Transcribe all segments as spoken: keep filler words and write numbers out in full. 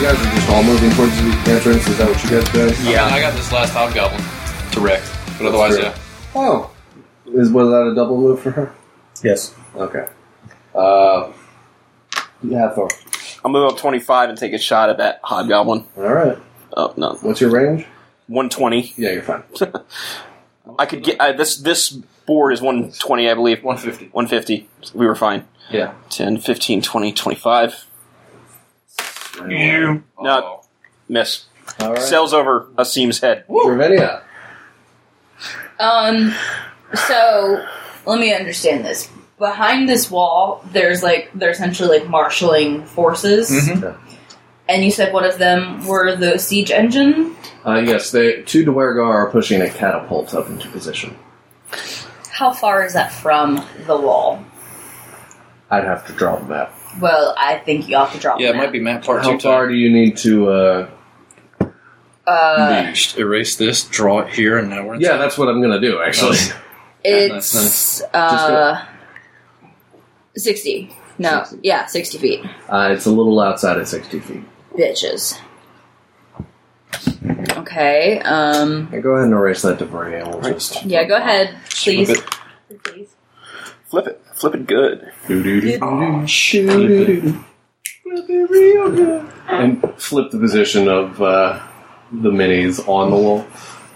guys are just all moving towards the entrance. Is that what you guys did? Yeah, I got this last hobgoblin to wreck, but otherwise, yeah. Oh, is was that a double move for her? Yes. Okay. Uh, yeah, Thor. I'll move up twenty-five and take a shot at that hobgoblin. All right. Oh no. What's your range? one twenty. Yeah, you're fine. I could get uh, this. This board is one twenty, I believe. one fifty. one fifty. We were fine. Yeah. ten, fifteen, twenty, twenty-five. You. No, Oh. miss. All right. Sails over Asim's head. Ravinia. Um, so, let me understand this. Behind this wall, there's like, they're essentially like marshalling forces. Mhm. And you said one of them were the siege engine? Uh, yes, they two Dwergar are pushing a catapult up into position. How far is that from the wall? I'd have to draw the map. Well, I think you have to drop Yeah, it that. might be map part How two. far do you need to? Uh... Uh, Just erase this, draw it here, and now we're Yeah, that's what I'm gonna do. Actually, it's, uh, sixty. No, sixty. yeah, sixty feet. uh, it's a little outside at sixty feet. Bitches. Okay, um, Okay, go ahead and erase that debris, and we'll just. yeah, go ahead, please. Flip Please. Flip it. Flip it good. Oh, shoot. Flip it real good. And flip the position of uh, the minis on the wall.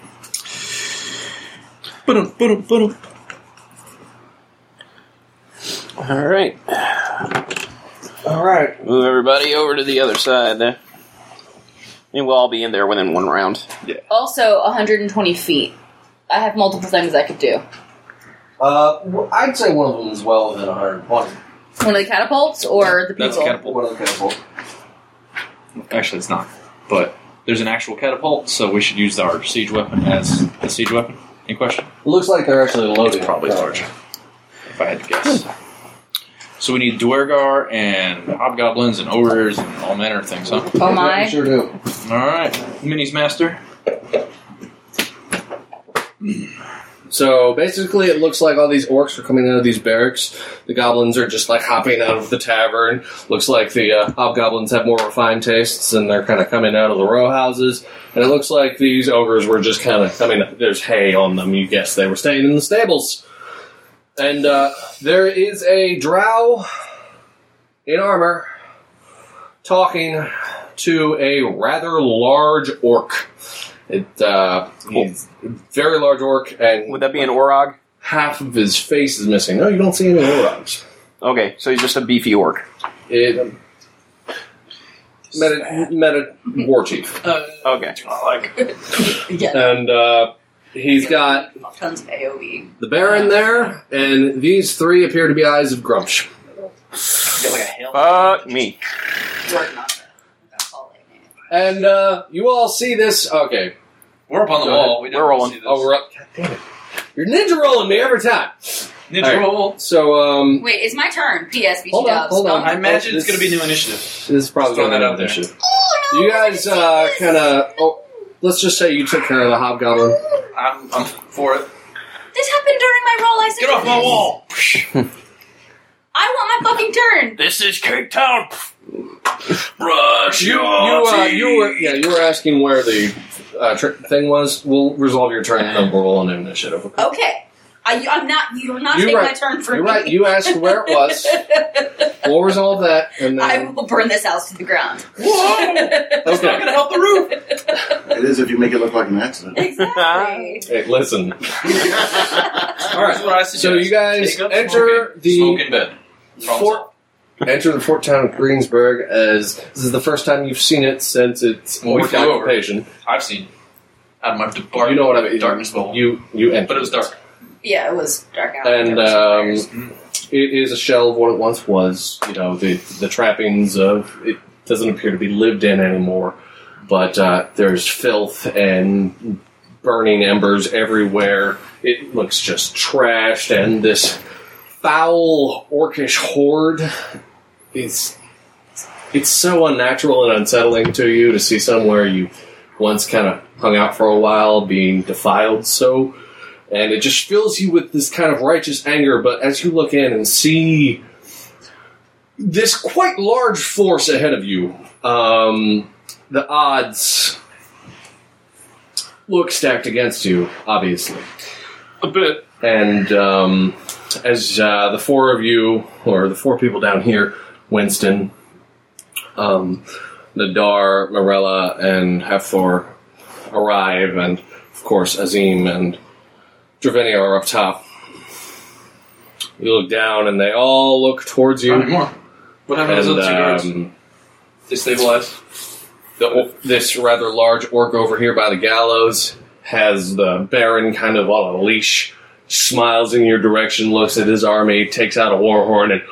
Boom, boom, boom. All right. All right. Move everybody over to the other side there. And we'll all be in there within one round. Also, one hundred twenty feet. I have multiple things I could do. Uh, well, I'd say one of them is well within one hundred twenty. One of the catapults or the people? That's a catapult. One of the catapult. Actually, it's not. But there's an actual catapult, so we should use our siege weapon as the siege weapon in question. Looks like they're actually loading. It's probably large, if I had to guess. So we need Dwergar and hobgoblins and ogres and all manner of things, huh? Oh my. Sure do. All right, minis master. So basically, it looks like all these orcs are coming out of these barracks. The goblins are just like hopping out of the tavern. Looks like the uh, hobgoblins have more refined tastes, and they're kind of coming out of the row houses. And it looks like these ogres were just kind of coming. There's hay on them. You guess they were staying in the stables. And uh, there is a drow in armor talking to a rather large orc. It uh, he's a very large orc, and Would that be an Orog? half of his face is missing. No, you don't see any Orogs. Okay, so he's just a beefy orc. It um, meta, meta war chief, Okay. Yeah. and uh, he's got Tons of A O E. the Baron there, and these three appear to be eyes of Grumsh. Fuck me. That's all they need. And uh, you all see this. Okay, We're up on the Go wall. ahead. We We're don't rolling. see this. oh, we're up. God damn it! You're ninja rolling me every time. Ninja All right. roll. So, um, Wait, it's my turn. P S B G Hold on, Dubs. hold on. I imagine This- it's going to be new initiative. this is probably Just throwing going that to out there. initiative. Oh, no, You I guys haven't uh, seen kind of. Oh, let's just say you took care of the hobgoblin. I'm, I'm for it. this. This happened during my roll. I said Get off my wall. I want my fucking turn. This is Cake Town. Brush You, your you, uh, teeth. you were, yeah, you were asking where the uh, tr- thing was. We'll resolve your turn and then we'll roll an initiative. Okay. Okay. I, I'm not. You're not You're taking right. my turn for You're me. right. You asked where it was. We'll resolve that, and I then will burn this house to the ground. That's not okay. going to help the roof. It is if you make it look like an accident. Exactly. Hey, listen. All right, what I suggest. So you guys Take up enter smoking. the Smoke in bed. Problem fort. solved. Enter the fort town of Greensburg. As this is the first time you've seen it since its Well, we weak flew over. occupation. I've seen. Out of my dark, You know what I mean? darkness bubble. You you enter, But it was dark. Yeah, it was dark out. and There was some um, fires. it is a shell of what it once was. You know, the the trappings of it doesn't appear to be lived in anymore. But uh, there's filth and burning embers everywhere. It looks just trashed, and this foul orcish horde is it's so unnatural and unsettling to you to see somewhere you once kind of hung out for a while being defiled so. And it just fills you with this kind of righteous anger, but as you look in and see this quite large force ahead of you, um, the odds look stacked against you, obviously. A bit. And um, as uh, the four of you, or the four people down here, Winston, um, Nadar, Morella, and Hathor arrive, and of course Azim and Dravenia are up top. You look down, and they all look towards you. Not anymore. What happened to those other two guards? um, They stabilized. the, this rather large orc over here by the gallows has the Baron kind of on a leash, smiles in your direction, looks at his army, takes out a war horn, and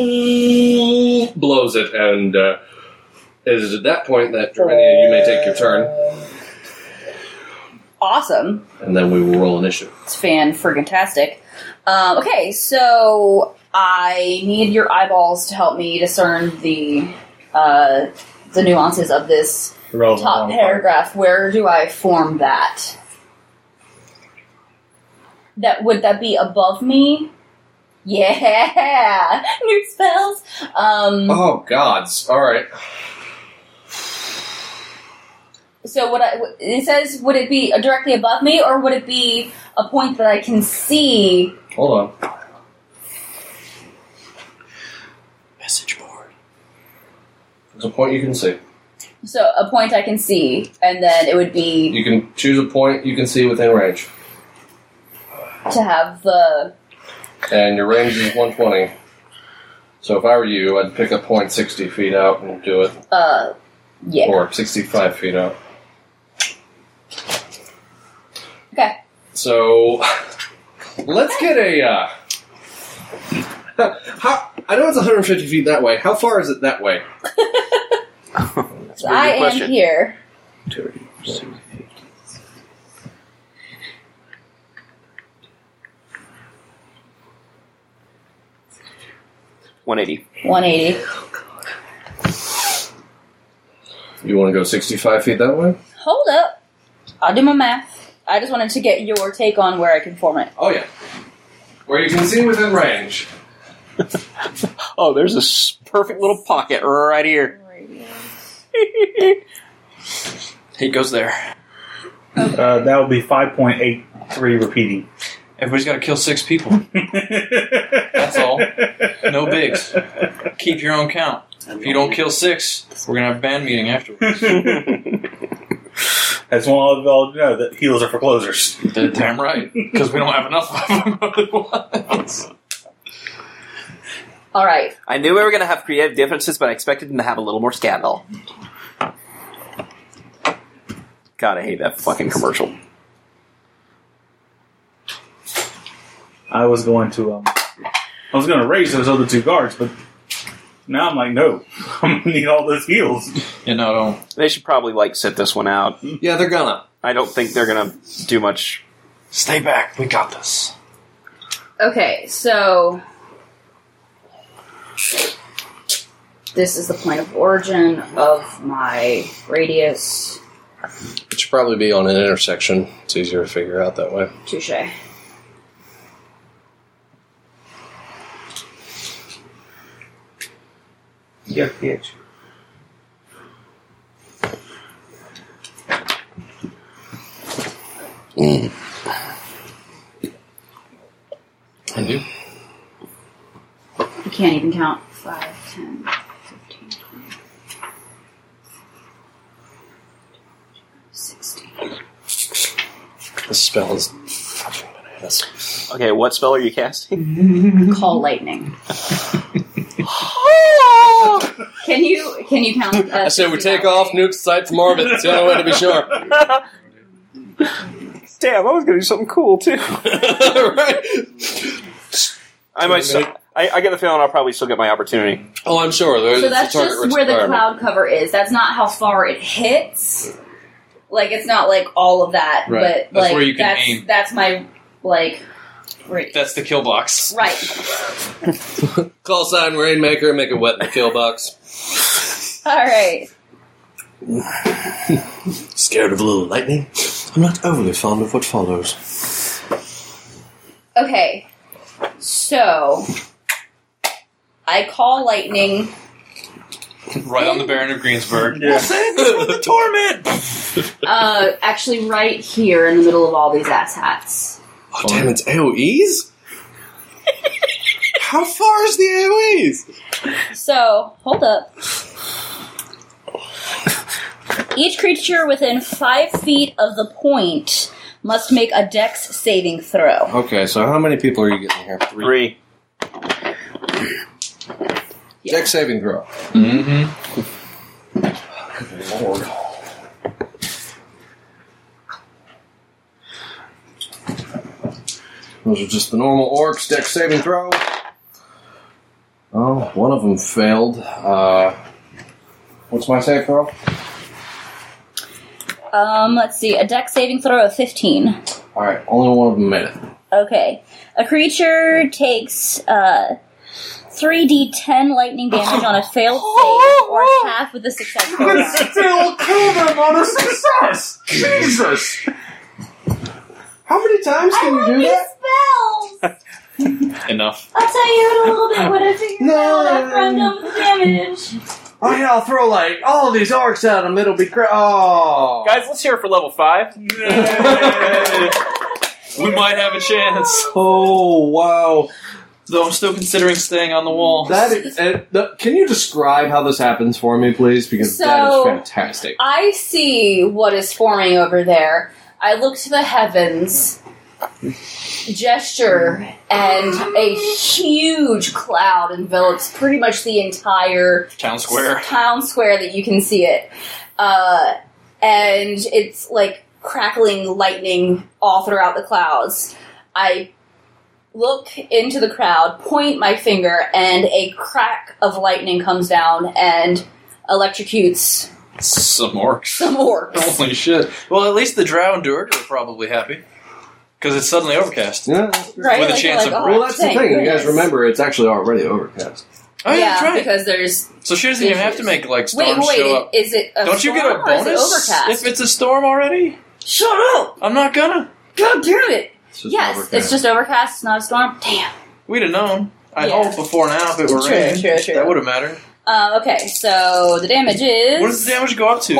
blows it. And uh, it is at that point that, Dravenia, you may take your turn, Awesome. and then we will roll initiative. It's fan-friggin-tastic. Um, okay, so I need your eyeballs to help me discern the uh, the nuances of this Relevant top modifier. paragraph. Where do I form that? That would that be above me? Yeah, new spells. Um, Oh, gods. All right. So what I, it says, would it be directly above me, or would it be a point that I can see? Hold on. Message board. There's a point you can see. So a point I can see, and then it would be You can choose a point you can see within range. to have the... And your range is one twenty. So if I were you, I'd pick a point sixty feet out and do it. Uh, yeah. Or sixty-five feet out. Okay. So, let's get a, uh... How, I know it's one hundred fifty feet that way. How far is it that way? That's a very I good am question. here. one eighty. one eighty. You want to go sixty-five feet that way? Hold up. I'll do my math. I just wanted to get your take on where I can form it. Oh, yeah. Where you can see within range. Oh, there's a s- perfect little pocket right here. He goes there. Uh, that would be five point eight three repeating. Everybody's got to kill six people. That's all. No bigs. Keep your own count. If you don't kill six, we're going to have a band meeting afterwards. That's one of all know that heals are for closers. Damn right. Because we don't have enough of them otherwise. All right. I knew we were going to have creative differences, but I expected them to have a little more scandal. God, I hate that fucking commercial. I was going to, um, I was going to raise those other two guards, but now I'm like, no, I'm going to need all those heals. You know, don't. They should probably, like, sit this one out. Yeah, they're gonna. I don't think they're going to do much. Stay back. We got this. Okay, so this is the point of origin of my radius. It should probably be on an intersection. It's easier to figure out that way. Touche. Yeah, bitch. Mm. And you? You can't even count. five, ten, fifteen, twenty, sixteen. This spell is fucking bananas. Okay, what spell are you casting? Call lightning. Can you can you count? Uh, I said we take sixty off, nuke sight from orbit. It's the only way to be sure. Damn, I was going to do something cool, too. Right? I might still, I, I get the feeling I'll probably still get my opportunity. Oh, I'm sure. There's So that's a target just where the requirement. cloud cover is. That's not how far it hits. Like it's not like all of that, Right. but That's like where you can that's aim. that's my like radius. That's the kill box. Right. Call sign Rainmaker, make it wet in the kill box. All right. Scared of a little lightning? I'm not overly fond of what follows. Okay. So I call lightning Right on the Baron of Greensburg. Yeah. Save us from the torment! Uh, actually, right here in the middle of all these ass hats. Oh, damn, it's AoEs? How far is the AoEs? So, hold up. Each creature within five feet of the point must make a dex saving throw. Okay, so how many people are you getting here? Three. Dex saving throw. Mm-hmm. Good Lord. Those are just the normal orcs. Dex saving throw. Oh, one of them failed. Uh, what's my save throw? Um, let's see. A dex saving throw of fifteen. Alright, only one of them made it. Okay. A creature takes uh, three d ten lightning damage on a failed save, or half with a successful round. Still kill them on a success! Jesus! How many times can you do that? Spells! Enough. I'll tell you in a little bit when I figure No. out after I'm done with the damage. Oh yeah, I'll throw like all of these orcs at them. It'll be great. Oh, Guys, let's hear it for level five. We might have a chance. oh wow! Though I'm still considering staying on the wall. That is, uh, the, can you describe how this happens for me, please? Because that is So- fantastic. I see what is forming over there. I look to the heavens, gesture, and a huge cloud envelops pretty much the entire Town square. town square that you can see it. Uh, and it's like crackling lightning all throughout the clouds. I look into the crowd, point my finger, and a crack of lightning comes down and electrocutes Some orcs. some orcs. Holy shit. Well, at least the Drow and Durg are probably happy. Because it's suddenly overcast. Yeah. Right? With a Like, chance you're of like, Well, oh, that's the thank thing. You guys goodness. remember, it's actually already overcast. Oh, yeah, that's right. Because there's. So she doesn't even have to make, like, Wait, storms wait, show it- up. is it a Don't you get a storm or is it bonus overcast? if it's a storm already? Shut up! I'm not gonna. God damn it! It's just Yes, overcast. it's just overcast, it's not a storm. Damn. We'd have known. I Yeah. hope before now if it were True, raining. true, true. That would have mattered. Um, okay, so the damage is. What does the damage go up to?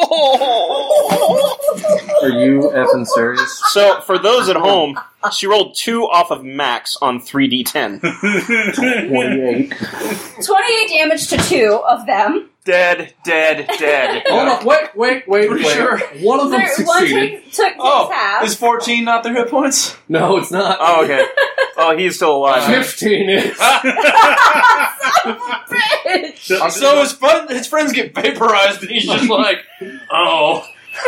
Are you effing serious? So, for those at home, she rolled two off of max on three d ten. twenty-eight. twenty-eight damage to two of them. Dead, dead, dead. Hold on, wait, wait, wait, Pretty wait. sure. One of them There, one succeeded. took, took Oh, his half. is fourteen not their hit points? No, it's not. Oh, okay. Oh, he's still alive. Fifteen is. Bitch. So his, fun, his friends get vaporized and he's just like, oh.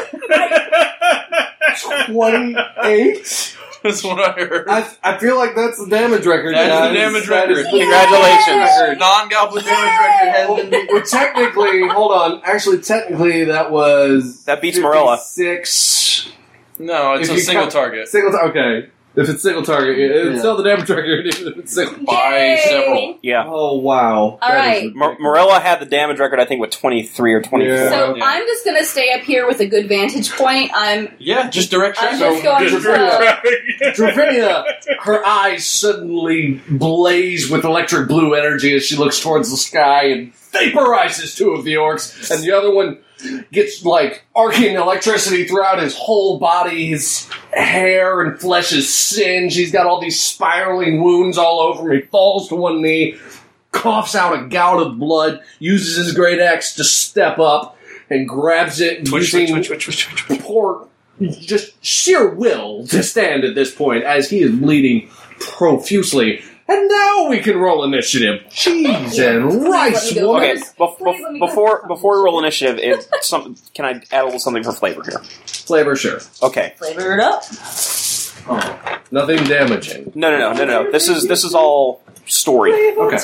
Twenty-eight. That's what I heard. I, I feel like that's the damage record. That is guys. the damage That is record. the Congratulations. record. Non-goblin damage record has been beat. Well, technically, hold on. Actually, technically, that was That beats Morella. Six No, it's If a you single count- target. single. Tar- okay, if it's single target, it's Yeah. still the damage record. Even if it's single. By Yay. several. Yeah. Oh wow! All That is right. ridiculous. Mor- Morella had the damage record, I think, with twenty-three or twenty-four. Yeah. So Yeah. I'm just gonna stay up here with a good vantage point. I'm Yeah, just direct I'm shot. just going just to. Dravinia, her eyes suddenly blaze with electric blue energy as she looks towards the sky and vaporizes two of the orcs, and the other one gets like arcing electricity throughout his whole body. His hair and flesh is singed. He's got all these spiraling wounds all over him. He falls to one knee, coughs out a gout of blood, uses his great axe to step up and grabs it Twitch, using twitch, twitch, twitch, twitch, twitch. poor, just sheer will to stand at this point as he is bleeding profusely. And now we can roll initiative. Cheese and rice. Let me go woman. Okay, first. bef- Please bef- let me go before first. before we roll initiative, it's some, can I add a little something for flavor here? Flavor, sure. Okay. Flavor it up. Nothing damaging. No, no, no, no, no. This is this is all story. Okay.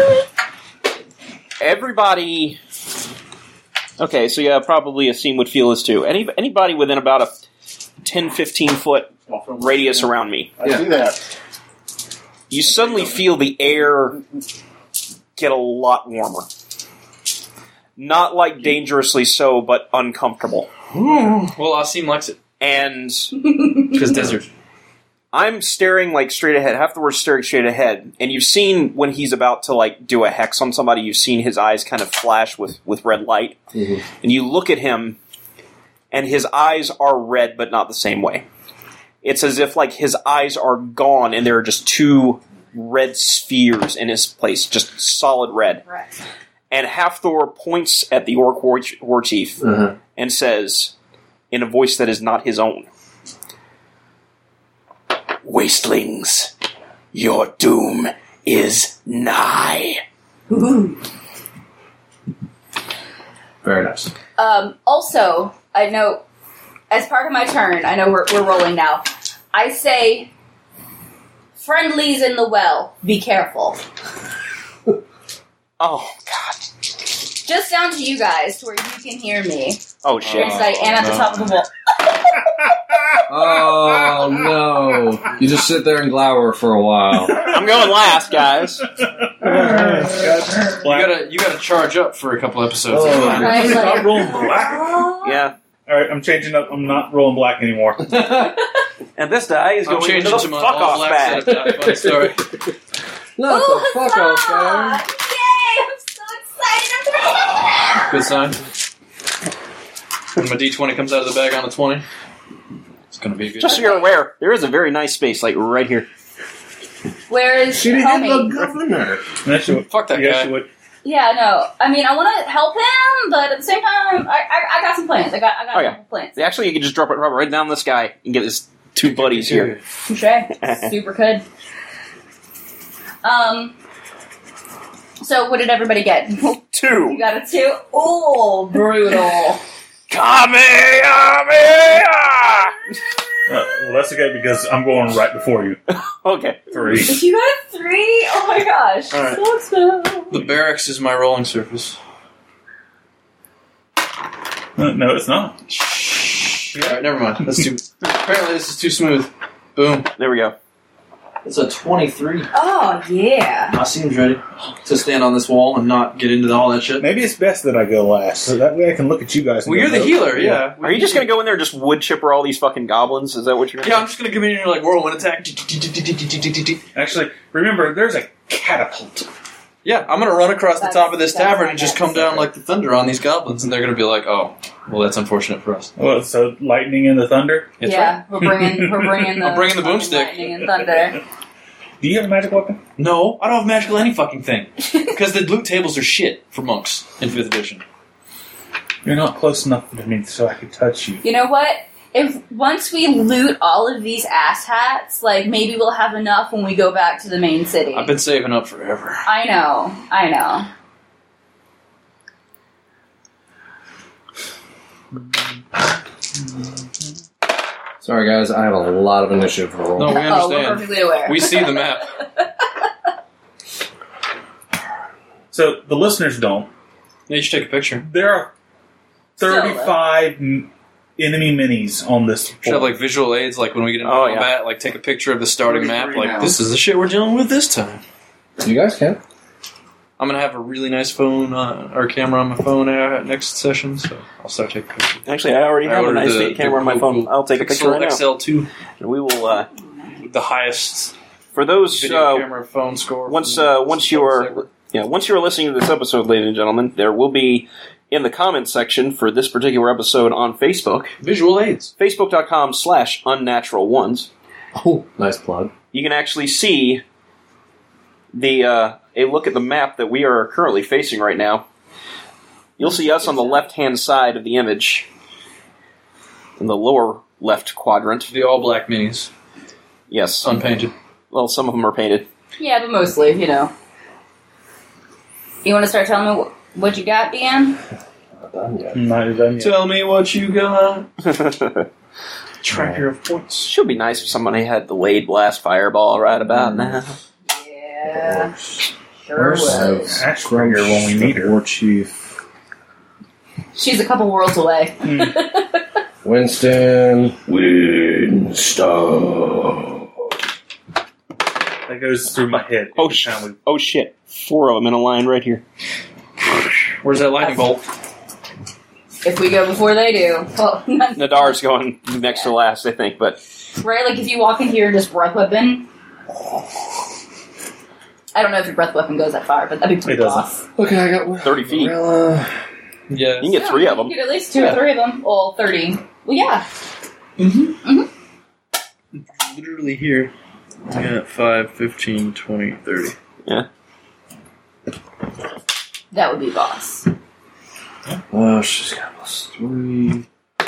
Everybody. Okay, so yeah, probably Asim would feel this too. Any anybody within about a ten, fifteen foot radius around me, I Yeah. see that. you suddenly feel the air get a lot warmer. Not like dangerously so, but uncomfortable. Well, Asim likes it. And Because desert. I'm staring like straight ahead. Half the word's staring straight ahead, and you've seen when he's about to like do a hex on somebody. You've seen his eyes kind of flash with with red light, Mhm. and you look at him, and his eyes are red, but not the same way. It's as if like his eyes are gone, and there are just two red spheres in his place, just solid red. Right. And Halfthor points at the Orc war, war chief Uh-huh. and says, in a voice that is not his own, "Wastelings, your doom is nigh." Very nice. Um, also, I know, as part of my turn, I know we're, we're rolling now. I say, friendlies in the well, be careful. Oh, God. Just down to you guys, to where you can hear me. Oh, shit. It's like, and at the no. top of the wall. Oh no! You just sit there and glower for a while. I'm going last, guys. You gotta, you gotta charge up for a couple episodes. Oh, Right, I'm like- not rolling black. Yeah. All right, I'm changing up. I'm not rolling black anymore. And this die is I'm going changing into to the my fuck all off black bag. setup. Funny story. Not Ooh, the fuck off, huzzah! man. Yay! I'm so excited! Good sign. When my D twenty comes out of the bag on a twenty, it's gonna be a good. Just so you're aware, there is a very nice space, like right here. Where is She didn't Homie? the governor. Yes, you would. Fuck that Yes, guy. you would. Yeah, no. I mean, I want to help him, but at the same time, I, I, I got some plans. I got, I got Oh, a yeah. couple plans. Actually, you can just drop it right down this guy and get his two buddies here. Touche. Super good. Um. So, what did everybody get? You Two. got a two? Oh, brutal. Kamehameha! Uh, well, that's okay because I'm going right before you. Okay. Three. You got a three? Oh my gosh. All right. So excited. The barracks is my rolling surface. Uh, no, it's not. Alright, never mind. That's too. Apparently, this is too smooth. Boom. There we go. It's a twenty-three. Oh, yeah. I seems ready to stand on this wall and not get into all that shit. Maybe it's best that I go last, so that way I can look at you guys. and Well, go, you're the nope. healer, yeah. Are you just going to go in there and just wood chipper all these fucking goblins? Is that what you're Yeah, I'm just gonna come in here like whirlwind attack. Actually, remember, there's a catapult. Yeah, I'm gonna run across the That's- top of this that's tavern my and just guess. come down like the thunder on these goblins, and they're gonna be like, "Oh, well, that's unfortunate for us." Well, so lightning and the thunder. That's yeah, we're bringing, we're bringing the, I'm bringing the boomstick. lightning and thunder. Do you have a magic weapon? No, I don't have magical any fucking thing because the loot tables are shit for monks in fifth edition. You're not close enough to me so I can touch you. You know what? If once we loot all of these asshats, like maybe we'll have enough when we go back to the main city. I've been saving up forever. I know, I know. Sorry, guys. I have a lot of initiative to roll. No, we Oh, we're understand. perfectly aware. We see the map. So the listeners don't. Yeah, you should take a picture. There are thirty-five m- enemy minis on this Should board. have like visual aids, like when we get into Oh, yeah. combat, like take a picture of the starting map. thirty-three Like now. this is the shit we're dealing with this time. You guys can. I'm gonna have a really nice phone uh, or camera on my phone uh, next session, so I'll start taking pictures. Actually, I already I have a ordered nice the- state camera on my the phone. I'll take a picture Pixel right now. X L two, And we will, uh, the highest for those, video uh, camera phone score. once, from- uh, once you are, yeah, once you are listening to this episode, ladies and gentlemen, there will be in the comments section for this particular episode on Facebook, visual aids. facebook.com slash unnatural ones. Oh, nice plug. You can actually see the uh, a look at the map that we are currently facing right now. You'll see us on the left-hand side of the image, in the lower left quadrant. The all black minis, Yes. unpainted. Well, some of them are painted. Yeah, but mostly, you know. You want to start telling me what, what you got, Dan? Not done yet. Not done yet. Tell me what you got. Tracker of points. Should be nice if somebody had the Blade Blast Fireball right about now. Yeah. Sure Where's would. Ash Trigger when we need her. War Chief. She's a couple worlds away. Winston. Winston. That goes through my head. Oh, every sh- time we- oh shit. Four of them in a line right here. Where's that lightning bolt? If we go before they do. Well, Nadar's going next to last, I think, but Right? Like if you walk in here and just breath weapon. I don't know if your breath weapon goes that far, but that'd be pretty It doesn't. boss. Okay, I got thirty feet. Gorilla. Yeah. You can get three of them. You get at least two Yeah. or three of them. Well, thirty. Well, yeah. Literally here. I got five, fifteen, twenty, thirty. Yeah. That would be boss. Oh, she's got plus three.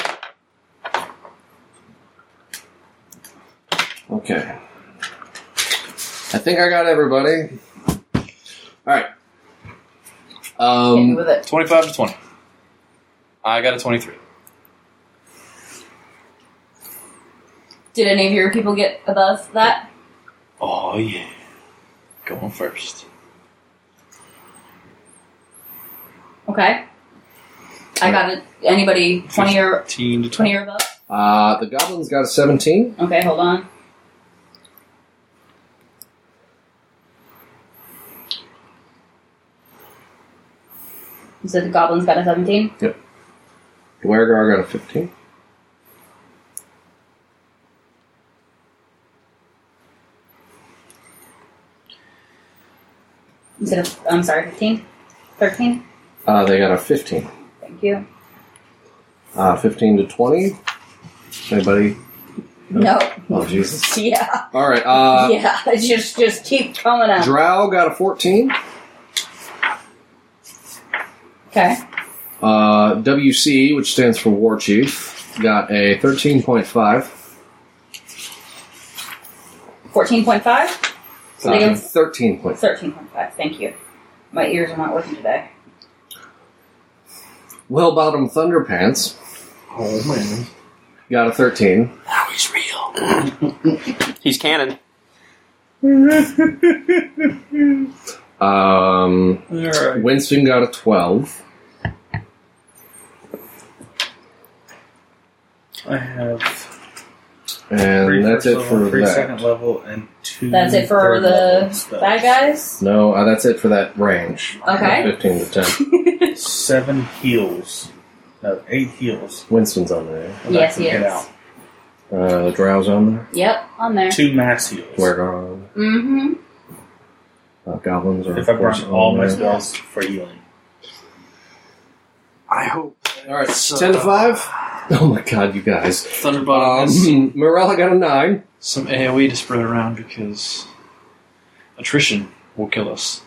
Okay. I think I got everybody. Alright. Hit me Um, with it. twenty-five to twenty. I got a twenty-three. Did any of your people get above that? Oh, yeah. Going first. Okay. I got it. Anybody twenty or fifteen to twenty twenty. or above? uh, the goblin's got a seventeen. Okay, hold on. You said the goblin's got a seventeen? The Wergar got a fifteen. You said, a, I'm sorry, fifteen? thirteen? Uh, they got a fifteen. Thank you. Uh, fifteen to twenty. Anybody? No. Oh, Jesus. Yeah. Alright, uh, yeah, just just keep coming up. Drow got a fourteen. Okay. Uh, W C, which stands for War Chief, got a thirteen point five. fourteen point five? So they Uh, go thirteen point five. thirteen point five. Thank you. My ears are not working today. Well Bottom Thunderpants Oh, man. got a thirteen. Now he's real. He's canon. Um, Alright. Winston got a twelve. I have And three that's first it level, for three that. second level, and two. That's it for third level the spells. bad guys? No, uh, that's it for that range. Okay. fifteen to ten. Seven heals. No, eight heals. Winston's on there. And Yes, I can he get is. out. Uh, the Drow's on there. Yep, on there. Two mass heals. Wergar on Mm-hmm. there. Uh, goblins are If I of course burn all on my there. spells for healing. I hope. Alright, It's, ten to uh, five. Oh my god, you guys. Thunderbottom has Um, Morella got a nine. some AoE to spread around because attrition will kill us.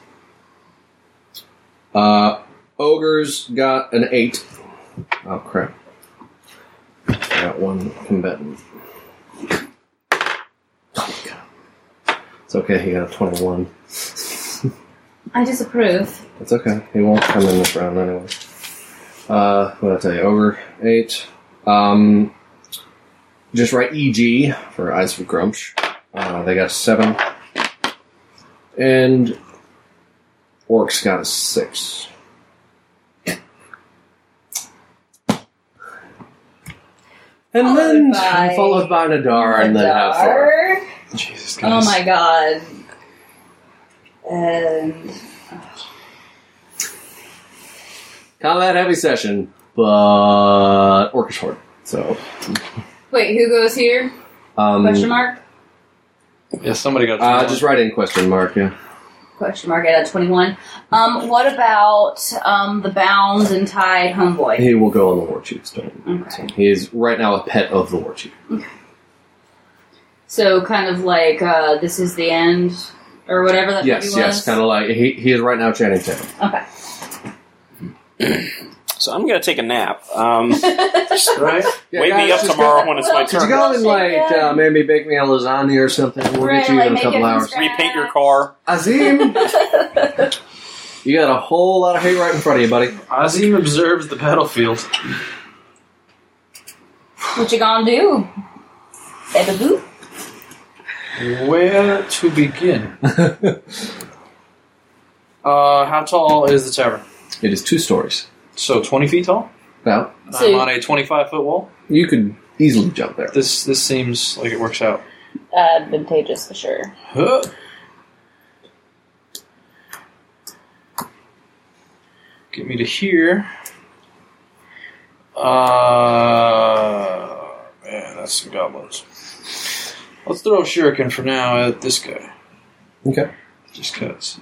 Uh, Ogres got an eight. Oh crap. I got one combatant. Oh my god. It's okay, he got a twenty-one. I disapprove. It's okay, he won't come in this round anyway. Uh, what did I tell you? Ogre, eight. Um, just write E G for Eyes of Grumsh. Uh, they got a seven. And Orcs got a six. And Followed then by followed by Nadar, and then have four. Dark. Jesus, guys. Oh my god. And Combat heavy session, but Orcish Horde. So, wait, who goes here? um, Question mark? Yeah, somebody got. uh, just write in question mark. Yeah. Question mark at twenty-one. Um, what about um the Bound and Tied Homeboy? He will go on the War Chief's turn. Okay. So he is right now a pet of the War Chief. So kind of like uh this is the end or whatever that Yes, movie was? yes, kind of like he, he is right now Channing Tatum. Okay. So I'm going to take a nap. Um, right. Yeah, wake me guys, up just tomorrow go- when it's my Could you turn. go and like Yeah. uh, maybe bake me a lasagna or something? We'll Right, get you like in a make couple it from hours. scratch. Repaint your car. Azim, you got a whole lot of hate right in front of you, buddy. Azim observes the battlefield. What you gonna do? Baby boo? Where to begin? Uh, how tall is the tavern? It is two stories. So twenty feet tall. Now So- I'm on a twenty-five foot wall. you could easily jump there. This this seems like it works out. Advantageous for sure. Huh. Get me to here. Uh, man, that's some goblins. Let's throw a shuriken for now at this guy. Okay. Just cause.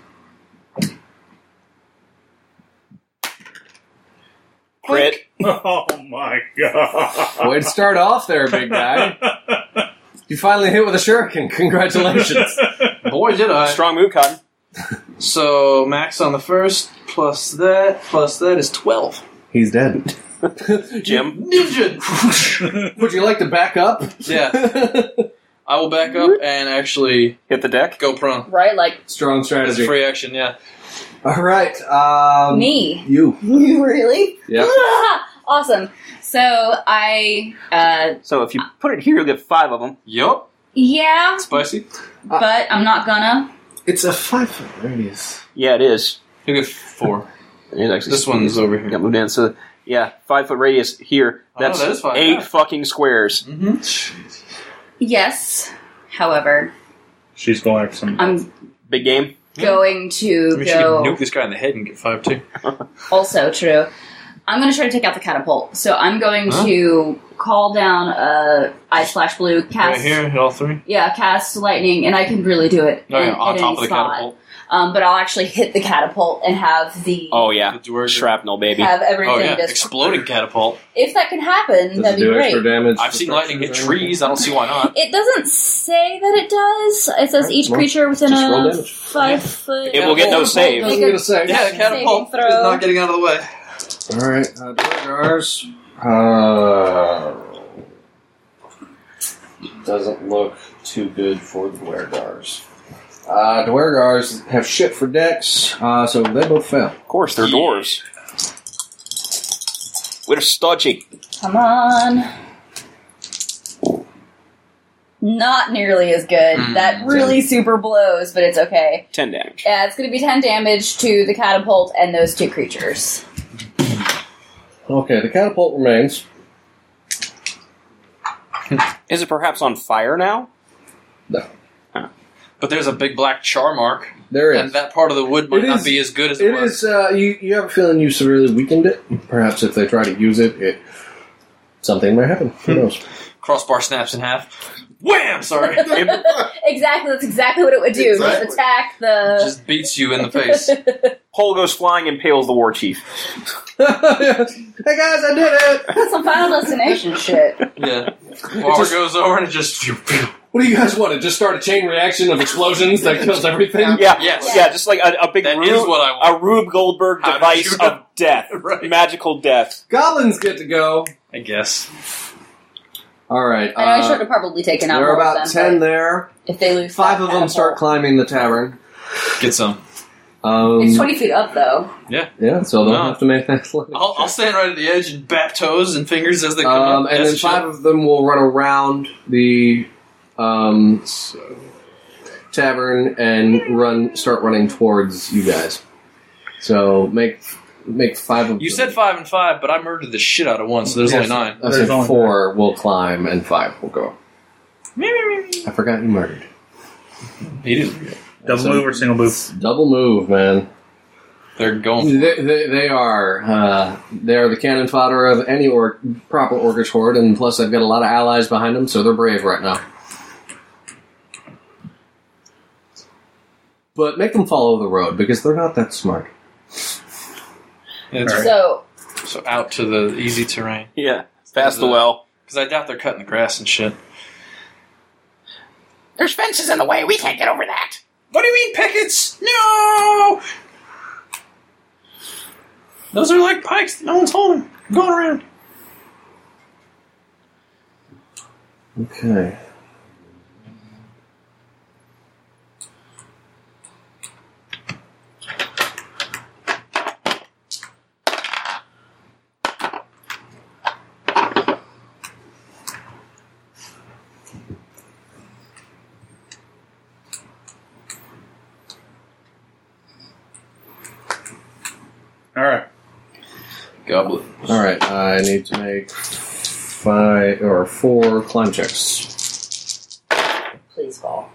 Crit. Oh my god. Way to start off there, big guy. You finally hit with a shuriken. Congratulations. Boy, did I. Strong move, Cotton. So, max on the first, plus that, plus that is twelve. He's dead. Jim. Ninja! Would you like to back up? Yeah. I will back up and actually Hit the deck. go prone. Right, like Strong It's strategy. free action, yeah. All right. Um, me. You. You really? Yeah. Awesome. So I, uh, So if you put it here, you'll get five of them. Yup. yeah, Spicy. but I'm not gonna. It's a five foot radius. Yeah, it is. You get four. It actually This one's over here. got moved in. So yeah, five foot radius here. Oh, That's that is five, eight yeah. fucking squares. Mm-hmm. Yes. However, She's going after some. I'm Big game. going to I mean, she can go. nuke this guy in the head and get five, too. Also true. I'm going to try to take out the catapult. So I'm going Huh? to call down uh, Ice Flash Blue, Right cast here, hit all three. yeah, cast lightning, and I can really do it Oh, yeah, in- on at top any of the spot. catapult. Um, but I'll actually hit the catapult and have the Oh yeah, The Dwarf- shrapnel baby. have everything Oh, yeah. just Exploding catapult. If that can happen, Does it that'd be do great. extra damage? I've to seen lightning hit structures or trees. I don't see why not. It doesn't say that it does. It says each Well, creature within just roll a damage. five foot. It will get no Catapult save. I was Make a- going to say. Yeah, the catapult Saving is throw. not getting out of the way. All right. Uh, Dwargars. Uh, doesn't look too good for the Dwargars. Uh, Dwargars have shit for decks, uh, so they both fail. Of course, they're Yeah. dwarves. We're stodgy. Come on. Not nearly as good. Mm, that really super blows, but it's okay. Ten damage. Yeah, it's going to be ten damage to the catapult and those two creatures. Okay, the catapult remains. Is it perhaps on fire now? No. But there's a big black char mark, There is. and that part of the wood might It not is- be as good as it, It was. is, uh, you, you have a feeling you severely weakened it. Perhaps if they try to use it, it something might happen. Who knows? Crossbar snaps in half. Wham! Sorry. Exactly, that's exactly what it would do. Exactly. Just attack the... Just beats you in the face. Pole goes flying and impales the war chief. Hey guys, I did it! That's some Final Destination shit. Yeah. Bar goes over and it just. What do you guys want? To just start a chain reaction of explosions that kills everything? Yeah, Yes. yeah, just like a, a big That Rube, is what I want. a Rube Goldberg How did device you know? of death, Right. magical death. Goblins get to go. I guess. All right. I know I should Uh, have probably taken out there are more of about them, ten but there. if they lose Five that of them start catapult- climbing the tavern. Get some. Um, It's twenty feet up, though. Yeah. yeah, so they'll No. have to make that. I'll, I'll stand right at the edge and bat toes and fingers as they come Um, up. and That's then chill. five of them will run around the um, tavern and run, start running towards you guys. So make make five of You them. said five and five, but I murdered the shit out of one, so there's Yes. only nine. I There's said only four will climb and five will go. I forgot you murdered. He didn't. Double So- move or single move? Double move, man. They're going. They, they, they are. Uh, they are the cannon fodder of any or, proper Orcish horde, and plus they've got a lot of allies behind them, so they're brave right now. But make them follow the road, because they're not that smart. It's All right. So, So out to the easy terrain. Yeah, fast the well. Because I doubt they're cutting the grass and shit. There's fences in the way. We can't get over that. What do you mean, pickets? No! Those are like pikes that no one's holding. Going around. Okay. All right. Goblet. All right. I need to make five or four climb checks. please fall.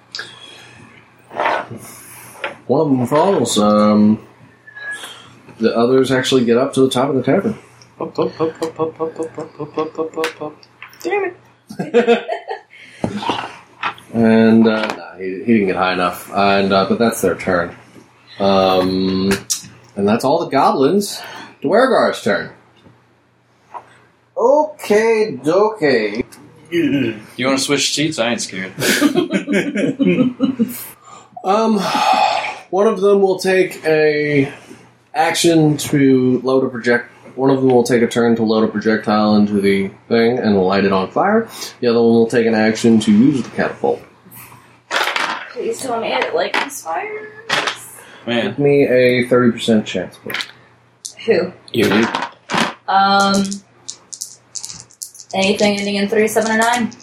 One of them falls. Um, the others actually get up to the top of the tavern. Pop, pop, pop, pop, pop, pop, pop, pop, pop, pop, pop, pop, pop. Damn it. And uh, nah, he, he didn't get high enough. And uh, but that's their turn. Um, and that's all the goblins. Dwergar's turn. Okay, okay. You want to switch seats? I ain't scared. Um, one of them will take a action to load a project. One of them will take a turn to load a projectile into the thing and light it on fire. The other one will take an action to use the catapult. Please tell me it like inspires. Man. Give me a thirty percent chance, please. Who? You. Um. Anything ending in three, seven, or nine?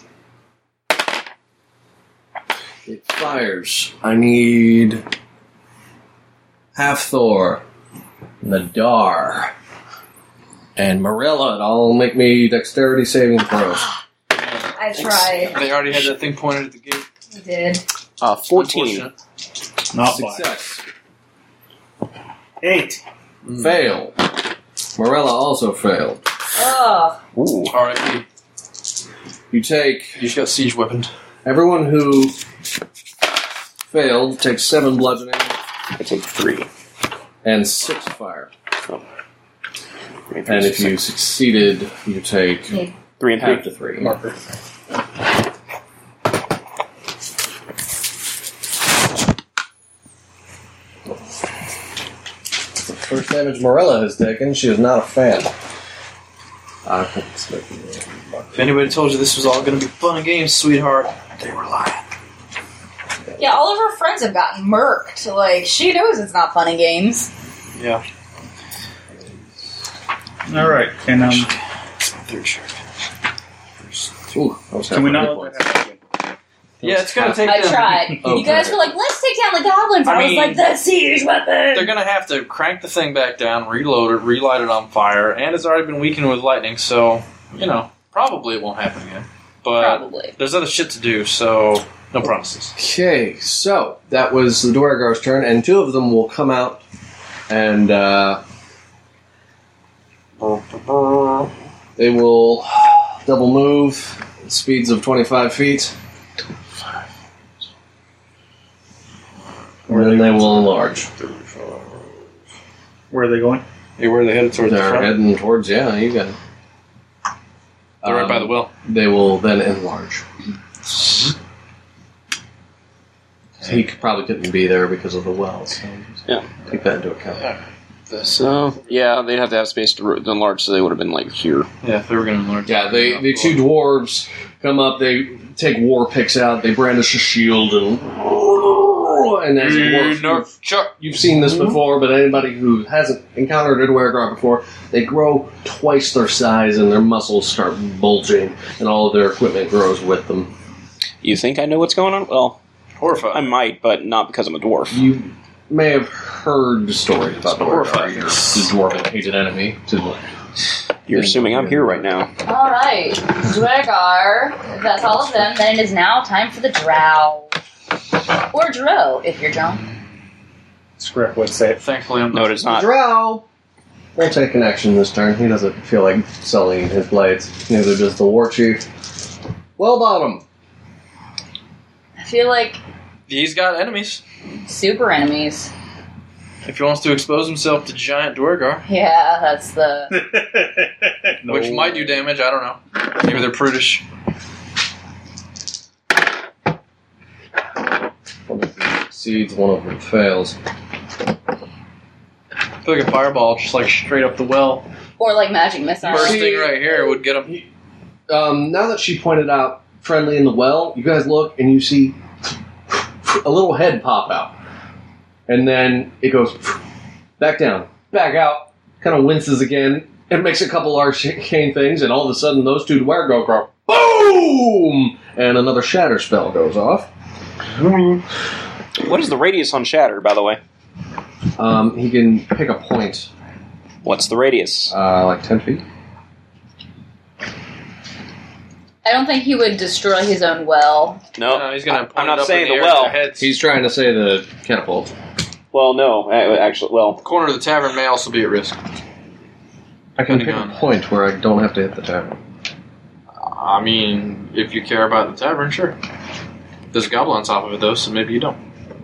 It fires. I need Half Thor, Nadar, and Morella to all make me dexterity saving throws. I tried. They already had that thing pointed at the gate. I did. Uh, fourteen. Unfortunate. Not five. Success. Eight. Fail. Morella also failed. Ugh. Ooh. R I P. You take You just got siege weaponed. everyone who failed takes seven bludgeoning I take three. and six fire. Oh. And if you succeeded, you take Yeah. three and half three. to three. Marker. First damage Morella has taken, she is not a fan. Uh, If anybody told you this was all going to be fun and games, sweetheart, they were lying. Yeah, all of her friends have gotten murked. Like, she knows it's not fun and games. Yeah. All right. And um, It's my third shirt. Ooh, I was can we half not my let hit that happen? Yeah, it's going to take I them. tried. Oh, you guys perfect. were like, let's take down the goblins. I, I was mean, like, the siege weapon. They're going to have to crank the thing back down, reload it, relight it on fire, and it's already been weakened with lightning, so, you know, probably it won't happen again. But Probably. there's other shit to do, so no promises. Okay, so that was the Dwergar's turn, and two of them will come out and uh, they will double move at speeds of twenty-five feet. And then they will enlarge. Where are they going? Hey, where are they headed towards the They're front? heading towards, yeah, you got it. They're right by the Um, well. They will then enlarge. He could- probably couldn't be there because of the well, so Yeah. take that into account. So, yeah, they'd have to have space to ro- to enlarge, so they would have been, like, here. Yeah, if they were going to enlarge. Yeah, they, the two dwarves come up, they take war picks out, they brandish a shield, and, and as it works, Nerf chuck. you've seen this before, but anybody who hasn't encountered a Dwergar before, they grow twice their size and their muscles start bulging, and all of their equipment grows with them. You think I know what's going on? Well, Horrified. I might, but not because I'm a dwarf. You may have heard stories about It's horrifying. Dwergar, your the dwarven hated enemy. To, You're assuming I'm here right now. All right, Dwergar. If that's all of them, then it is now time for the drow. Or drow, if you're John. Script would say it. Thankfully, I'm No, not. it is not. Drow will take an action this turn. He doesn't feel like selling his blades. Neither does the war chief. Well, bottom. I feel like He's got enemies. super enemies. If he wants to expose himself to giant Dwergar, Yeah, that's the. No. which might do damage, I don't know. Maybe they're prudish. One of them succeeds, one of them fails. I feel like a fireball, just like straight up the well, Or like magic missile. bursting right here would get him. Um, now that she pointed out friendly in the well, you guys look and you see a little head pop out. And then it goes back down, back out, kind of winces again, and makes a couple arcane things, and all of a sudden those two Dwergar go boom! And another shatter spell goes off. What is the radius on Shatter, by the way? Um, he can pick a point, What's the radius? uh, like ten feet. I don't think he would destroy his own well. No, No, he's gonna. I- point I'm it not up saying in the air at well. their heads. He's trying to say the catapult. Well, no, a- actually, well, Corner of the tavern may also be at risk. I can Depending pick on- a point where I don't have to hit the tavern. I mean, if you care about the tavern, sure. There's a goblin on top of it, though, so maybe you don't.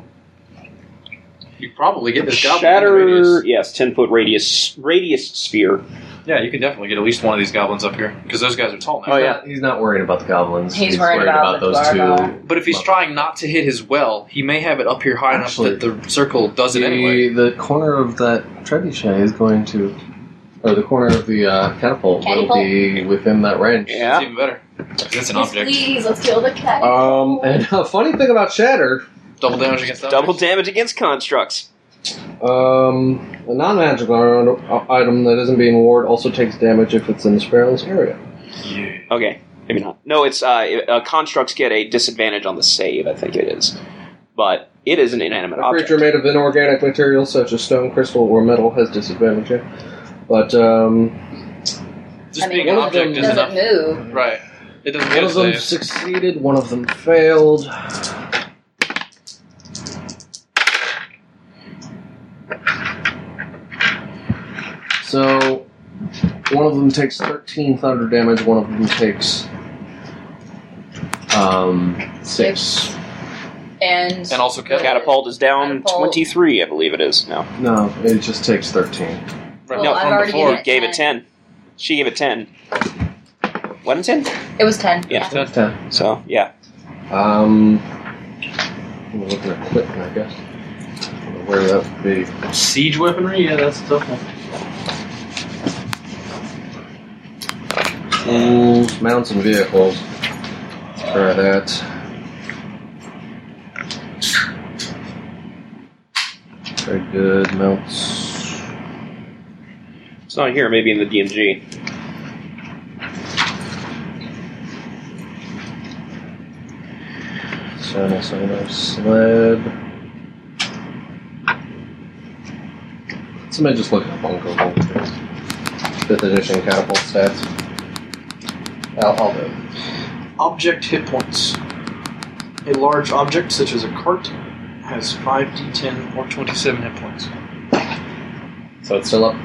You probably get this goblin in the Shatter, radius. yes, ten foot radius radius sphere. Yeah, you can definitely get at least one of these goblins up here, because those guys are tall now. Oh, yeah. He's not worried about the goblins. He's worried about the those Dwargo. two. But if he's trying not to hit his well, he may have it up here high Actually, enough that the circle does it The, anyway. the corner of that trebuchet is going to, or the corner of the uh, catapult will Catapult? be within that range. It's Yeah. even better. That's an Yes, object. please, let's kill the cat. Um, and a funny thing about Shatter, Double damage against Double objects. damage against constructs. um, a non-magical item that isn't being warded also takes damage if it's in the perilous area. Okay, maybe not. No, it's uh, uh, constructs get a disadvantage on the save. I think it is, but it is an inanimate A object. creature made of inorganic materials such as stone, crystal, or metal has disadvantage. Yeah. But um, Just I mean, being an one of them object It is doesn't enough. move. Right. It doesn't one get of a them save. succeeded, one of them failed. So, one of them takes thirteen thunder damage, one of them takes um, six. And, And also catapult. Catapult is down Catapult. twenty-three, I believe it is now. No, it just takes thirteen. Right. Well, no, I've from already before. given it Gave it ten. She gave it ten. Wasn't ten? It was ten. Yeah. That's ten. So, yeah. Um, I'm looking at equipment, I guess. Where that would be. Siege weaponry? Yeah, that's a tough one. Tools, mounts, and vehicles. Try that. Very good. Mounts. It's not here, maybe in the D M G. China, China, sled. Somebody just look up Bunko Bunko. Fifth edition catapult stats. I'll, I'll do it. Object hit points. A large object, such as a cart, has five d ten or twenty-seven hit points. So it's still up.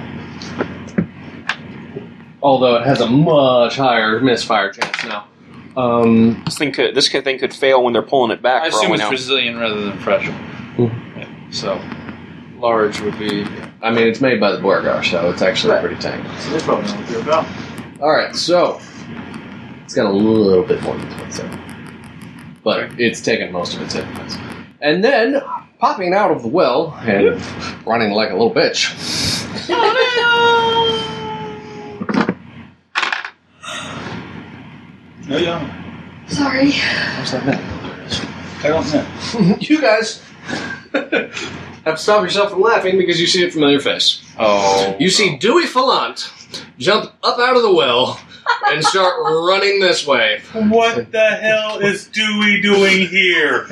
Although it has a much higher misfire chance now. Um, This thing could this could- thing could fail when they're pulling it back. I for all assume we it's know. resilient rather than fragile. Hmm. Yeah, so, large would be... I mean, it's made by the Dwargar, so it's actually Right. pretty tanky. So they probably know what they're about. Alright, so it's got a little bit more than twenty-seven. But it's taken most of its hit points. And then, popping out of the well and running like a little bitch. No, you don't. Sorry. What's that mean? I don't know. You guys have to stop yourself from laughing because you see a familiar face. Oh. You see Dewey Falant jump up out of the well and start running this way. What the hell is Dewey doing here?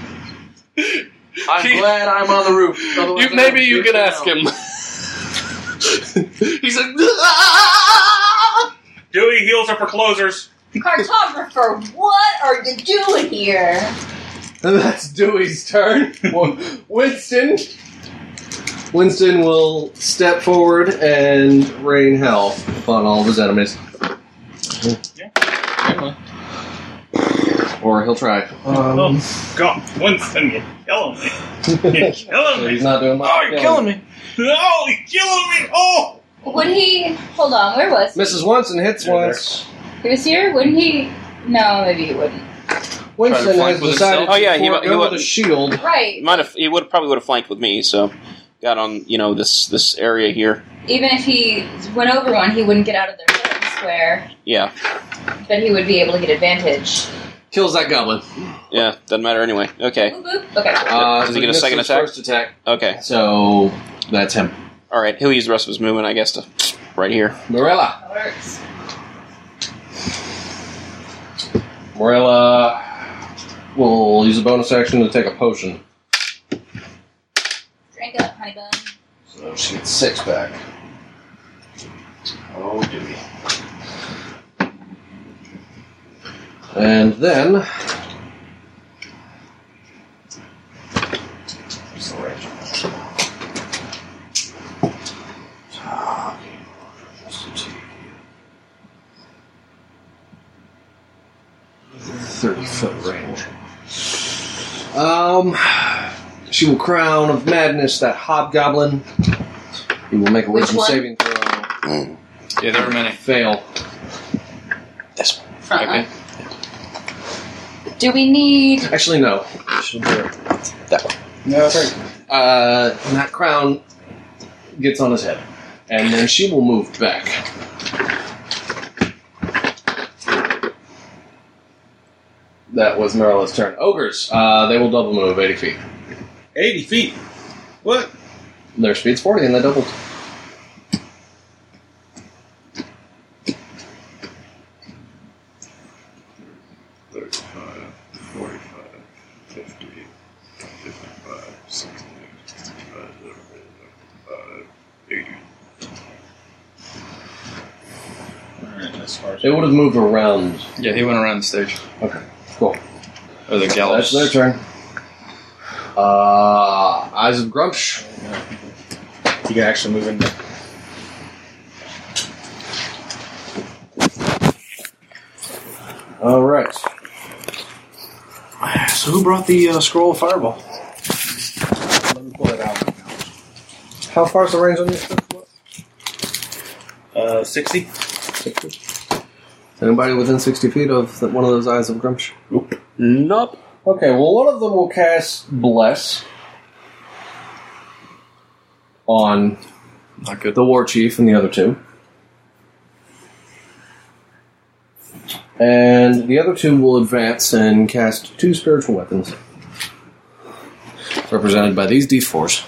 I'm glad I'm on the roof. Otherwise You, I'm maybe gonna you freak can out. ask him. He's like, "Ah!" Dewey heals are for closers. Cartographer, what are you doing here? And that's Dewey's turn. Winston. Winston will step forward and rain hell upon all of his enemies. Or he'll try. Um, Oh, God. Winston, you're killing me. You're killing so me. he's not doing much. Oh, you're killing me. Oh, you're killing me. Oh! Would he... Hold on, where was he? Misses once and hits There, there. once. He was here? Wouldn't he... No, maybe he wouldn't. Winston flank has with decided himself? Oh, yeah, to he- forego he would- the shield. Right. Might have he would probably would have flanked with me, so got on you know this this area here. Even if he went over one, he wouldn't get out of their certain square, Yeah, but he would be able to get advantage. Kills that goblin. yeah, doesn't matter anyway. Okay, Boop, boop. Okay. Uh, Does he so get a missed second his attack? First attack. okay, So that's him. all right. He'll use the rest of his movement, I guess, to right here. Morella. That works. Morella will use a bonus action to take a potion. Drink up, honey bun. So she gets six back. Oh, Dewey. And then... What's the range on that? thirty foot range. Um, she will crown of madness that hobgoblin. He will make a Which wisdom one? saving throw. Yeah, there are many. Fail. This one. Front Okay. one. Do we need? Actually, no. She'll do it. That one. No, that's right. Uh, and that crown gets on his head, and then she will move back. That was Marilla's turn. Ogres, uh, they will double move eighty feet. eighty feet. What? Their speed's forty, and they doubled. thirty-five, forty-five, fifty, fifty-five, sixty, sixty-five, seventy-five, eighty. Alright, that's hard. They would have moved around. Yeah, he went around the stage. Okay, cool. Or the gallows. That's their turn. Uh, Eyes of Grumsh. You can actually move in there. All right. So who brought the uh, scroll of fireball? Let me pull it out. How far is the range on this stuff? Uh, sixty? Anybody within sixty feet of the, one of those Eyes of Grumsh? Nope. Okay, well, one of them will cast Bless on Not good. the War Chief and the other two. And the other two will advance and cast two spiritual weapons, represented by these D fours.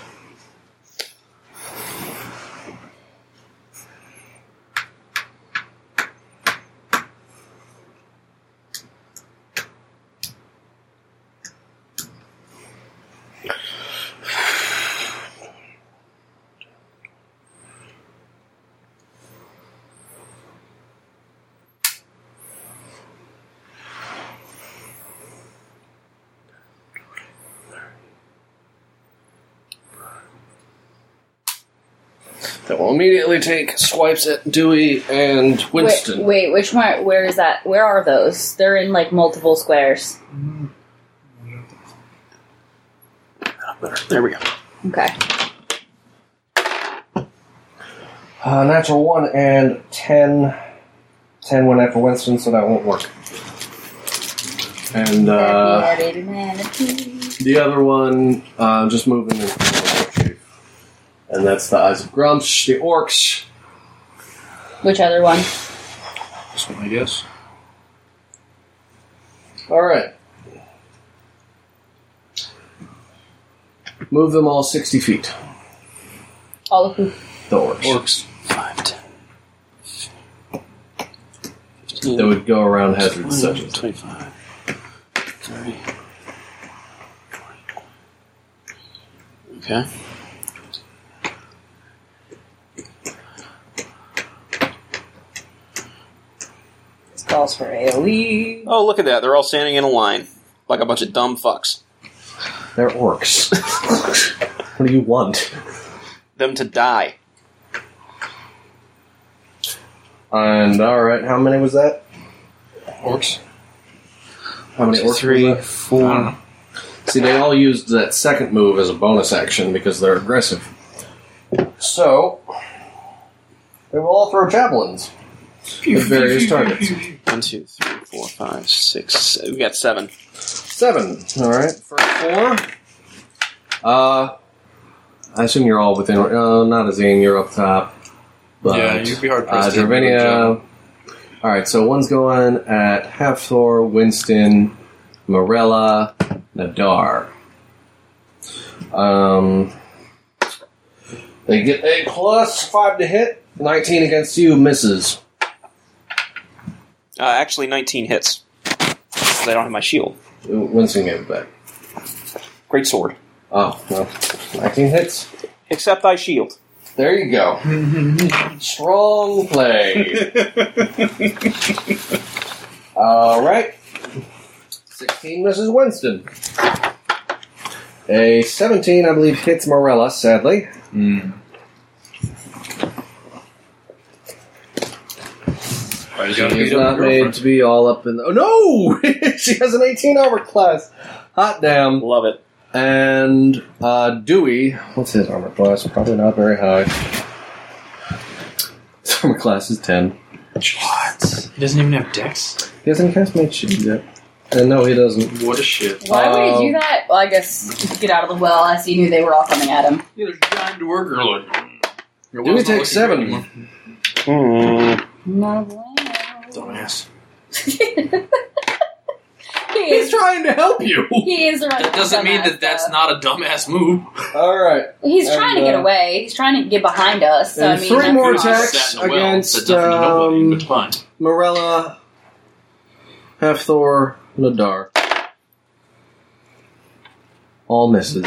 That will immediately take swipes at Dewey and Winston. Wait, wait, which one? Where is that? Where are those? They're in like multiple squares. There we go. Okay. Uh, natural one and ten. ten went after Winston, so that won't work. And uh, the other one, uh, just moving in front of the War Chief. And that's the Eyes of Grumsh, the Orcs. Which other one? This one, I guess. Alright. Move them all sixty feet. All of who? The Orcs. Orcs. five, ten, fifteen, They would go around hazards such as. twenty-five, thirty, forty. Okay. This calls for AoE. Oh, look at that. They're all standing in a line. Like a bunch of dumb fucks. They're Orcs. What do you want? Them to die. And alright, how many was that? Orcs. How many orcs? Three, was that? four. I don't know. See, they all used that second move as a bonus action because they're aggressive. So, they will all throw javelins at various targets. One, two, three, four, five, six. Seven. We got seven. Seven. Alright, first four. Uh, I assume you're all within. Uh, not Azine, you're up top. But, Yeah, you'd be hard uh, pressed. to hit with a Dravinia. javelin. Alright, so one's going at Halfthor, Winston, Morella, Nadar. Um, they get a plus five to hit. nineteen against you misses. Uh, actually, nineteen hits. 'Cause I don't have my shield. Winston gave it back. Great sword. Oh, well, nineteen hits. Except I shield. There you go. Strong play. All right. sixteen misses Winston. A seventeen, I believe, hits Morella, sadly. Mm. Why you gotta She's beat up not your made girlfriend? to be all up in the... Oh, no! She has an eighteen armor class. Hot damn. Love it. And uh, Dewey, what's his armor class? Probably not very high. His armor class is ten. What? He doesn't even have dex? He hasn't cast Mage Shield yet. And no, he doesn't. What a shit. Why would Um, he do that? Well, I guess get out of the well as he knew they were all coming at him. Yeah, there's a giant worker like. Dewey takes seven. Hmm. No bueno. Dumbass. He He's is, trying to help you. he is running. That doesn't mean dumbass that that's stuff. not a dumbass move. All right. He's And, trying to get uh, away. He's trying to get behind us. So, and I mean, three that's more not- attacks. Sat in a well, against, said nothing to nobody, um, but fine. Morella, Half-Thor, Nadar. All misses.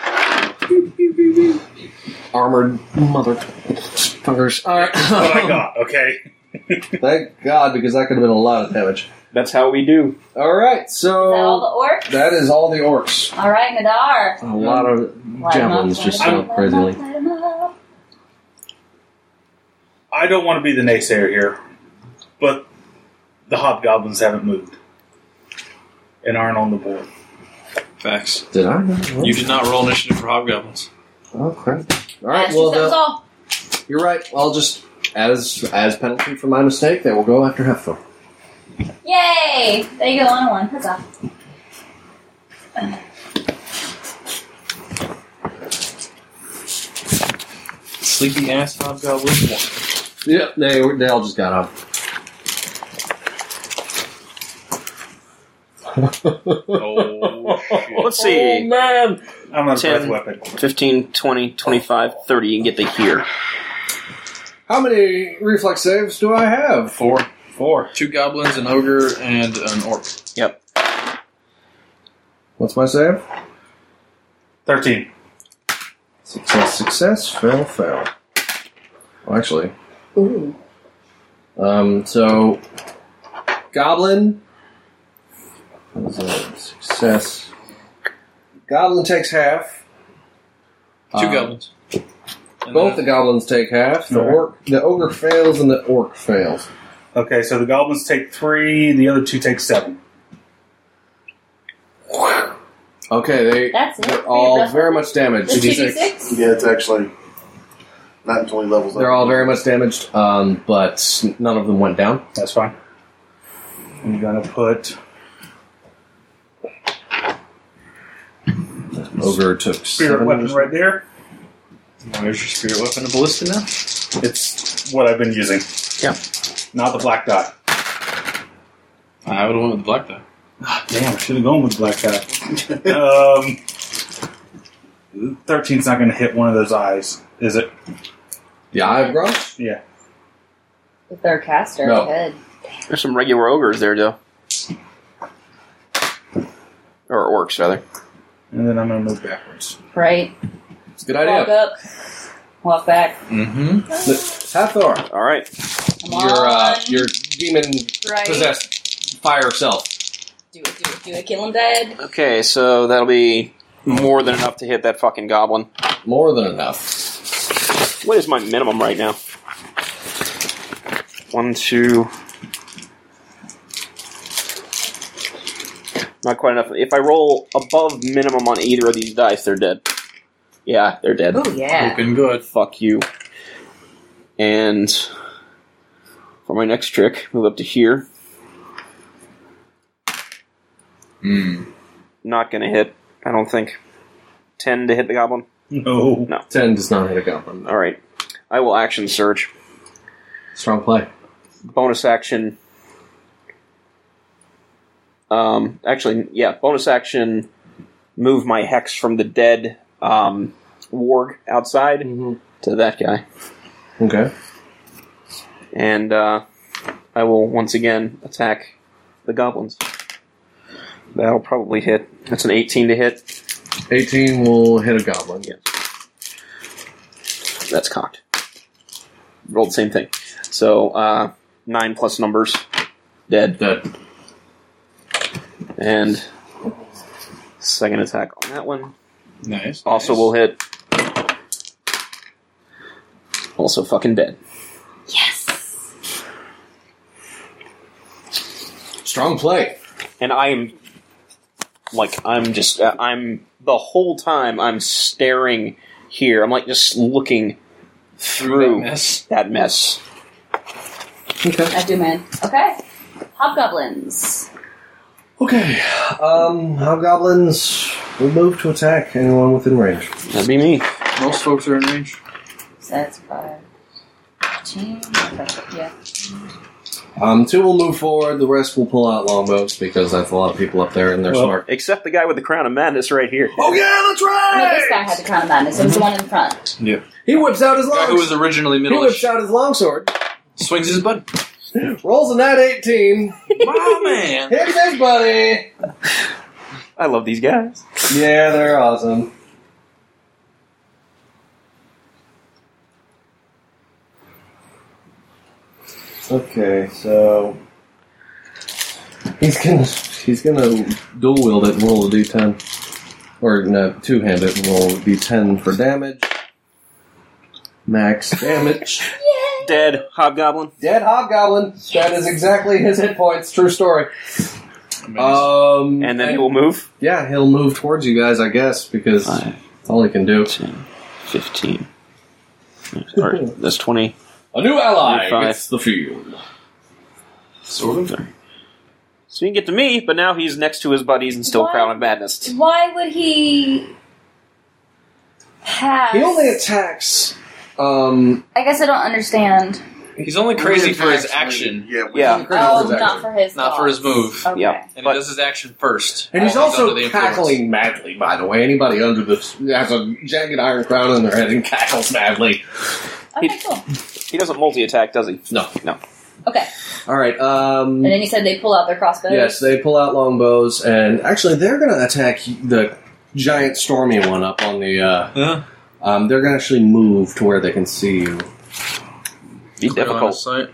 Armored motherfuckers. All right. That's what I got, okay? Thank God, because that could have been a lot of damage. That's how we do. All right, Is that all so the orcs? that is all the orcs. All right, Nadar. A lot of Light 'em up, javelins light just 'em so up, light 'em crazily. up, light 'em up. I don't want to be the naysayer here, but the hobgoblins haven't moved and aren't on the board. Facts. Did I? You did not roll initiative for hobgoblins. Oh crap! All right, That's well, just- that was the, all. you're right. I'll just as as penalty for my mistake, they will go after Hefthor. Yay! There you go, on a one. Huzzah. Sleepy ass hobgoblins one. Yeah, they they all just got up. Oh shit. Let's see. Oh man! I'm not a breath ten, weapon. fifteen, twenty, twenty-five, thirty, and get the here. How many reflex saves do I have? Four. Four. Two goblins, an ogre, and an orc. Yep. What's my save? Thirteen. Success, success, fail, fail. Well, actually, Ooh. um, so Goblin. What was that? Success. Goblin takes half. Two Um, goblins. And Both the then- goblins take half. The Alright. orc, the ogre fails, and the orc fails. Okay, so the goblins take three, the other two take seven. Okay, they That's it. they're all very much damaged. The two D six? Yeah, it's actually not in twenty levels. They're all very much damaged, um, but none of them went down. That's fine. I'm gonna put Ogre took spirit seven. weapon right there. Where's your spirit weapon? A ballista now? It's what I've been using. Yeah. Not the black dot. I would have went with the black die. Damn, I should have gone with the black dot. um, thirteen's not going to hit one of those eyes, is it? The Eye of Grumps? Yeah. The third caster. No. Good. There's some regular ogres there, though. Or orcs, rather. And then I'm going to move backwards. Right. It's a good Walk idea. up. Walk back. Mm-hmm. Hathor, All right. Come your uh, on. your demon Right. possessed fire self. Do it, do it, do it. Kill him dead. Okay, so that'll be more than enough to hit that fucking goblin. More than enough. What is my minimum right now? One, two. Not quite enough. If I roll above minimum on either of these dice, they're dead. Yeah, they're dead. Oh, yeah. Looking good. Fuck you. And for my next trick, move up to here. Hmm. Not gonna hit, I don't think. Ten to hit the goblin. No. Ten does not hit a goblin. All right. I will action surge. Strong play. Bonus action. Um, actually, yeah, bonus action. Move my hex from the dead um, warg outside Mm-hmm. to that guy, Okay. and uh, I will once again attack the goblins. That'll probably hit. That's an eighteen to hit. eighteen will hit a goblin. Yeah. That's cocked. Rolled the same thing. So uh, nine plus numbers, dead. Dead. And second attack on that one. Nice. Also nice. will hit. Also fucking dead. Yes. Strong play. And I am Like I'm just, uh, I'm the whole time I'm staring here. I'm like just looking through that mess. that mess. I do, man. Okay. Hobgoblins. Okay. Um, hobgoblins will move to attack anyone within range. That'd be me. Most folks are in range. So that's five. fifteen. Okay. Yeah. Um, two will move forward. The rest will pull out longbows because that's a lot of people up there and they're Well, smart. Except the guy with the crown of madness right here. Oh yeah, that's right. No, this guy had the crown of madness. It was the one in front. Yeah. He whips out his The guy long. who was originally He middle-ish whips out his longsword. swings his button. Rolls a nat eighteen. My man. Hits his buddy. I love these guys. Yeah, they're awesome. Okay, so he's gonna he's gonna dual wield it and roll a d ten, or no, two hand it and roll a d ten for damage. Max damage. Dead hobgoblin. Dead hobgoblin. That is exactly his hit points. True story. Um, And then he will move. Yeah, he'll move towards you guys, I guess, because Five, that's all he can do. ten, fifteen. Or that's twenty. A new ally Five. gets the field. Sort of. So you can get to me, but now he's next to his buddies and still Why? crown of madness. Why would he pass? He only attacks. Um, I guess I don't understand. He's only crazy for his action, Yeah. We Yeah. Oh, not for his. not for his thoughts. move. Okay. Yeah. And But- he does his action first. and he's While also under the influence. cackling madly, by the way. Anybody under this has a jagged iron crown on their head and cackles madly. Okay, cool. He doesn't multi-attack, does he? No. No. Okay. All right. Um, And then you said they pull out their crossbows. yes, they pull out longbows, and actually, they're going to attack the giant stormy one up on the. Uh, Yeah. um, they're going to actually move to where they can see you. Be Clear line of difficult. sight.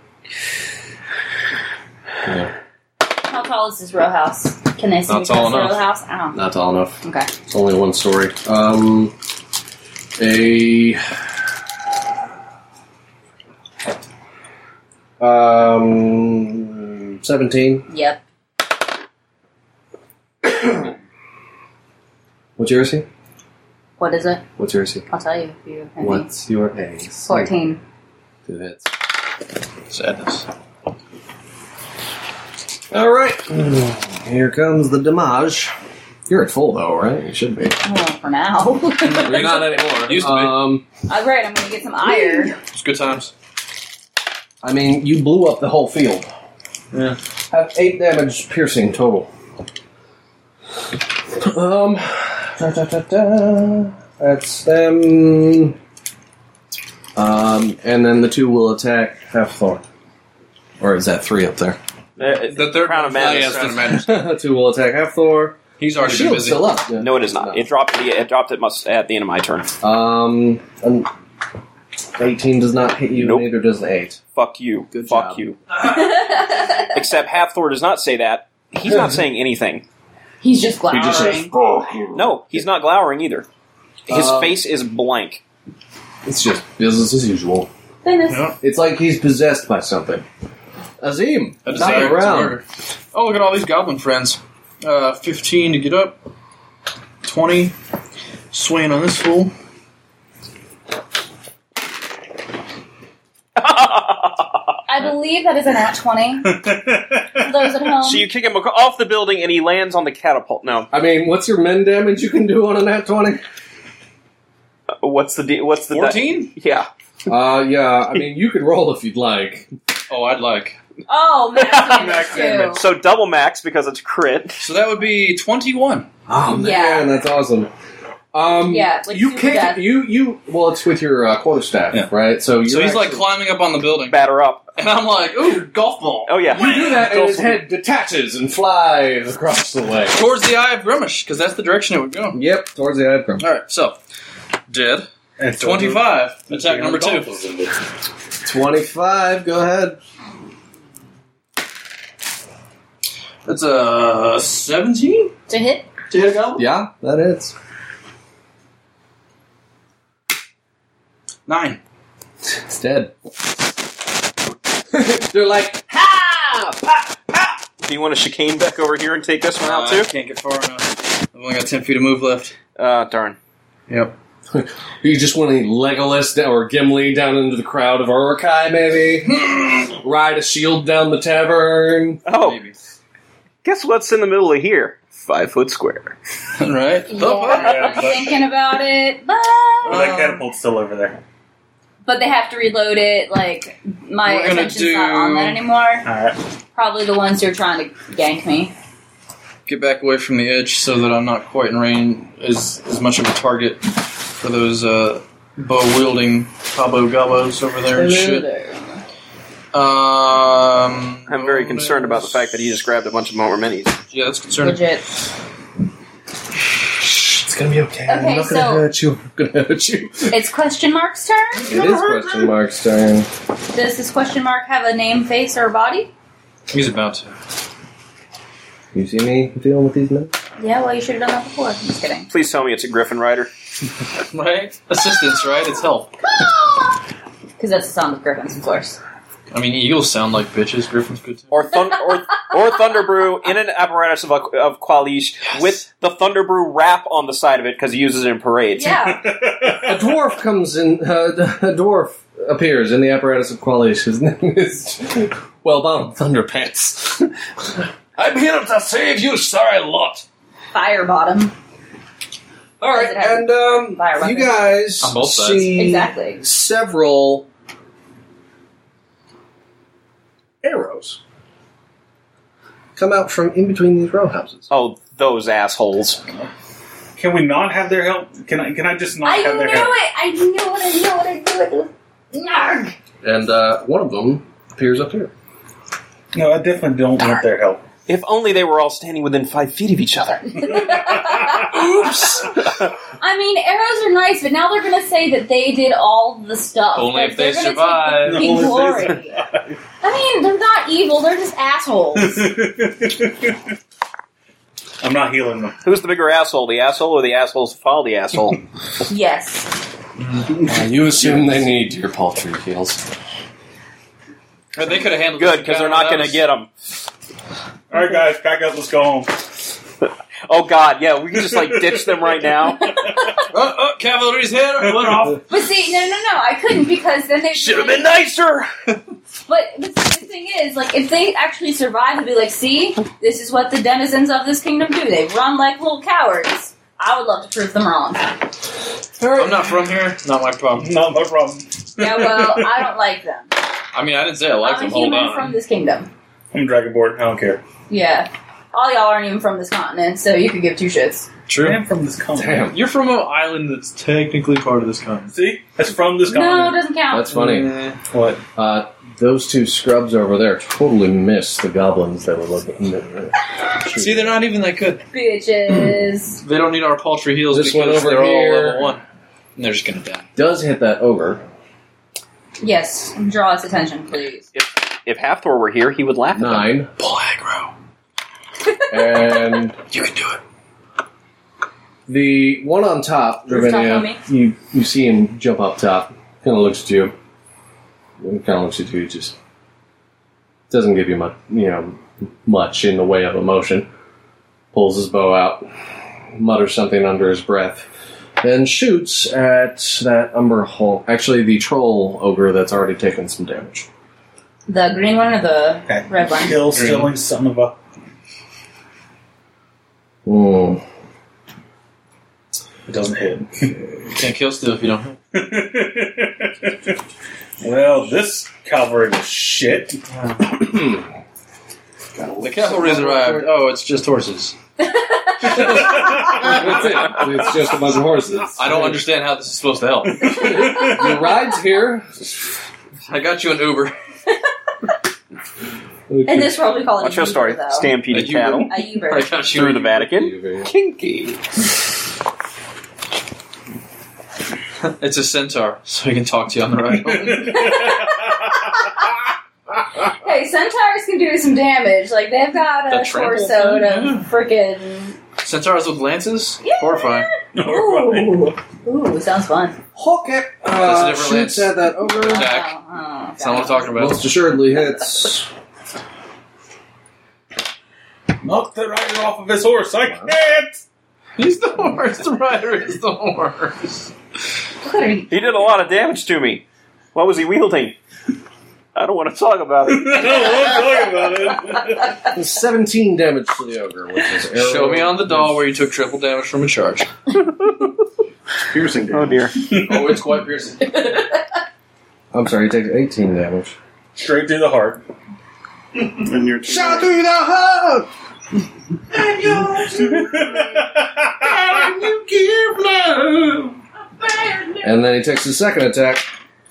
Yeah. How tall is this row house? Can they see Not me tall past the enough. row house? I don't know. Not tall enough. Okay. It's only one story. Um, a um seventeen. Yep. What's your A C? What is it? What's your A C? I'll tell you if you. I What's your A C? think. Fourteen. Two hits. Sadness. All right. Here comes the damage. You're at full though, right? You should be. Well, for now. You're not anymore. Used to be. Um, All right, I'm gonna get some iron. It's good times. I mean, you blew up the whole field. Yeah. Have eight damage piercing total. Um, da, da, da, da. That's them. Um, and then the two will attack half Thorn. Or is that three up there? Uh, The third crown of oh, yeah, madness. Crown of Madness. The two will attack half Thor. He's already been Shield's busy. still up. Yeah. No, it is not. It dropped. It, it dropped. It must at the end of my turn. Um, an eighteen does not hit you. Nope. Neither does an eight. Fuck you. Good Fuck job. you. Except Half Thor does not say that. He's not saying anything. He's just glowering. He just says, "Fuck you." No, he's not glowering either. His Uh, face is blank. It's just business as usual. Goodness. Yeah. It's like he's possessed by something. Azim, That is top it. of the It's a round. murder. Oh, look at all these goblin friends. Uh, fifteen to get up. twenty. Swaying on this fool. I believe that is a nat twenty. For those at home. So you kick him ac- off the building, and he lands on the catapult. No, I mean, what's your men damage you can do on a nat twenty? Uh, what's the de- what's the di- fourteen? Yeah, Uh, yeah, I mean, you could roll if you'd like. Oh, I'd like. Oh, max damage Max too. damage. so double max because it's crit. So that would be twenty-one. Oh, man, Yeah. that's awesome. Um, Yeah, like you super kick, death. you, you, well, it's with your uh, quarterstaff, Yeah. right? So, you're So he's like actually- climbing up on the building. Batter up. And I'm like, ooh, golf ball. Oh yeah. You do that, and Go his for head detaches and flies across the way. Towards the eye of Grimish, because that's the direction it would go. Yep, towards the eye of Crum. Alright, so. Dead. And so twenty-five. Attack number two. twenty-five, go ahead. That's a seventeen? To hit? To hit a goblin? Yeah, that hits. Nine. It's dead. They're like, ha! Pa! Do you want to chicane back over here and take this one out Uh, too? I can't get far enough. I've only got ten feet of move left. Uh, darn. Yep. You just want to Legolas down, or Gimli down into the crowd of Uruk-hai, maybe? Ride a shield down the tavern? Oh, Maybe. guess what's in the middle of here? Five foot square. Right? Yeah, Yeah, I'm but- thinking about it, but Well, that catapult's still over there. but they have to reload it. Like my We're gonna attention's not on that do- anymore. Alright. Probably the ones who are trying to gank me. Get back away from the edge so that I'm not quite in range as, as much of a target for those uh, bow-wielding Cabo Gabos over there and shit. Um, I'm very concerned about the fact that he just grabbed a bunch of more minis. Yeah, that's concerning. Legit. It's gonna be okay. I'm Okay, not gonna so- hurt you. I'm gonna hurt you. It's question mark's turn. It is question mark's turn. Does this question mark have a name, face, or body? He's about to. You see me dealing with these men? Yeah, well, you should have done that before. I'm just kidding. Please tell me it's a Griffin Rider. Right? Assistance, right? It's help. Because that's the sound of griffins, of course. I mean, eagles sound like bitches. Griffins good too. Or thun- or, or Thunderbrew in an apparatus of, of Qualish Yes. with the Thunderbrew wrap on the side of it because he uses it in parades. Yeah. A dwarf comes in. Uh, a dwarf appears in the apparatus of Qualish. His name is Wellbound Thunderpants. I'm here to save you, sorry lot. Fire bottom. All right, Does it have and um, fire you weapons? guys On both sides. see Exactly. several arrows come out from in between these row houses. Oh, those assholes. Can we not have their help? Can I Can I just not I have knew their it! help? I knew it! I knew it! I knew it! Narg! And uh, one of them appears up here. No, I definitely don't want their help. If only they were all standing within five feet of each other. Oops! I mean, arrows are nice, but now they're going to say that they did all the stuff. Only Like, if they they're gonna survive. Take the Only glory. if they survive. I mean, they're not evil. They're just assholes. I'm not healing them. Who's the bigger asshole? The asshole or the assholes who follow the asshole? Yes. Uh, you assume they need your paltry heals. Or they could have handled Good, this because they're without not going to us. get them. Alright, guys, pack up, let's go home. Oh, God, yeah, we can just, like, ditch them right now. Oh, oh, cavalry's here. What off? But see, no, no, no. I couldn't because then they Should have been nicer! But the, the thing is, like, if they actually survive, they'd be like, see, this is what the denizens of this kingdom do. They run like little cowards. I would love to prove them wrong. I'm not from here. Not my problem. Not my problem. Yeah, well, I don't like them. I mean, I didn't say I liked I'm a them. Hold human on. from this kingdom. I'm Dragonborn, I don't care. Yeah. All y'all aren't even from this continent, so you could give two shits. I True. am from this continent. Damn, You're from an island that's technically part of this continent. See? That's from this No, it continent. doesn't count. that's funny. What? Uh, those two scrubs over there totally missed the goblins that were looking. At See, they're not even that good. Bitches. They don't need our paltry heals This one because over they're here. all level one. And they're just gonna die. Does hit that ogre. Yes, draw its attention, please. If Hathor were here, he would laugh at them. Nine. Pull aggro. And You can do it. the one on top, Rooftop Ravinia, homie. you, you see him jump up top. Kind of looks at you. Kind of looks at you. Just doesn't give you much, you know, much in the way of emotion. Pulls his bow out, mutters something under his breath, then shoots at that Umber Hulk. Actually, the troll ogre that's already taken some damage. The green one or the Okay. red one? Kill stealing son of a... Hmm. It doesn't hit. You can't kill still if you don't hit. Well, this cavalry was shit. The cavalry's arrived. Oh, it's just horses. That's it. It's just a bunch of horses. I don't understand how this is supposed to help. Your ride's here. I got you an Uber. In this world, we call it What's a your story? Uber, though. Stampeded A Uber. cattle A Uber. I got you through an the Uber. Vatican. Kinky. It's a centaur, so he can talk to you on the ride home. Hey, centaurs can do some damage. Like, they've got The a trample torso thing, to yeah. frickin'... Centaurs with lances? Yeah. Horrifying. Ooh. Ooh, sounds fun. Hawkett That's a uh, different shoots lance. at that ogre. Jack. Oh, oh, That's not what I'm talking about. Most assuredly hits. Knock the rider off of his horse. I can't! He's the worst. The rider is the worst. What are you? He did a lot of damage to me. What was he wielding? I don't want to talk about it. I don't want to talk about it. seventeen damage to the ogre, which is arrow. Show me on the doll where you took triple damage from a charge. Piercing Oh damage. dear. Oh, it's quite piercing. I'm sorry, he takes eighteen damage. Straight to the heart. And you're Shot through the heart! And you give love. And then he takes his second attack.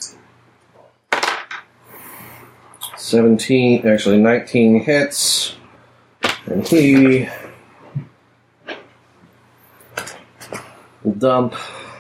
seventeen, actually nineteen hits. And he will dump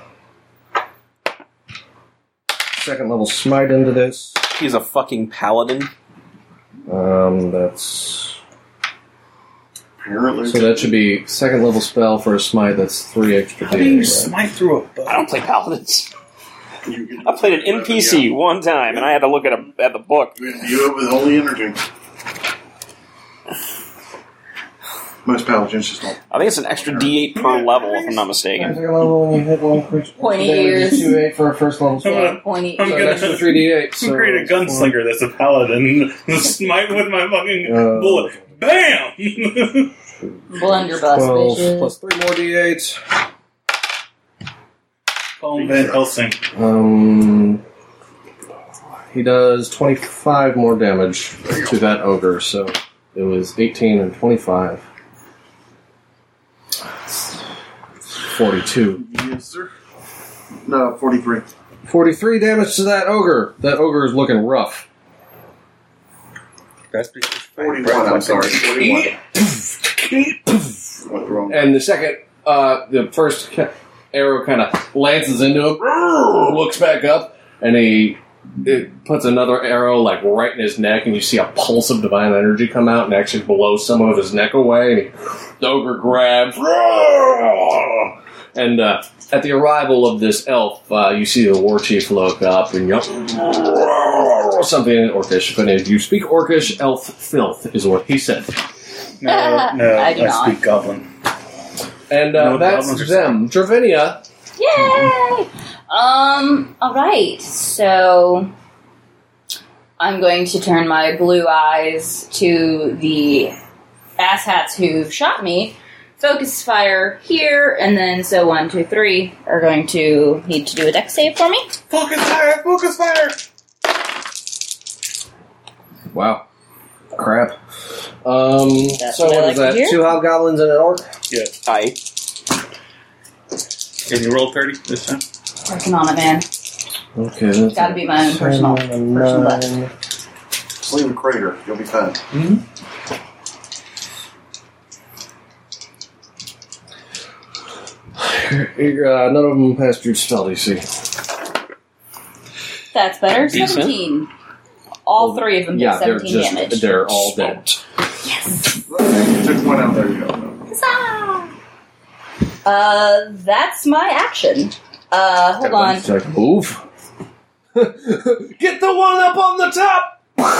second level smite into this. He's a fucking paladin. Um, that's... apparently. So that should be second level spell for a smite, that's three extra How do you damage. smite through a bow? I don't play paladins. You can- I played an N P C one time, and I had to look at a, at the book. You imbue it with holy energy. Most paladins just don't. I think it's an extra D eight per level, if I'm not mistaken. Second level, when you hit one creature. Pointy damage is ears. two eight for a first level spell. I'm gonna- Pointy. I'm So gonna- an extra three d eight. I'm create a gunslinger that's a paladin. Smite with my fucking Uh, bullet. Bam! Blunderbuss, twelve bitches. plus three more d eight. Call him Van Helsing. Um, he does twenty-five more damage to that ogre, so it was eighteen and twenty-five. forty-two. Yes, sir. No, forty-three. forty-three damage to that ogre. That ogre is looking rough. That's because forty-one, I'm sorry. forty-one. Went wrong. And the second, uh, the first ca- arrow kind of lances into him, looks back up, and he it puts another arrow like right in his neck, and you see a pulse of divine energy come out and actually blow some of his neck away. And he, the ogre grabs, and uh, at the arrival of this elf, uh, you see the war chief look up and yell something in Orcish. But if you speak Orcish, elf filth is what he said. No, no, I I, do not. speak goblin. And No, uh, the that's goblins are them. Dravinia. Yay! Um, alright, so I'm going to turn my blue eyes to the asshats who shot me, focus fire here, and then so one, two, three are going to need to do a dex save for me. Focus fire! Focus fire! Wow. Crap. Um, That's so what I what like is to that? hear. Two hobgoblins and an orc? Yeah. I. Can you roll thirty this time? Working on it, man. Okay. That's Gotta be my own personal- personal best. Just leave a crater. You'll be fine. Uh, none of them passed your spell D C. That's better. Decent. seventeen. All three of them did Yeah, they're seventeen just, damage. they're all dead. Yes! You took one out. There you go. Huzzah! Uh, that's my action. Uh, hold on. It's like, move. Get the one up on the top!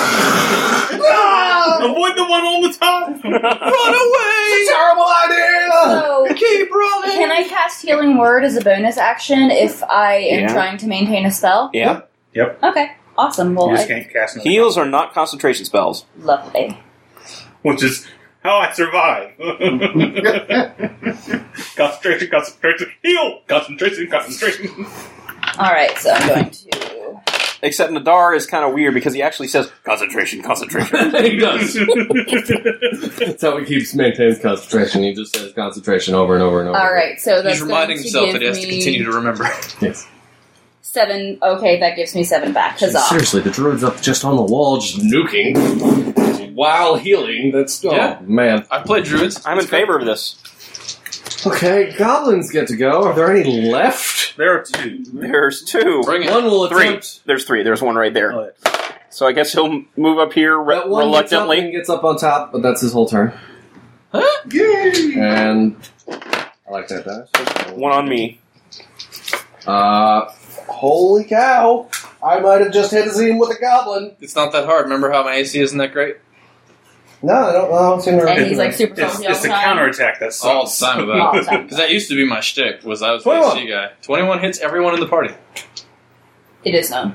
Ah! Avoid the one on the top! Run away! Terrible idea! So, Keep running! can I cast Healing Word as a bonus action if I am Yeah. trying to maintain a spell? Yeah. Okay, awesome. Well, You just I, can't cast another Heals are not concentration spells. lovely. which is how I survive. Concentration, concentration, heal! Concentration, concentration. Alright, so I'm going to... Except Nadar is kind of weird because he actually says concentration, concentration. He does. That's how he keeps maintains concentration. He just says concentration over and over and over. Alright, so that's He's reminding going to himself give that he has to me continue to remember. Yes. Seven. Okay, that gives me seven back. Huzzah. Seriously, the druid's up just on the wall, just nuking while healing. That's oh Yeah. man. I played druids. I'm in favor of this. Okay, goblins get to go. Are there any left? There are two. There's two. Bring it. One will Three. attempt. There's three. There's one right there. Oh, yeah. So I guess he'll move up here re- That one gets up, and reluctantly. gets up on top, but that's his whole turn. Huh? Yay! And I like that dice. One on me. Uh, holy cow! I might have just hit him with a goblin. It's not that hard. Remember how my A C isn't that great? No, I don't, I don't seem to And he's like super It's, salty all it's the the time. counterattack that All sucks. the time All about the it. time. Because that used to be my shtick, was I was the twenty-one. A C guy. twenty-one hits everyone in the party. It is known.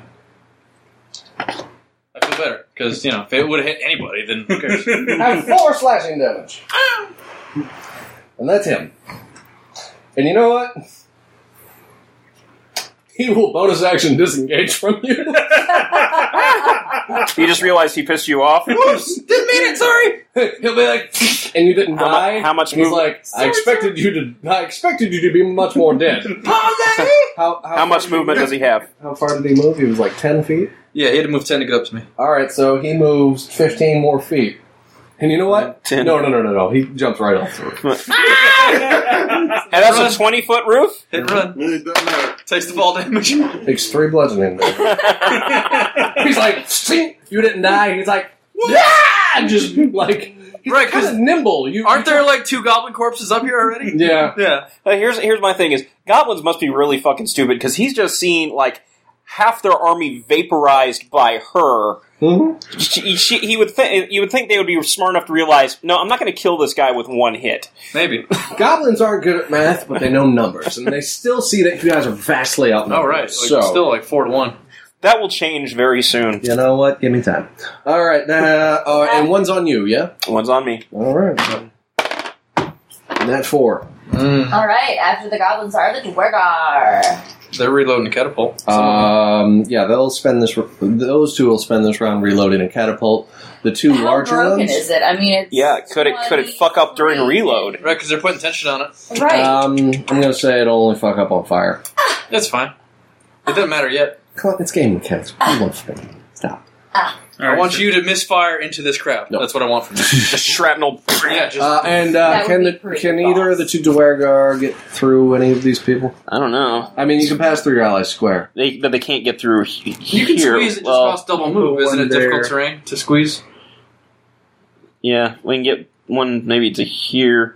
I feel better, because, you know, if it would have hit anybody, then who cares? have four slashing damage. And that's him. And you know what? He will bonus action disengage from you. You just realized he pissed you off. Oops! Didn't mean it, sorry! He'll be like, and you didn't How mu- die. how much And he's move- like, I expected you to. I expected you to be much more dead. how, how, How much movement does he have? How far did he move? He was like ten feet. Yeah, he had to move ten to get up to me. All right, so he moves fifteen more feet. And you know what? ten. No, no, no, no, no. He jumps right off the roof. And that's a twenty foot roof? Hit and run. It doesn't matter. Takes the fall damage. Takes three bludgeoning damage. He's like, "Stink, you didn't die." He's like, yeah, just like he's Right, kind 'cause of nimble. You Aren't there like two goblin corpses up here already? Yeah. Yeah. Uh, here's here's my thing: is goblins must be really fucking stupid because he's just seen like half their army vaporized by her. Mm-hmm. She, she, he would think you would think they would be smart enough to realize, no, I'm not going to kill this guy with one hit. Maybe. Goblins aren't good at math, but they know numbers, and they still see that you guys are vastly outnumbered. Oh, right. Like, so still like four to one. That will change very soon. you know what? Give me time. All right, uh, uh, and one's on you. Yeah. One's on me. All right. And that's four. Mm. Alright, after the goblins are the Dwergar. They're reloading a catapult. Um, yeah, they'll spend this. Those two will spend this round reloading a catapult. The two How larger broken ones. is it? I mean, it's Yeah, could it could it fuck up during reload? Right, because they're putting tension on it. Right. Um, I'm gonna say it'll only fuck up on fire. That's fine. It doesn't matter yet. Come on, it's game mechanics. You won't spin. Stop. I want you to misfire into this crowd. No. That's what I want from you. Just shrapnel. Yeah, just Uh, and uh, That would can be the, pretty can boss. either of the two Dwergar get through any of these people? I don't know. I mean, you can pass through your allies square. They but they can't get through he- you can here. squeeze it just well, past double move. Isn't it one difficult there. terrain to squeeze? yeah, we can get one maybe to here.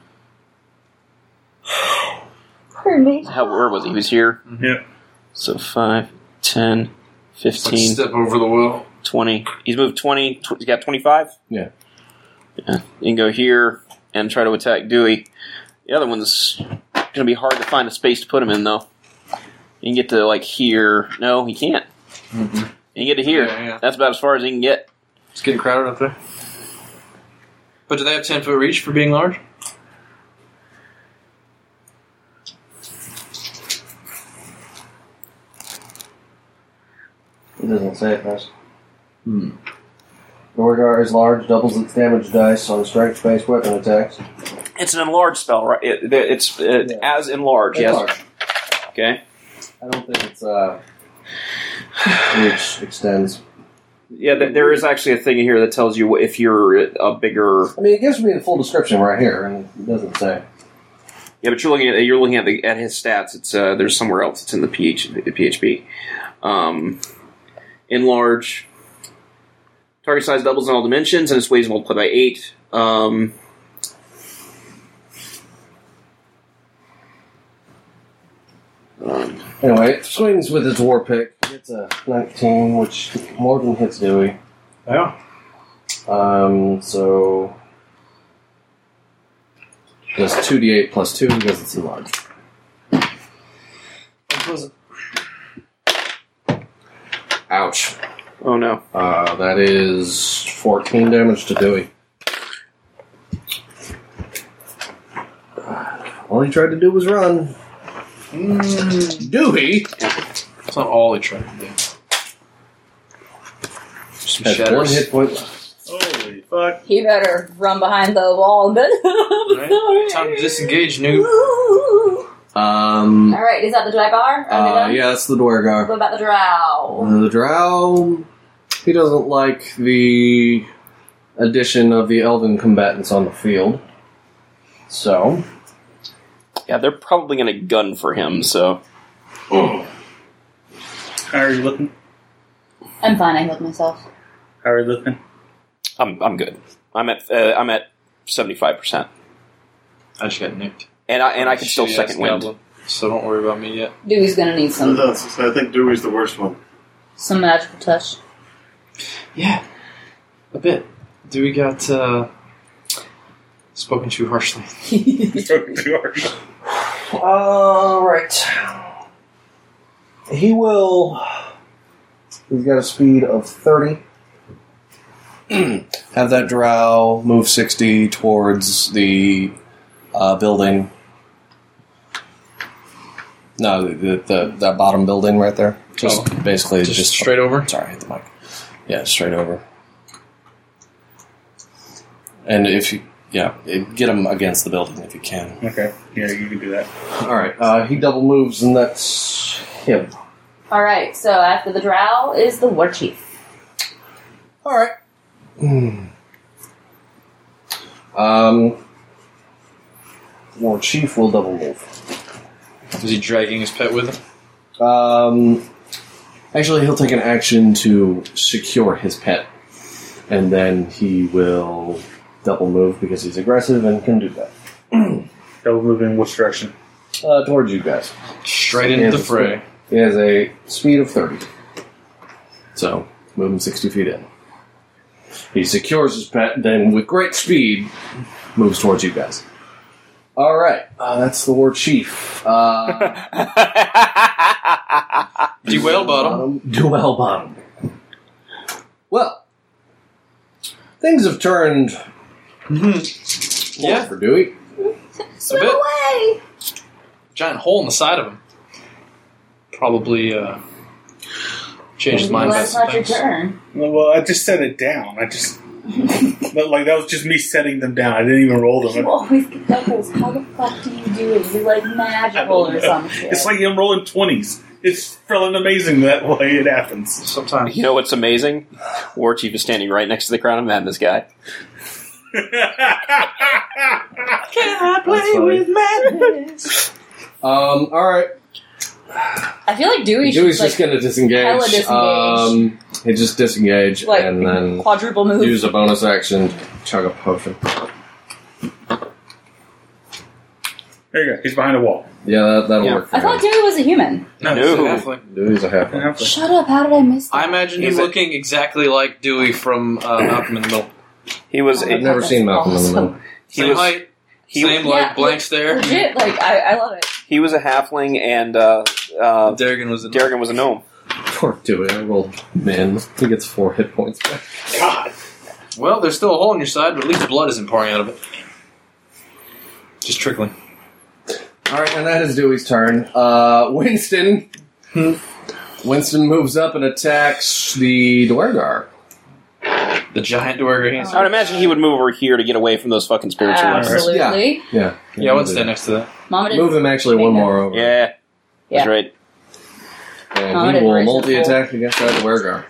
Pardon me. How where was he? He was here. Yeah. So five, ten, It's like fifteen, step over the wall. twenty. He's moved twenty. Tw- he's got twenty-five. Yeah. Yeah. You can go here and try to attack Dewey. The other one's going to be hard to find a space to put him in, though. You can get to, like, here. No, he can't. Mm-hmm. You can get to here. Yeah, yeah. That's about as far as he can get. It's getting crowded up there. But do they have ten foot reach for being large? It doesn't say it does. Hmm. Dwergar is large, doubles its damage dice on strength-based weapon attacks. It's an enlarged spell, right? It, it's uh, Yeah. as enlarged, yes. Large. Okay. I don't think it's uh, reach extends. Yeah, th- there is actually a thing here that tells you if you're a bigger. I mean, it gives me the full description right here, and it doesn't say. Yeah, but you're looking at you're looking at the, at his stats. It's uh, there's somewhere else. It's in the P H the P H P. Um, enlarge. Target size doubles in all dimensions, and its weight is multiplied by eight. Um, um, Anyway, it swings with its war pick. It's a nineteen, which more than hits Dewey. Yeah. Um, so does two d eight plus two because it's enlarged. Ouch. oh no! Uh, that is fourteen damage to Dewey. All he tried to do was run. Dewey That's not all they tried to do. Some has one shatters. hit point left. Holy fuck. He better run behind the wall a bit. Right. Time to disengage, noob. Um, Alright, is that the Dwergar? Are they uh, done? yeah, that's the Dwergar. What about the Drow? Uh, the Drow, he doesn't like the addition of the Elven combatants on the field. So, Yeah, they're probably going to gun for him. So How are you looking? I'm fine, I healed myself. How are you looking? I'm I'm good. I'm at uh, I'm at seventy five percent, I just got nicked. and I and I can still Shitty-ass second wind. goblin, so don't worry about me yet. Dewey's gonna need some That's- I think Dewey's the worst one. some magical touch. Yeah, a bit. Do we got uh, spoken too harshly? Spoken too harsh. All right. He will. He's got a speed of thirty. Have that drow move sixty towards the uh, building. No, the, the the bottom building right there. Just Oh. basically Just, just, straight over? Sorry, I hit the mic. Yeah, straight over. And if you, yeah, it, get him against the building if you can. Okay. Yeah, you can do that. All right, uh, he double moves, and that's him. All right. So after the drow is the war chief. All right. Hmm. Um, War Chief will double move. Is he dragging his pet with him? Um, actually, he'll take an action to secure his pet, and then he will double move because he's aggressive and can do that. Double move in which direction? Uh, towards you guys. Straight He into has the a fray. speed- He has a speed of thirty. So, move him sixty feet in. He secures his pet, then with great speed, moves towards you guys. Alright, uh, that's the War Chief. Uh, Dewell bottom. Duel bottom. Well, things have turned Yeah. for Dewey. Swim bit. away. Giant hole in the side of him. Probably uh, changed his mind Well, about that's some not your things. turn. Well, I just set it down. I just. But, like, that was just me setting them down. I didn't even roll them. You always get doubles. How the fuck do you do it? You're like magical or some shit. It's like I'm rolling twenties. It's feeling amazing that way it happens. Sometimes. You know what's amazing? War Chief is standing right next to the Crown of Madness guy. Can I play with madness? Um, alright. I feel like Dewey Dewey's should just like gonna disengage. hella disengage. Um, he just disengage Like, and then quadruple move. use a bonus action to chug a potion. There you go. He's behind a wall. Yeah, that, that'll Yeah. work for I thought him. Dewey was a human. No, No. it's a halfling. Dewey's a half. Shut up! How did I miss that? I imagine him He's a- looking exactly like Dewey from uh, Malcolm in the Middle. He was. Oh, I've never that's seen Malcolm in the awesome. Middle. He Same was. height, He, same Yeah, like blank stare. Legit, like I, I love it. he was a halfling, and uh, uh, Darrigan was a Darrigan was a gnome. Poor Dewey. I rolled min. He gets four hit points back. God. Well, there's still a hole in your side, but at least blood isn't pouring out of it. Just trickling. Alright, and that is Dewey's turn. Uh, Winston. Winston moves up and attacks the Dwergar. The giant Dwerger. I would imagine he would move over here to get away from those fucking spiritual weapons. Absolutely. Yeah. Yeah, I would stand next to that. Mama did. Move him actually one more over. Yeah, Yeah. that's right. And Oh, I he didn't will raise the multi-attack against that Dwergar.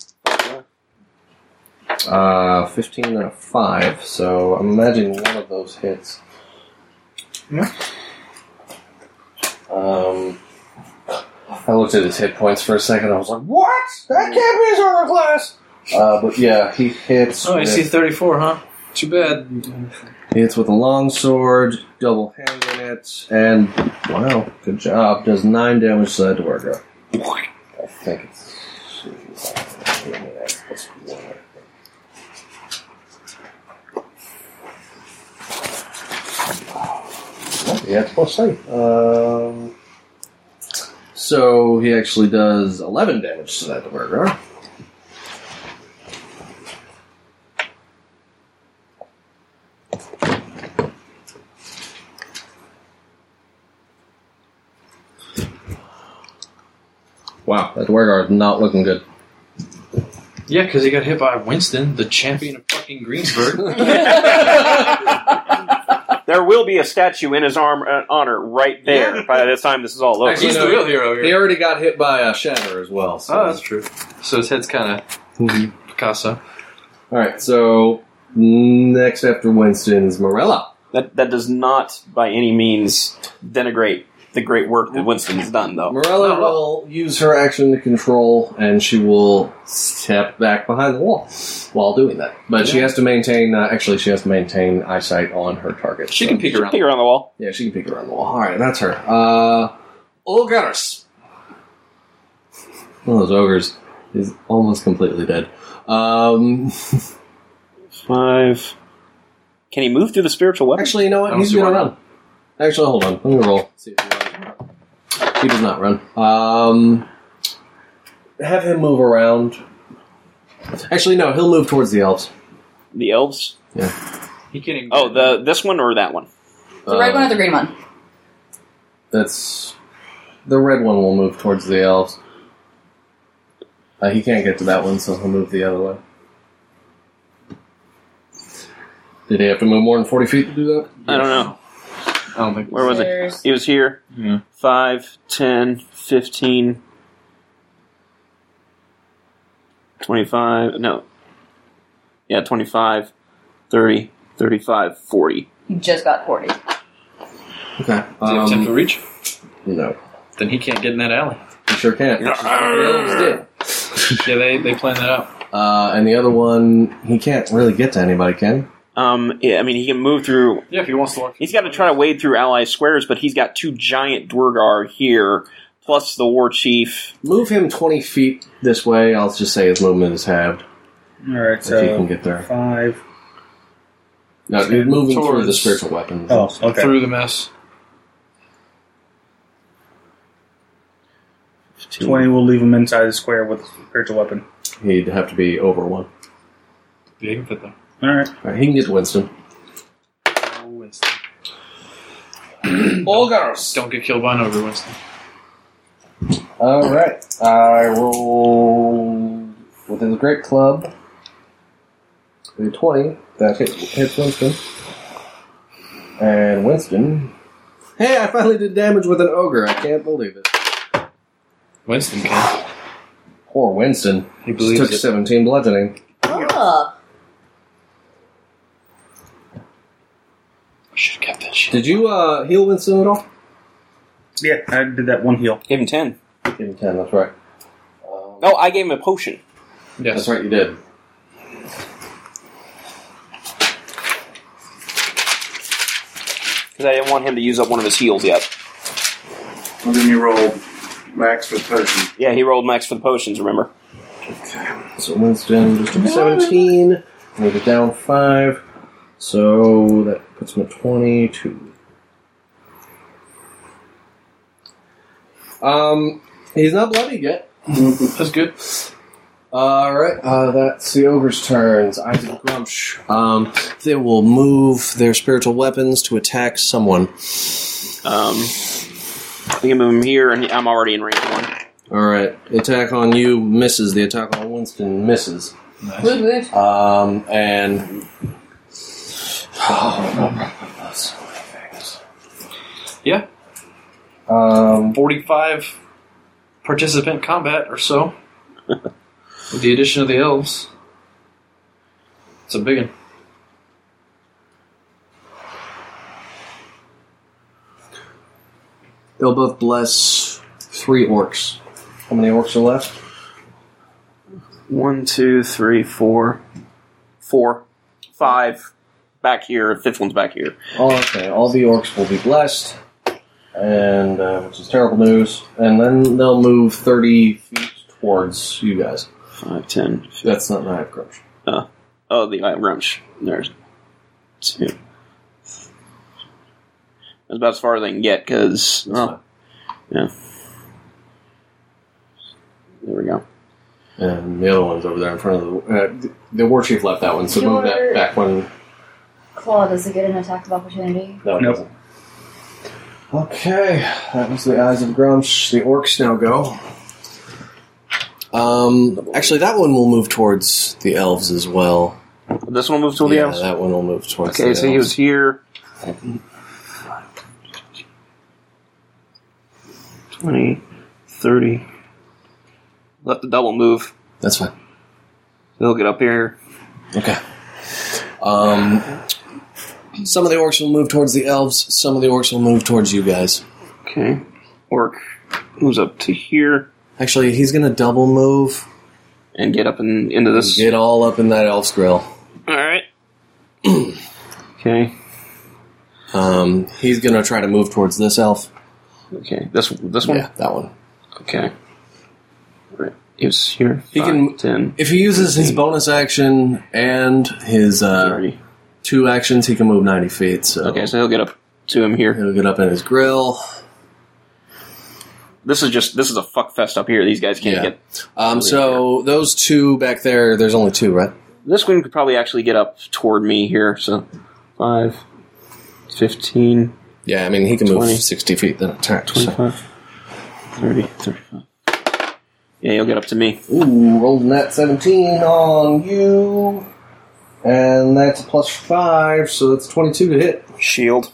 Uh, fifteen and a five, so I'm imagining one of those hits. Yeah. Um, I looked at his hit points for a second. I was like, "What? That can't be his armor class." Uh, but yeah, he hits. Oh, you with, see thirty-four, huh? Too bad. He hits with a long sword, double hand in it, and wow, good job. Does nine damage to that Dwergar. I think it's. Plus one. Yeah, it's plus three. Um, so he actually does eleven damage to that Dwergar. Wow, that Dwergar is not looking good. Yeah, because he got hit by Winston, the champion of fucking Greensburg. There will be a statue in his arm, uh, honor right there by the time this is all over. Actually, He's no, the real hero He here. already got hit by a shatter as well. So. Oh, that's true. So his head's kind of Picasso. All right, so next after Winston is Morella. That that does not by any means denigrate the great work that Winston has done, though. Morella Oh, will use her action to control, and she will step back behind the wall while doing that. But she has to maintain. Uh, actually, she has to maintain eyesight on her target. She so- can peek around. Peek around the wall. Yeah, she can peek around the wall. All right, that's her. Uh, Olgaris. One of those ogres is almost completely dead. Um, Five. Can he move through the spiritual weapon? Actually, you know I what? don't He's see going to why run. Actually, hold on. Let me roll. See if he runs. He does not run. Um, have him move around. Actually, no. He'll move towards the elves. The elves? Yeah. He can't even. Oh, the this one or that one? The red Uh, one or the green one? That's the red one will move towards the elves. Uh, he can't get to that one, so he'll move the other way. Did he have to move more than forty feet to do that? I don't know. I don't think. Where was it? There's- He was here. Yeah. Five, ten, fifteen, twenty-five. No. Yeah, twenty-five, thirty, thirty-five, forty. He just got forty. Okay. Does he have ten foot Um, reach? no. Then he can't get in that alley. He sure can't. The elves did. Yeah, they they planned that out. Uh, and the other one, he can't really get to anybody, can he? Um, yeah, I mean, he can move through. Yeah, if he wants to walk. He's got to try to wade through ally squares, but he's got two giant Dwargar here, plus the war chief. Move him twenty feet this way. I'll just say his movement is halved. All right, If he can so get there. five. No, you're moving through Towards- the spiritual weapons. Oh, okay. Through the mess. Twenty will leave him inside the square with a spiritual weapon. He'd have to be over one. Yeah, he can fit there. All right. All right, he can get to Winston. Oh, Winston. Bulgars. Don't get killed by an ogre, Winston. All right. I roll with his great club. A twenty. That hit, hits Winston. And Winston. Hey, I finally did damage with an ogre. I can't believe it. Winston can. Poor Winston. He Just believes took it. seventeen bludgeoning. Oh. I should have kept that shit. Did you uh, heal Winston at all? Yeah, I did that one heal. Give him ten. Give him ten. That's right. Um, Oh, I gave him a potion. Yes. That's right. You did. Because I didn't want him to use up one of his heals yet. And then you roll max for potion. Yeah, he rolled max for the potions, remember? So Winston just took seventeen. Move it down five. So that puts him at twenty-two. Um, he's not bloodied yet. That's good. Alright, uh, that's the ogre's turns. Isaac Grumsh. Um, they will move their spiritual weapons to attack someone. Um, I can move him here, and I'm already in range one. Alright, the attack on you misses. The attack on Winston misses. Woot woot. Um, and... Oh, so many things. Yeah. Um, forty-five participant combat or so. With the addition of the elves. It's a big one. they'll both bless three orcs. How many orcs are left? One, two, three, four. Four. Five. Back here. Fifth one's back here. Oh, okay, all the orcs will be blessed, and uh, which is terrible news. And then they'll move thirty feet towards you guys. Five, ten. That's not Knife Grumsh. Uh, oh, the uh, Grumsh. There's two. That's about as far as I can get, because... Oh, yeah. There we go. And the other one's over there in front of the... Uh, the, the war chief left that one, so move that Your- back one. Claw, does it get an attack of opportunity? No, it Nope. doesn't. Okay, that was the Eyes of Grumsh. The orcs now go. Um, actually, that one will move towards the elves as well. This one will move to the yeah, elves? that one will move towards Okay, the so he elves. was here. twenty, thirty. Let the double move. That's fine. He'll get up here. Okay. Um, some of the orcs will move towards the elves. Some of the orcs will move towards you guys. Okay. Orc moves up to here Actually, he's going to double move. and get up in, into this. Get all up in that elf's grill. Alright. Okay. Um, he's going to try to move towards this elf. Okay. This this one? Yeah, that one. Okay. Right is here. He Five, can- ten. If he uses his bonus action and his uh, thirty. two actions, he can move ninety feet. So Okay, so he'll get up to him here. he'll get up in his grill. This is just this is a fuck fest up here. These guys can't Yeah. get. Um, so those two back there, there's only two, right? This one could probably actually get up toward me here. So five, fifteen, Yeah, I mean he can move twenty, sixty feet then attack. So. twenty-five, thirty, thirty-five. Yeah, he'll get up to me. Ooh, rolled that seventeen on you, and that's a plus five, so that's twenty-two to hit. Shield.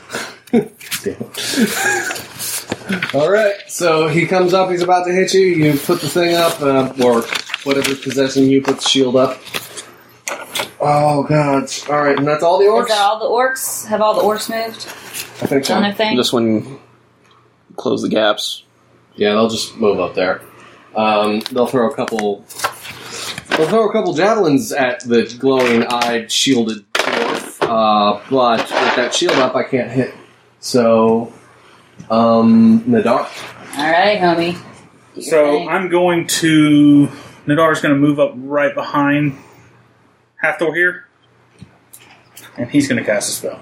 All right, so he comes up. He's about to hit you. You put the thing up, uh, or whatever's possessing you. Put the shield up. Oh god! All right, and that's all the orcs. Is that all the orcs? Have all the orcs moved? I think so. Done their thing? This one close the gaps. Yeah, they'll just move up there. Um, they'll throw a couple. They'll throw a couple javelins at the glowing-eyed, shielded dwarf. Uh, but with that shield up, I can't hit. So, um, Nadar. Alright, homie. Do your So thing. I'm going to. Nadar's going to move up right behind Hathor here, and he's going to cast a spell.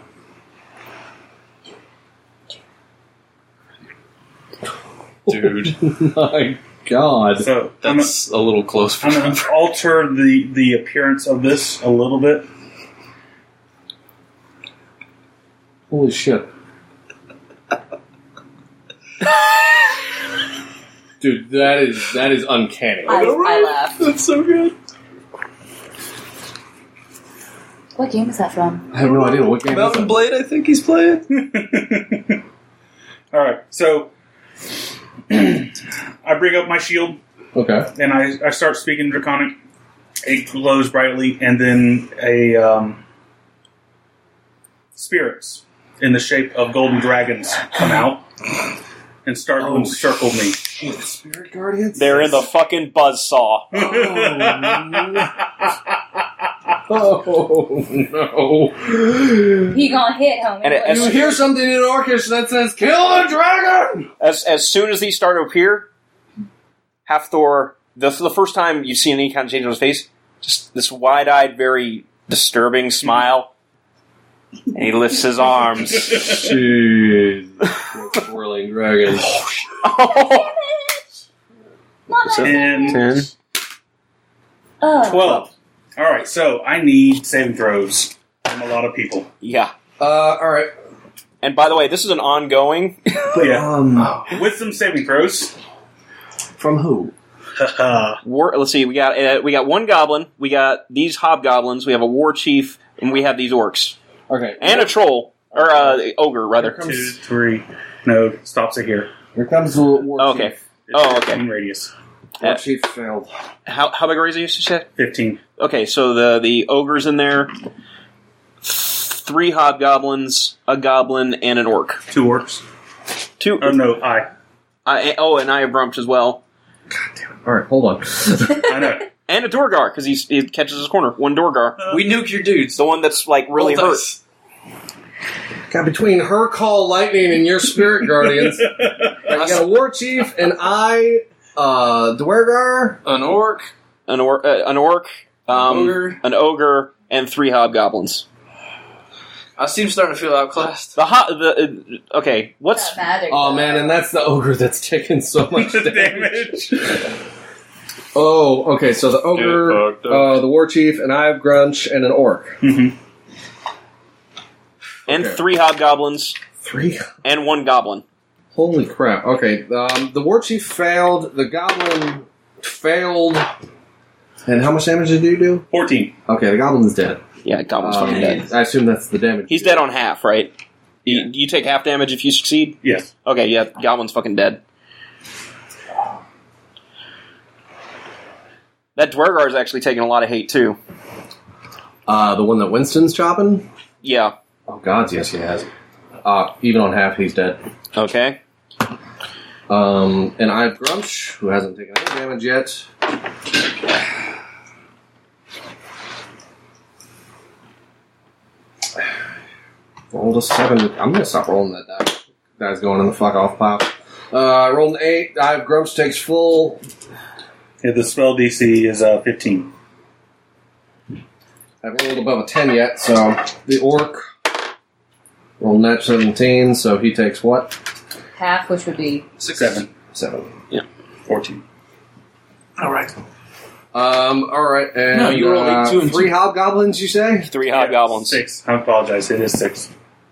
Dude, my God, So I'm, That's a little close for I'm me. going to alter the, the appearance of this a little bit. holy shit! Dude, that is that is uncanny. I, I laughed. That's so good. What game is that from? I have no idea what game is Mountain that? Blade, I think he's playing. All right, so I bring up my shield Okay. and I, I start speaking Draconic. It glows brightly, and then a um, spirits in the shape of golden dragons come out and start to encircle me. Spirit Guardians? They're in the fucking buzzsaw. Oh, no. He gonna hit, homie. And it- What- You hear something in Orcish that says, kill the dragon! As as soon as these start to appear, Hathor, the, for the first time you've seen any kind of change on his face, just this wide-eyed, very disturbing smile, and he lifts his arms. Jeez. Whirling dragons. Oh, Not that And ten. Oh. twelve. All right, so I need saving throws from a lot of people. Yeah. Uh, alright. And by the way, this is an ongoing. Yeah, Um, with some saving throws. from who? War, let's see, we got uh, we got one goblin, we got these hobgoblins, we have a war chief, and we have these orcs, Okay. and a troll or uh, ogre rather. Here comes- Two, three. No, stops it here. Here comes the war Oh, okay. chief. Oh, okay. fifteen radius. War Uh, chief failed. How how big are you said? Fifteen. Okay, so the the ogre's in there, three hobgoblins, a goblin, and an orc. Two orcs. Two. Oh no, I. I, oh, and I have Brumps as well, Alright, hold on. I know. and a Dorgar because he he catches his corner. One Dorgar, We nuke your dudes. it's the one that's like really Roll hurt. dice. Got between her call lightning and your spirit guardians. I got a war chief and I, uh, Dwergar. An orc. An orc, uh, an orc, um, Ogre. an ogre, and three hobgoblins. I seem starting to feel outclassed. The ho- the uh, okay, what's That magic. Oh man, and that's the ogre that's taken so much Damage. damage. Oh, okay, so the ogre, Get fucked up. uh, the war chief, and I have Grunch and an orc. Mm-hmm. and okay. three hobgoblins Three? and one goblin. Holy crap. Okay, um, the war chief failed, the goblin failed. And how much damage did you do? Fourteen. Okay, the goblin's dead. Yeah, goblin's Um, fucking dead. I assume that's the damage. He's dead on half, right? You, Yeah. you take half damage if you succeed. Yes. Okay, yeah, goblin's fucking dead. That Dwergar is actually taking a lot of hate too. Uh, the one that Winston's chopping? Yeah. Oh, gods, yes, he has. Uh, even on half, he's dead. Okay. Um, and I have Grumsh, who hasn't taken any damage yet. Rolled a seven. I'm gonna stop rolling that die. That's going in the fuck off pile. Uh, I rolled an eight. I have Grumsh takes full. Yeah, the spell D C is uh, fifteen. I haven't rolled above a ten yet, so the orc rolled nat seventeen, so he takes what? Half, which would be Six. Seven. Seven. Fourteen. All right. Um, alright, and No, you rolled uh, eight, two, and three two. hobgoblins, you say? Three hobgoblins. Six. I apologize. It is six.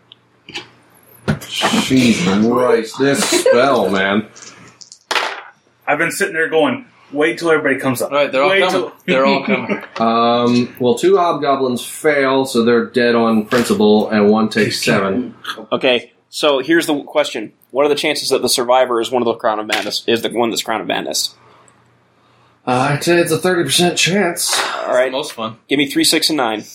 Jesus Christ, this spell, man. I've been sitting there going, wait till everybody comes up. All right, they're all Wait coming. till- They're all coming. Um, well, two hobgoblins fail, so they're dead on principle, and one takes seven. Okay, so here's the question: what are the chances that the survivor is one of the Crown of Madness? Is the one that's Crown of Madness? Uh, I'd say it's a thirty percent chance. All right, Most fun. give me three, six, and nine.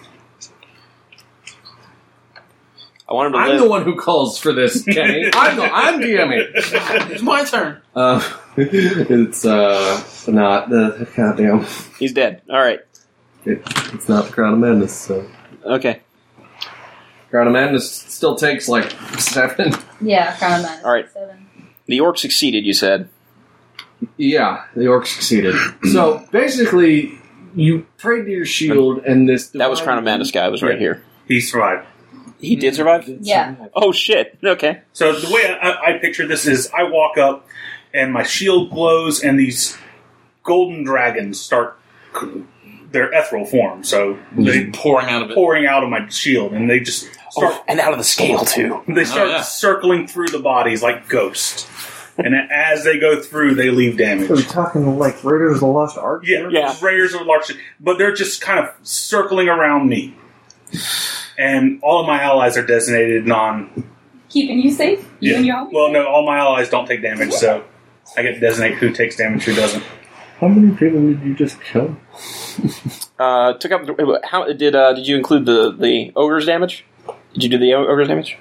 I want him to I'm live. the one who calls for this, Kenny. I'm the, I'm DMing. It's my turn. Uh, it's, uh, not the, goddamn, He's dead. All right. it, it's not the Crown of Madness, so. Okay. Crown of Madness still takes, like, seven. yeah, Crown of Madness. All right. Seven. The orc succeeded. You said. Yeah, the orc succeeded. So, basically, you prayed to your shield, and this... That was Crown of Madness guy. Was right here. He survived. He did survive. Yeah. Oh shit. Okay. So the way I, I picture this is I walk up and my shield glows and these golden dragons start their ethereal form. So they Pouring out of it. pouring out of my shield and they just start Oh, and out of the scale too. they start Oh, yeah. circling through the bodies like ghosts. And as they go through, they leave damage. Are we talking, like, Raiders of the Lost Ark? Yeah, Yeah. Raiders of large, but they're just kind of circling around me. And all of my allies are designated non. Keeping you safe? You Yeah. and your homies? Well, no, all my allies don't take damage, so I get to designate who takes damage, who doesn't. How many people did you just kill? Uh, took up. The, how did uh, did you include the the ogre's damage? Did you do the o- ogre's damage?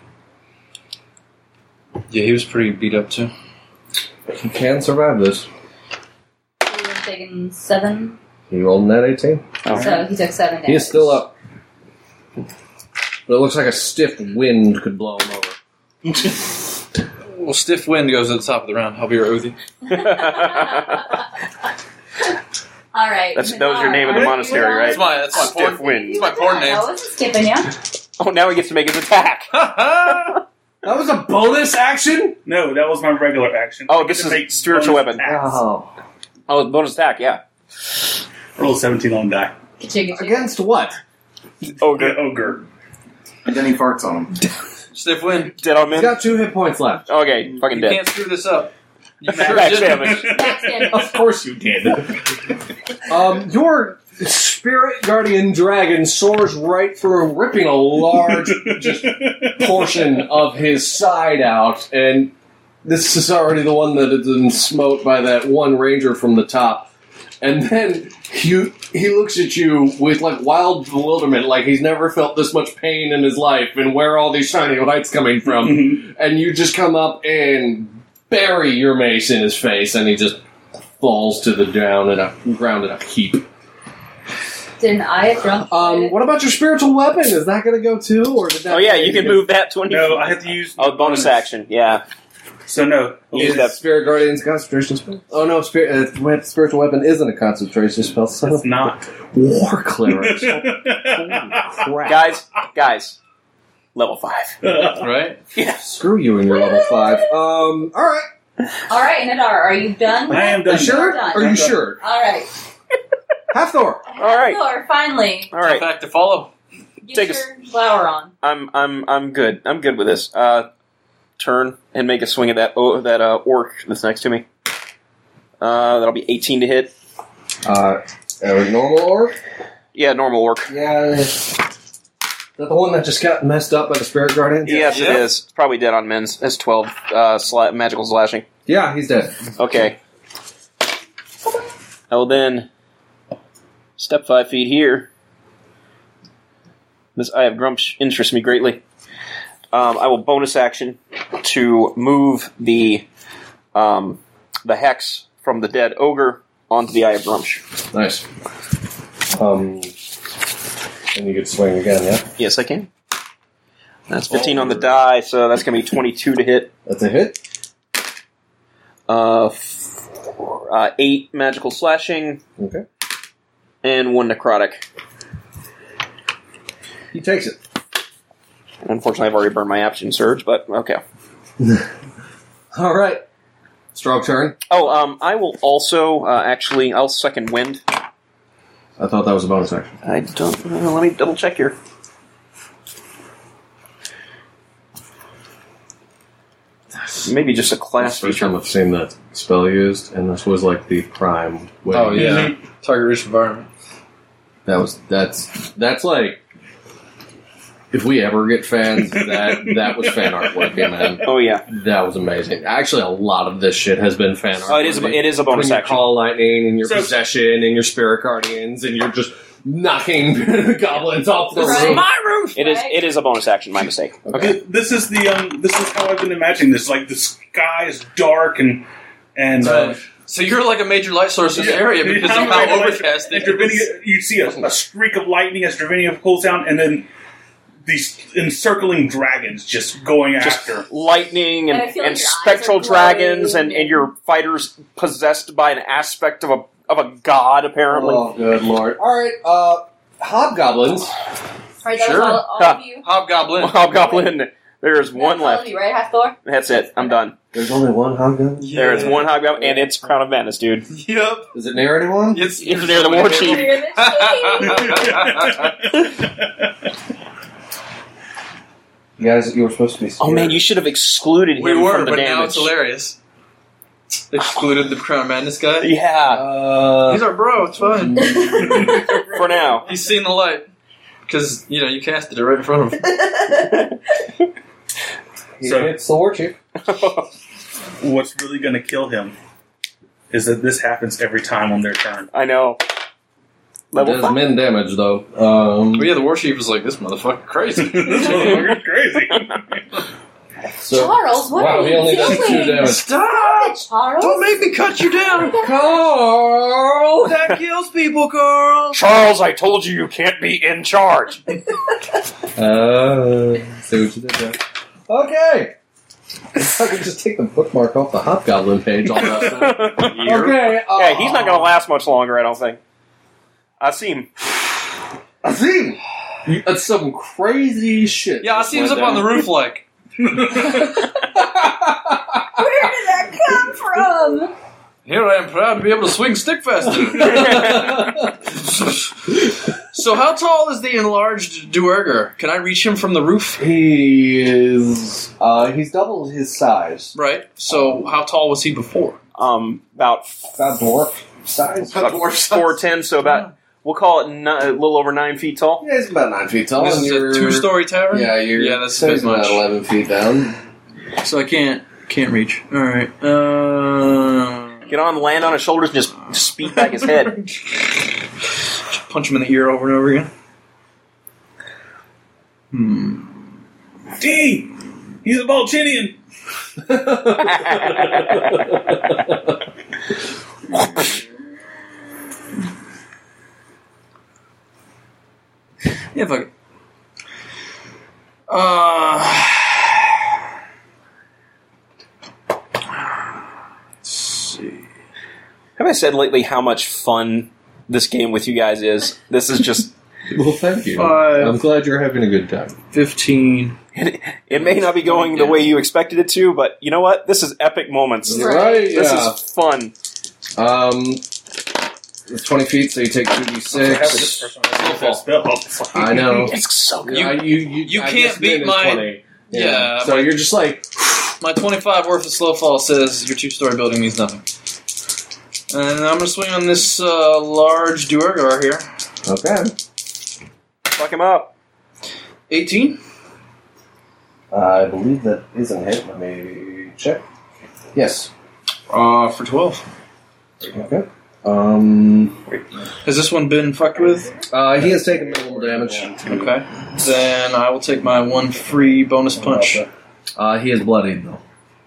Yeah, he was pretty beat up too. He can survive this. He was taking seven, He rolled net eighteen. Oh. so he took seven damage. He is still up. But it looks like a stiff wind could blow him over. Well, stiff wind goes at the top of the round. I'll be right with you. All right. That's that was your name of the monastery, right? That's my that's my Stiff porn. wind. It's my porn name. I wasn't skipping you. Oh, now he gets to make his attack. That was a bonus action? No, that was my regular action. Oh, I get this to is make spiritual bonus weapon. attacks. Oh. Oh, bonus attack. Yeah. Roll seventeen on die. Ka-chicka-chicka. Against what? Ogre. The ogre. And then he farts on him. Stiff wind. Dead on He's men. got two hit points left. Okay, fucking You dead. can't screw this up. You sure Max did. damage. Max damage. Of course you did. um, your spirit guardian dragon soars right through, ripping a large just portion of his side out, and this is already the one that has been smote by that one ranger from the top. And then you, he looks at you with like wild bewilderment, like he's never felt this much pain in his life, and where are all these shiny lights coming from? And you just come up and bury your mace in his face, and he just falls to the ground in a ground in a heap. Didn't I drunk? Um, what about your spiritual weapon? Is that going to go too, or did that? Oh yeah, you can move that twenty. No, I have to use. Oh, bonus action. Yeah. So no. Use Is that. Spirit Guardian's concentration spell? Oh no, spirit, uh, spiritual weapon isn't a concentration spell. Son It's of not. War clerics. Crap. Guys, guys, level five. Right? Screw you and your level five. Um, all right. All right, Nadar, are you done? I am Are done. you sure? Done. Are you sure? All right. Half Thor. All right. Thor, finally. All right. Fact to follow. Get Take a your flower on. I'm I'm I'm good. I'm good with this. Uh, turn and make a swing at that oh, that uh, orc that's next to me. Uh, that'll be eighteen to hit. Uh, a normal orc? Yeah, normal orc. Yeah. Is that the one that just got messed up by the Spirit Guardian? Yes, Yeah. it is. It's probably dead on men's. That's twelve uh, sla- magical slashing. Yeah, he's dead. Okay. I will then step five feet here. This Eye of Grumsh interests me greatly. Um, I will bonus action to move the um, the hex from the dead ogre onto the Eye of Grumsh. Nice. Um, and you could swing again, yeah? Yes, I can. That's fifteen on the die, so that's going to be twenty-two to hit. That's a hit. Uh, four, uh, eight magical slashing Okay. and one necrotic. He takes it. Unfortunately, I've already burned my action surge, but okay. All right. Strong turn. Oh, um, I will also uh, actually. I'll second wind. I thought that was a bonus action. I don't. Uh, let me double check here. Maybe just a class First feature. time I've seen that spell used, and this was like the prime way. Oh yeah, target rich environment. That was that's that's like if we ever get fans, that that was fan art working, man. Oh yeah. That was amazing. Actually, a lot of this shit has been fan art. Oh, it is. A, it is a bonus when you action. call lightning and your So- possession and your spirit guardians, and you're just knocking goblins off the Right. roof. roof. It is. It is a bonus action. My mistake. Okay. Th- This is the um. This is how I've been imagining this. Like the sky is dark and and. Uh, So you're like a major light source in the area because of Yeah, how like- overcast and it is. Dravinia, you see a, a streak of lightning as Dravinia pulls down, and then these encircling dragons just going after. Lightning and, And I feel and like your eyes spectral are glowing dragons and, and and- your fighters possessed by an aspect of a of a god. Apparently. Oh, good lord! All right, uh, hobgoblins. Right, that Sure. was all, all Ha. of you. Hobgoblin. Hobgoblin. There's one That's all of left. you, right, Hathor? That's it. I'm done. There's only one hobgoblin. There is one hobgoblin, and it's Crown of Madness, dude. Yep. Is it near anyone? It's, It's near the war chief. You're the chief. You guys, you were supposed to be. Oh man, you should have excluded him We were, from the but damage. now it's hilarious. Excluded the Crown Madness guy. Yeah, Uh, He's our bro. It's fine. for now. He's seen the light because you know you casted it right in front of him. So- it's the war chief. What's really going to kill him is that this happens every time on their turn. I know. It Level does five. min damage though. Um, But yeah, the war chief was like, "This motherfucker crazy." This motherfucker's crazy. so, Charles, what wow, are he you only does two doing? damage. Stop! Charles? Don't make me cut you down. Carl. That kills people, Carl. Charles, I told you you can't be in charge. Uh, see what you did there. Okay. If I could just take the bookmark off the hobgoblin page all that time. Okay. Uh, Yeah, he's not going to last much longer, I don't think. Asim. Azim. You- That's some crazy shit. Yeah, I see him up on the roof like. Where did that come from? Here I am, proud to be able to swing stick faster. So, how tall is the enlarged Duergar? Can I reach him from the roof? He is. Uh, he's doubled his size. Right. So, how tall was he before? Um, about About dwarf size. about four ten, so about we'll call it ni- a little over nine feet tall. Yeah, he's about nine feet tall. This and is you're- a two-story tavern. Yeah, you're. yeah. That's a so bit he's about much. eleven feet down. So I can't can't reach. All right. Uh, Get on, land on his shoulders, and just speed back his head. Just punch him in the ear over and over again. Hmm. D! He's a Volchinian! Yeah, fuck it. Uh, let's see. Have I said lately how much fun this game with you guys is? This is just. Well, thank you. Five. I'm glad you're having a good time. Fifteen. It, it may not be going the way you expected it to, but you know what? This is epic moments. You're right. This Yeah. is fun. Um, it's twenty feet, so you take two d This six. person has that spell. I know. It's so good. You- I- you, you, you I can't just beat min is my- twenty. Yeah, So my- you're just like, My twenty-five worth of slow fall says your two-story building means nothing. And I'm gonna swing on this uh, large Duergar here. okay. Fuck him up. Eighteen. I believe that isn't hit. Let me check. Yes. Uh, for twelve. Okay. Um, Has this one been fucked with? uh, he has taken minimal damage. Okay. Then I will take my one free bonus punch. Uh, he is bloodied though.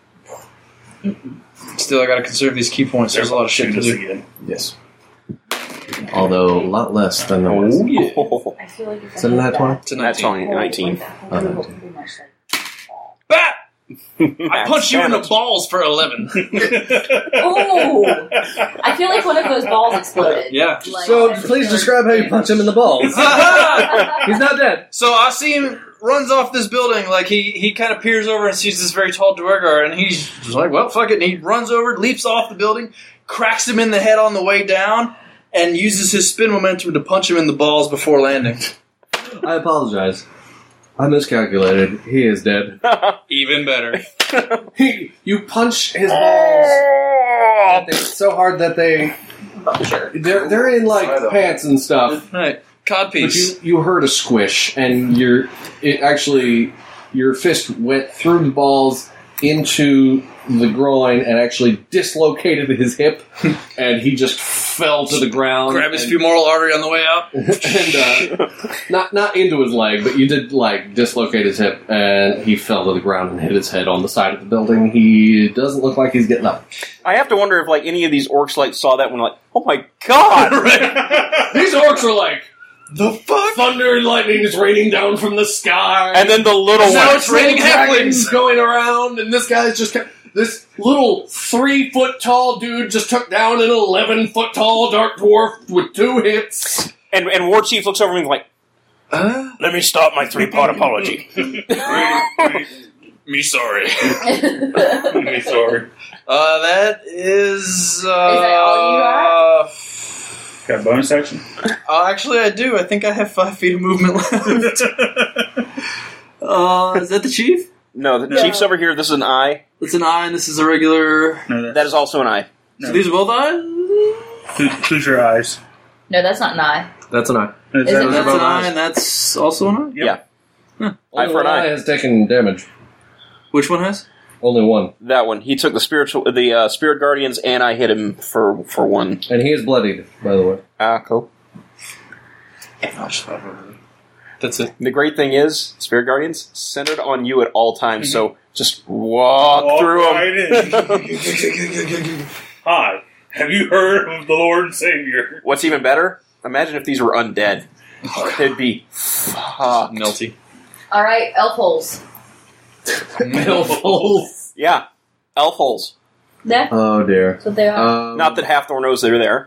Still, I gotta conserve these key points. There's a lot of shit to Shoot us do. again. Yes. Although a lot less than the was. Oh, yeah. I feel like if Is it a nat twenty? It's a That's nineteen. only nineteen. Oh, nineteen. Bat! I punch you in the balls for eleven. Ooh! I feel like one of those balls exploded. Yeah. Like, So please describe how you punch him in the balls. He's not dead. So I see him runs off this building, like he, he kind of peers over and sees this very tall Dwargar, and he's just like, well, fuck it. And he runs over, leaps off the building, cracks him in the head on the way down, and uses his spin momentum to punch him in the balls before landing. I apologize. I miscalculated. He is dead. Even better. He, you punch his balls at them so hard that they they're they're in like pants and stuff. Right. But Codpiece. you you heard a squish, and your it actually your fist went through the balls into the groin and actually dislocated his hip, and he just fell to the ground. Grab his and, femoral artery on the way out. and uh, not not into his leg, but you did like dislocate his hip, and he fell to the ground and hit his head on the side of the building. He doesn't look like he's getting up. I have to wonder if like any of these orcs like saw that one like, oh my god! These orcs are like, the fuck? Thunder and lightning is raining down from the sky. And then the little Now one. it's raining dragons halflings. going around, and this guy's just this little three foot tall dude just took down an eleven foot tall dark dwarf with two hits. And, and War Chief looks over me and is like, Uh, let me start my three part apology. me sorry. Me sorry. Uh, that is. Uh, Is that all you got? Got a bonus action? Uh, actually, I do. I think I have five feet of movement left. uh, is that the chief? No, the No. Chief's over here. This is an eye. It's an eye, and this is a regular. No, that's, That is also an eye. So these are both eyes? Who, who's your eyes? No, that's not an eye. That's an eye. Is Is that it That's both an eye, eyes? and that's also an eye? Yep. Eye Only for an one eye. has taken damage. Which one has? Only one, That one. He took the spiritual, the uh, spirit guardians, and I hit him for for one. and he is bloodied, by the way. Ah, cool. That's it. The great thing is, spirit guardians centered on you at all times. So just walk, Walk through them. right in. Hi. Have you heard of the Lord and Savior? What's even better? Imagine if these were undead. They'd be fucked. Melty. Alright, elf holes. Elf. Yeah, elf holes. Yeah, Oh dear. that's what they are. Um, Not that Halfthor knows they're there.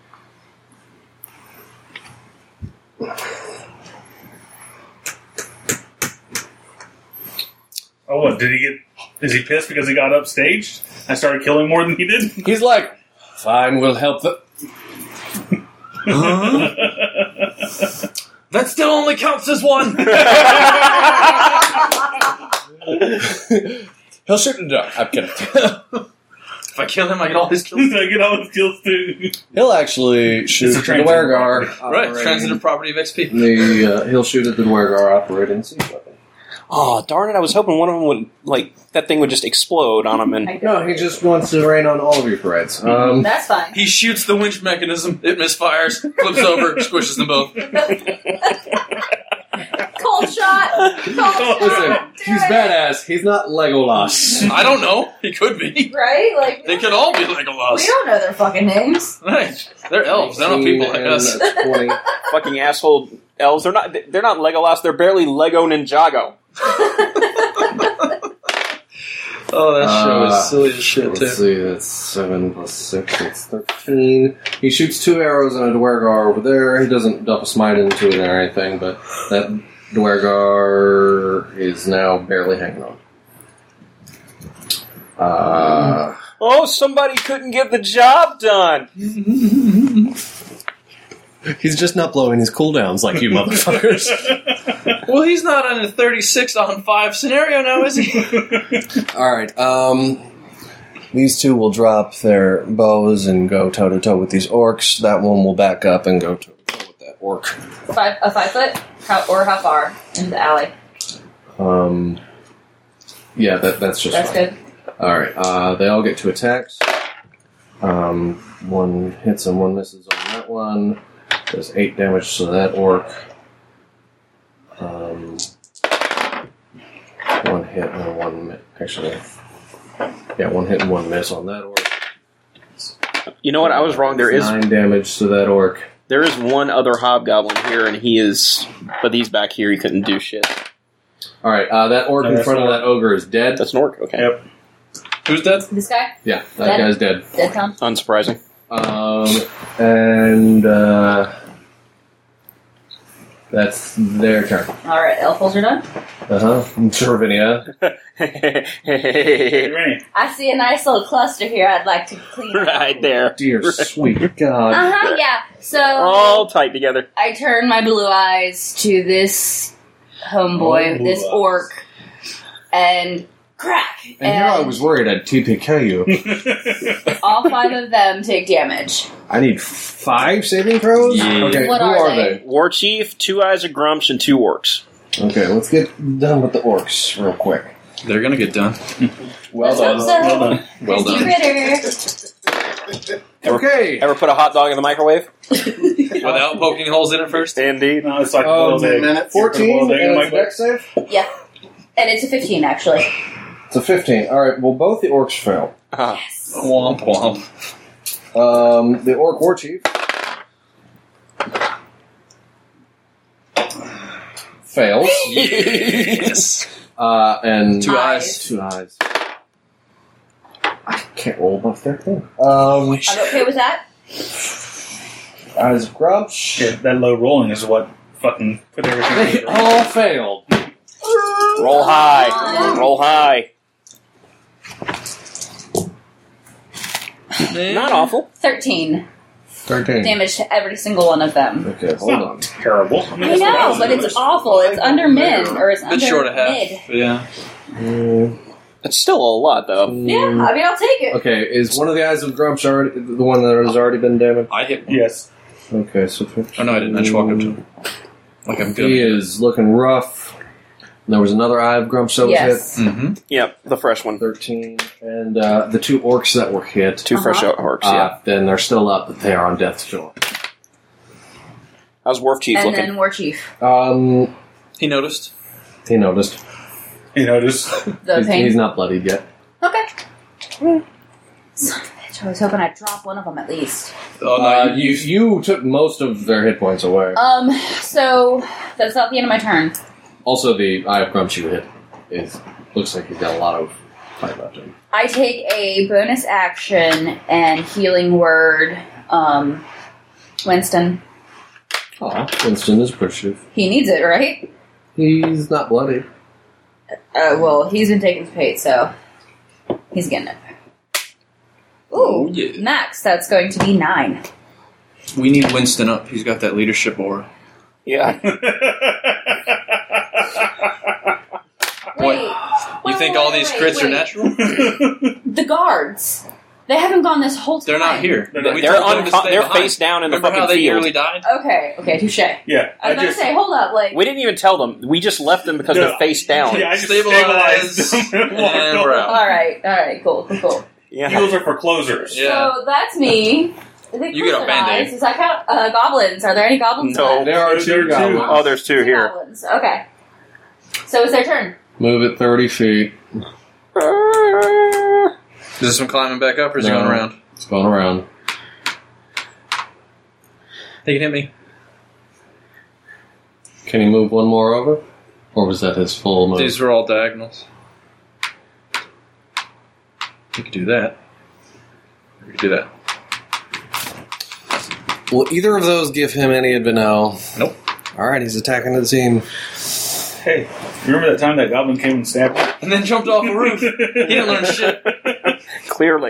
Oh, what? Did he get... Is he pissed because he got upstaged? I started killing more than he did? he's like, fine, we'll help the. That still only counts as one! He'll shoot in the dark. I'm kidding. If I kill him, I get all his kills. I get all his kills too. He'll actually shoot It's a at the transitive Dwargar. Right, operating- transitive property of X P. The uh, he'll shoot at the Dwargar operating siege weapon. Oh, darn it. I was hoping one of them would, like, that thing would just explode on him. And I No, he just wants to rain on all of your parades. Um, That's fine. He shoots the winch mechanism, it misfires, flips over, squishes them both. Cold shot! Cold listen, shot! Do he's it. badass. He's not Legolas. I don't know. He could be. Right? Like, They could all be we Legolas. don't know their fucking names. Right. They're elves. They're not people like us. twenty. fucking asshole elves. They're not, they're not Legolas. They're barely Lego Ninjago. Oh, that show Uh, is silly as shit, Let's too. see, that's seven plus six, that's thirteen. He shoots two arrows at a Dwargar over there. He doesn't dump a smite into it or anything, but that Dwargar is now barely hanging on. Uh, Oh, somebody couldn't get the job done. he's just not blowing his cooldowns like you motherfuckers. Well, he's not on a thirty-six on five scenario now, is he? Alright, um... these two will drop their bows and go toe-to-toe with these orcs. That one will back up and go toe-to-toe with that orc. Five, a five foot? How, or how far into the alley? Um... Yeah, that, that's just That's fine. good. Alright, uh, they all get two attacks. Um, one hits and one misses on that one. Does eight damage to that orc. Um, one hit and one miss. Actually, yeah, one hit and one miss on that orc. You know what? I was wrong. There is nine damage to that orc. there is one other hobgoblin here, and he is, but he's back here. He couldn't do shit. All right, uh, that orc No, in that's front of an that ogre is dead. That's an orc. Okay. Yep. Who's dead? This guy? Yeah, that Dead? guy's dead. Dead Tom? Unsurprising. Um, and uh, that's their turn. Alright, elf are done. Uh huh. Servinia. Hey, Right Rennie. I see a nice little cluster here I'd like to clean up. there. Dear sweet God. Uh-huh, yeah. So All tight together. I turn my blue eyes to this homeboy, Oh, this blue orc, and crack! And here I was worried I'd T P K you. all five of them take damage. I need five saving throws? Yeah. Okay, What who are are they? they? War Chief, two eyes of Grumsh, and two orcs. Okay, let's get done with the orcs real quick. They're gonna get done. Well Let's done. hope so. Well done. Well Christy done. Ritter. Okay. Ever put a hot dog in the microwave? Without poking holes in it first? Indeed. No, it's like a Um, boiled egg. minute, fourteen, Boiled egg in and my it's a dex save? Yeah. And it's a fifteen, actually. It's a fifteen. Alright, well, both the orcs fail. Uh, Womp womp. Um, the orc war chief fails. Yes. Uh, and Two Eyes. eyes. two eyes. I can't roll above thirteen. Um, I'm okay with that. eyes of Grumsh. Yeah, that low rolling is what fucking put everything. They all failed. roll high. Roll high. Not awful. thirteen thirteen. damage to every single one of them. Okay, hold Not on. terrible. I, mean, I that's what know, was but doing. it's awful. It's under min, or it's under It's short of half. mid. Yeah. Mm, It's still a lot, though. Yeah, I mean, I'll take it. Okay, is one of the eyes of Grumsh already the one that has already been damaged? I hit one. Yes. Okay, so fifteen. Oh, no, I didn't. I just walked up to him. Like I'm He good. is looking rough. There was another eye of Grumsh that was Yes. Mm-hmm. Yep, the fresh one. hit. thirteen. And uh, the two orcs that were hit, Two fresh Uh-huh. orcs, uh, yeah. then they're still up, but they are on death's door. How's War Chief And looking? then War Chief. Um, He noticed. he noticed. You know, just The He's, pain. he's not bloodied yet. Okay. Son of a bitch, I was hoping I'd drop one of them at least. Oh, no, Uh, you, you, you took most of their hit points away. Um, so that's not the end of my turn. Also, the eye of Grumsh you hit is looks like he's got a lot of fight left in him. I take a bonus action and healing word, um, Winston. Aw, Winston is appreciative. He needs it, right? He's not bloodied. Uh, well, he's been taking his fate, so he's getting it. Ooh, Oh, yeah. max, that's going to be nine. we need Winston up. He's got that leadership aura. Yeah. Wait, You wait, think wait, all wait, these wait, crits are wait. natural? The guards. They haven't gone this whole time. They're not here. They're not- We They're, told them un- to stay they're behind. face down in the Remember fucking how they field. nearly died? Okay, okay, touche. I yeah. was about just to say, hold up, like, We didn't even tell them. We just left them because No. they're face down. Yeah, I just Stabilize, stabilized them. and we're out. alright, alright, cool, cool, cool. Yeah. Heals are for closers. Yeah. So that's me. I think You get a Kristen Band-Aid. eyes. Does that count? Uh, goblins. Are there any goblins No. left? There are There are two two. goblins. Oh, there's two here. Goblins. Okay. So it's their turn. Move it thirty feet. Is this one climbing back up or is he No. going around? It's going around. He can hit me. Can he move one more over? Or was that his full move? These are all diagonals. You could do that. You could do that. Will either of those give him any advantage? Nope. Alright, he's attacking the team. Hey, remember that time that goblin came and stabbed you? And then jumped off the roof. He didn't learn shit. Clearly.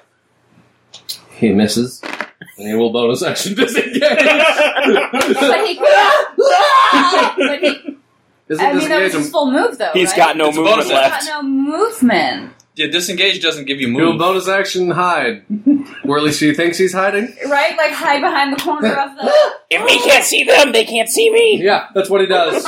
He misses. And he will bonus action disengage. But he could. but he. Isn't I mean, that was disengage his full move, though. He's right? got no It's a movement bonus He's left. got no movement. Yeah, disengage doesn't give you He'll move. bonus action hide. Or at least he thinks he's hiding. Right? Like hide behind the corner of the. If we can't see them, they can't see me. Yeah, that's what he does.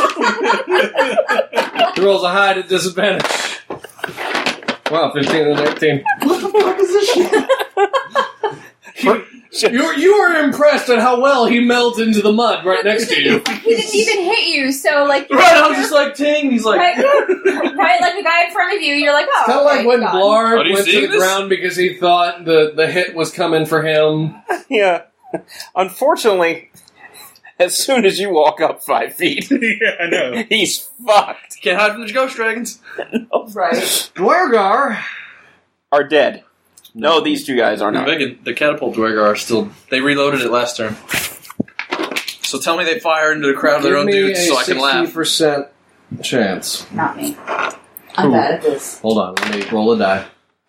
He rolls a hide at disadvantage. Wow, fifteen and eighteen. What the fuck is this shit? You, you were impressed at how well he melted into the mud right next to you. He didn't even hit you, so like. Right, I was just like, ting. He's like, Right, right, like the guy in front of you, you're like, oh. Kind of okay, like when gone. Blarg Oh, do you went see to the this? ground because he thought the, the hit was coming for him. Yeah. Unfortunately, as soon as you walk up five feet, yeah, I know. he's fucked. Can't hide from the ghost dragons. Right. Dwergar Are dead. No, these two guys are The, not. big, the catapult Dwergar are still... They reloaded it last turn. So tell me they fire into the crowd of their Give own me dudes a so I can laugh. sixty percent chance. Not me. I'm bad at this. Hold on, let me roll a die.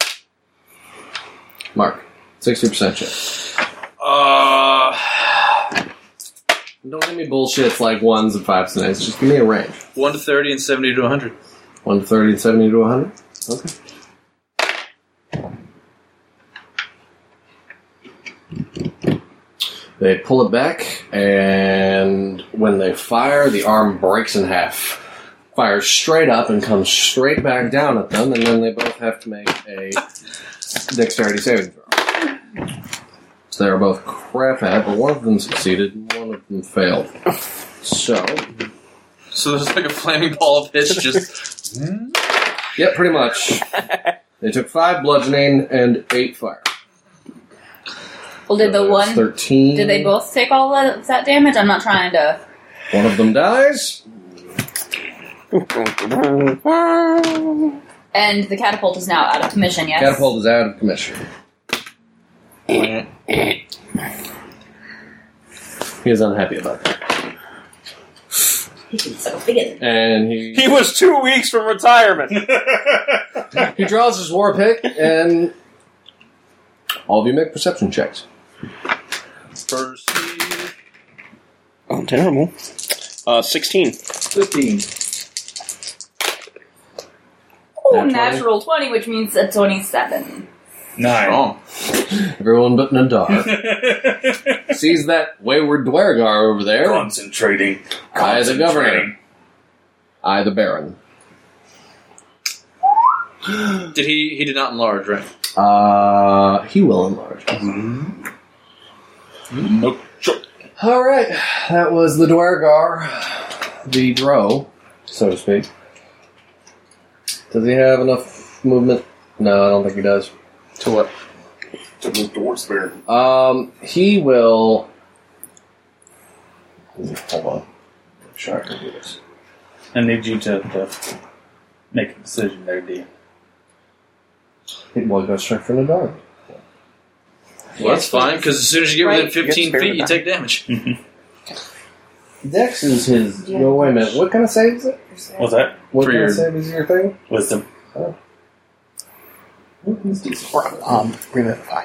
Mark, sixty percent chance. Uh, Don't give me bullshits like ones and fives and eights. Just give me a range. one to thirty and seventy to one hundred. one to thirty and seventy to one hundred? Okay. They pull it back, and when they fire, the arm breaks in half. Fires straight up and comes straight back down at them, and then they both have to make a dexterity saving throw. So they're both crap at it, but one of them succeeded and one of them failed. So, So there's like a flaming ball of pitch just... yeah, pretty much. They took five bludgeoning and eight fire. Well, did the So that's one... thirteen. Did they both take all of that damage? I'm not trying to... One of them dies. And the catapult is now out of commission, yes? Catapult is out of commission. He is unhappy about that. He can suck a fig. And he He was two weeks from retirement. he draws his war pick, and all of you make perception checks. Perceive. Oh, terrible. Uh, sixteen. Fifteen. Oh, Nat natural twenty, which means a twenty-seven. Nine. Wrong. Everyone but Nadar sees that wayward Dwergar over there. Concentrating. I, the governor. Concentrating. I, the baron. Did he... He did not enlarge, right? Uh, he will enlarge. Nope. Sure. All right, that was the Dwergar, the Drow, so to speak. Does he have enough movement? No, I don't think he does. To what? To move towards there. Um, he will. Hold on. Make sure I can do this. I need you to, to make a decision there, D. He will go straight for Nadar. Well, that's fine, because as soon as you get within Right. fifteen You get feet, you spare take damage. Dex is his. Yeah. No, wait a minute. What kind of save is it? What's that? What For kind your- of save is your thing? Wisdom. He's decent. Um, revivify.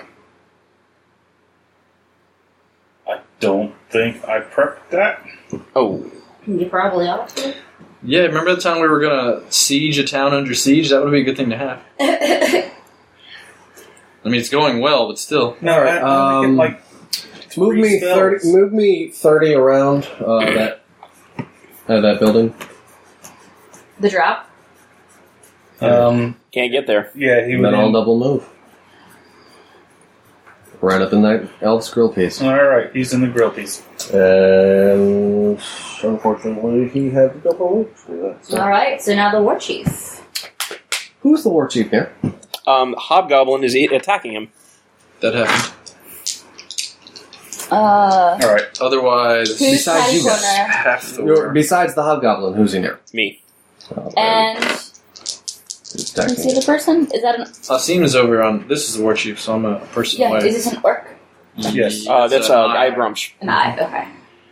I don't think I prepped that. Oh. You probably ought to. Yeah, remember the time we were going to siege a town under siege? That would be a good thing to have. I mean, it's going well, but still. No, Alright, I, I um, get like Move three me spells. thirty. Move me thirty around uh, that uh, that building. The drop? Um, Can't get there. yeah, he And would. then I'll double move. Right up in that elf's grill piece. All right, he's in the grill piece. And unfortunately, he had to double move for that. So. Alright, so now the war chief. Who's the war chief here? Um, Hobgoblin is e- attacking him. That happened. Uh, All right, Otherwise, who's Besides patty you guys. corner? half the You're- war. Besides the hobgoblin, who's in here? Me. Oh, And who's can you attacking see the person? Is that an... Asim is over on. This is the war chief, so I'm a person Yeah, away. is this an orc? yes. Uh, that's a uh, Guy mile. Grumsh. An eye, okay.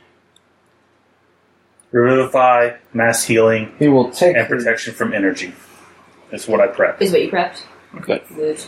Revivify, mass healing, He will take and protection from energy. That's what I prepped. Is what you prepped? Good. Good.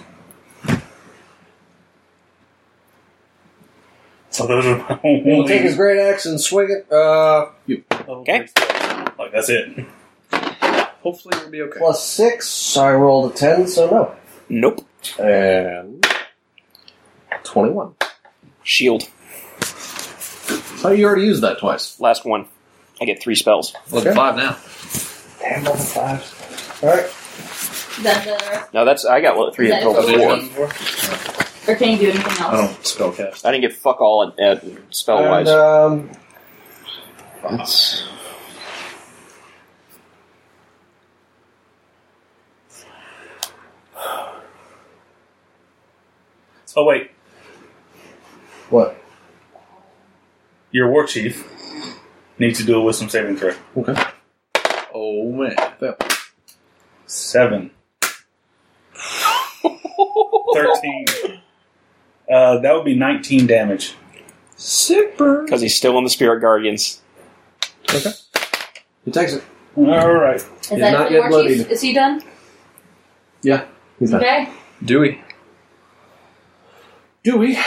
So those are my He will only take his great axe and swing it. Uh, you level Okay. three spells. Like that's it. Hopefully, we'll be okay. plus six. I rolled a ten, so no. Nope. And twenty-one. Shield. Oh, you already used that twice. Last one. I get three spells. Level Okay. five now. Damn, level five. All right. Is that No, that's I got what, three Is that until a Oh, did four. you? the... Or can you do anything I else? don't spellcast. I didn't get fuck all at, at spell wise. And, um, It's Oh wait, what? your war chief Needs to do a wisdom saving throw. Okay. Oh man. Seven. Thirteen. Uh, that would be nineteen damage. Sick burn. Because he's still in the Spirit Guardians. Okay. He takes it. All right. Is He's that not the yet war bloodied. chief? Is he done? Yeah. He's not. Okay. Dewey. Dewey.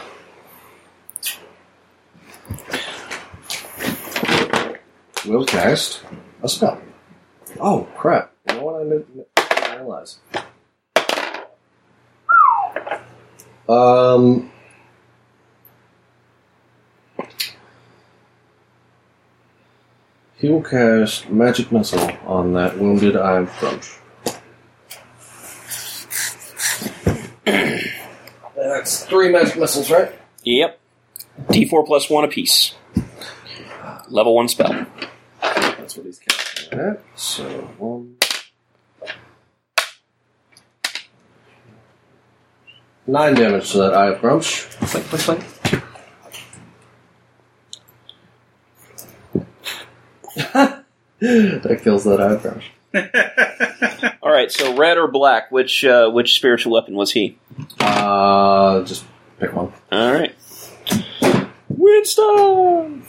Will cast a spell. Oh, crap. You know what I didn't realize? Um... He will cast Magic Missile on that wounded Eye of Grumsh. That's three Magic Missiles, right? Yep. D four plus one apiece. Level one spell. That's what he's casting at. So, one. Nine damage to that Eye of Grumsh. Plink, plink, plink. That kills that Eye of Grumsh. All right, so red or black? Which uh, which spiritual weapon was he? Uh, just pick one. All right. Winston!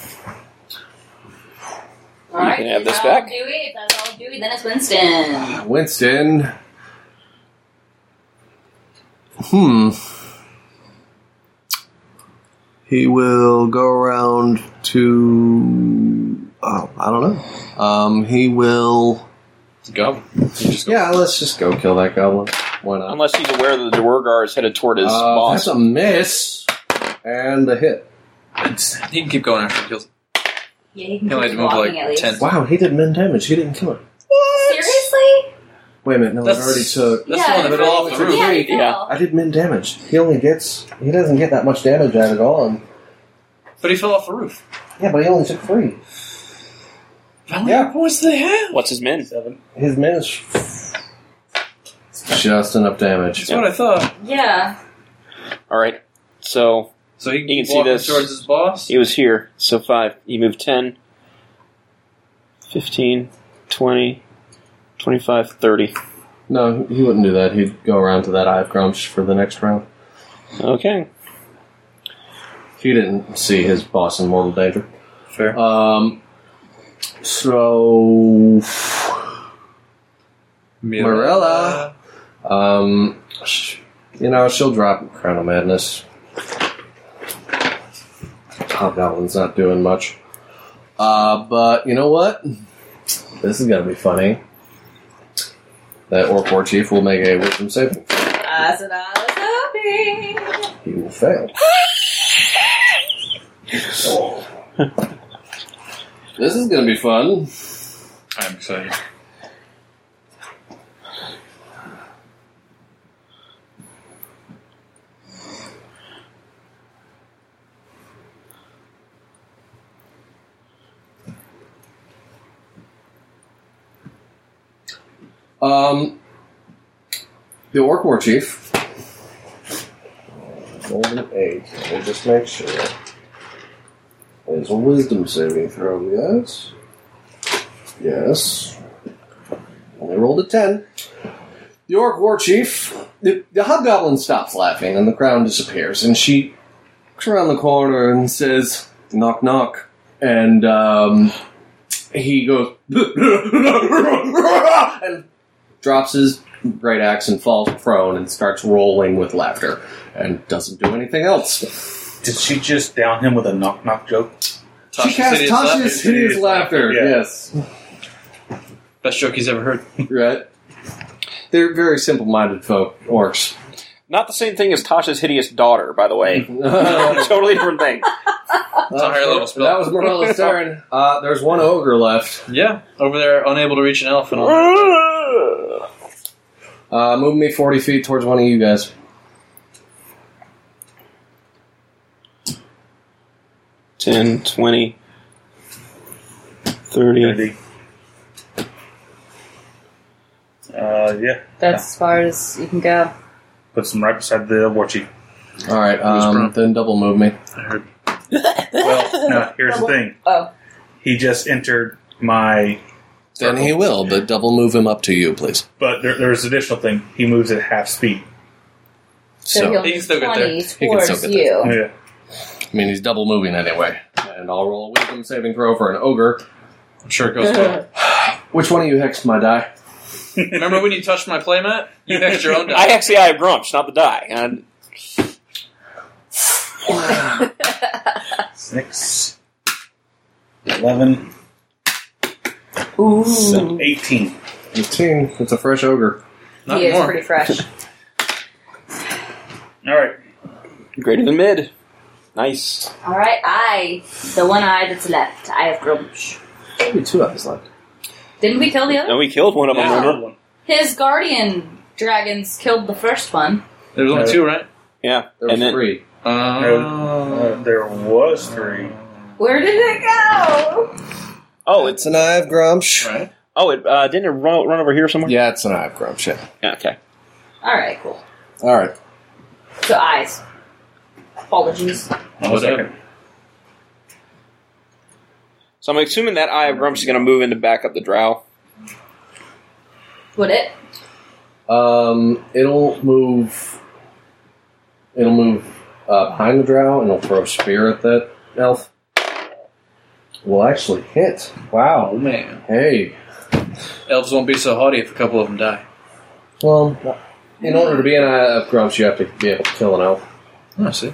All right. can have is this that back. all Dewey? If that's all Dewey, then it's Winston. Winston. Hmm. He will go around to. Oh, I don't know. Um, he will. Go. Just go. Yeah, let's just go kill that goblin. Why not? Unless he's aware that the Duergar is headed toward his Uh, boss. that's a miss and a hit. It's, he can keep going after he kills. Yeah, he can He'll keep have to move walking like at least. ten. Wow, he did min damage. He didn't kill it. Seriously? Wait a minute, no, it That's- already took. That's yeah, the one that it fell really off the took- roof. Yeah, he Yeah. fell. I did min damage. He only gets. He doesn't get that much damage out at all. And, But he fell off the roof. yeah, but he only took three. How many Yeah. points do they have? What's his min? Seven. His min is just enough damage. That's what I thought. Yeah. All right, so So he can, You can keep see walking this. towards his boss. he was here. So five. He moved ten, fifteen, twenty, twenty-five, thirty. No, he wouldn't do that. He'd go around to that Eye of Grumsh for the next round. Okay. He didn't see his boss in mortal danger. Fair. Um. So. Morella. Um. sh- You know, she'll drop Crown of Madness. Hobgoblin's not doing much. Uh, but you know what? This is gonna be funny. That Orc War Chief will make a wisdom saving. That's what I was hoping. He will fail. This is gonna be fun. I'm excited. Um, the Orc War Chief. Golden eight. We'll just make sure. There's a wisdom saving throw, yes. Yes. Only rolled a ten. The Orc War Chief. The, the Hobgoblin stops laughing and the crowd disappears. And she looks around the corner and says, knock, knock. And um, he goes, and drops his great axe and falls prone and starts rolling with laughter and doesn't do anything else. Did she just down him with a knock knock joke? She cast Hideous Tasha's Laughter. hideous laughter. Yeah. Yes, Best joke he's ever heard. right. They're very simple-minded folk, orcs. Not the same thing as Tasha's hideous daughter, by the way. Totally different thing. It's a higher level spell. That was Morella's turn. Uh, there's one ogre left. Yeah, over there, unable to reach an elf and all. Uh, move me forty feet towards one of you guys. ten, twenty, thirty. Thirty. Uh, yeah. That's as far as you can go. Puts him right beside the war chief. All right, um, then double move me. I heard. Well, now, here's the thing. Oh. He just entered my. Then he will, but double move him up to you, please. But there, there's an additional thing. He moves at half speed. So, So, he'll He can move still get twenty there. He can still towards get you. Yeah. I mean, he's double moving anyway. And I'll roll a wisdom saving throw for an ogre. I'm sure it goes well. Which one of you hexed my die? Remember when you touched my playmat? You hexed your own die. I actually I have Grumps, not the die. And Six. Eleven. Ooh. So eighteen. eighteen. It's a fresh ogre. Not He is more. pretty fresh. All right. greater than mid. Nice. Alright, I, the one eye that's left, I have Grumsh. Only two eyes left. Didn't we kill the other? And we killed one of them, Yeah. remember? His guardian dragons killed the first one. There was only two, right? Yeah. There was and then three. Uh, Uh, there was three. Where did it go? Oh, it's It's an eye of Grumsh. right. oh, it uh, didn't it run, run over here somewhere? Yeah, it's an eye of Grumsh, yeah. Yeah, okay. Alright, cool. All right. So eyes. Apologies. One second. So I'm assuming that Eye of Grumps is going to move in to back up the drow. Would it? Um, it'll move. It'll move uh, behind the drow, and it'll throw a spear at that elf. Will actually hit. Wow. Oh, man. Hey. Elves won't be so haughty if a couple of them die. Well, in order to be an eye of Grumsh, you have to be able to kill an elf. Oh, I see.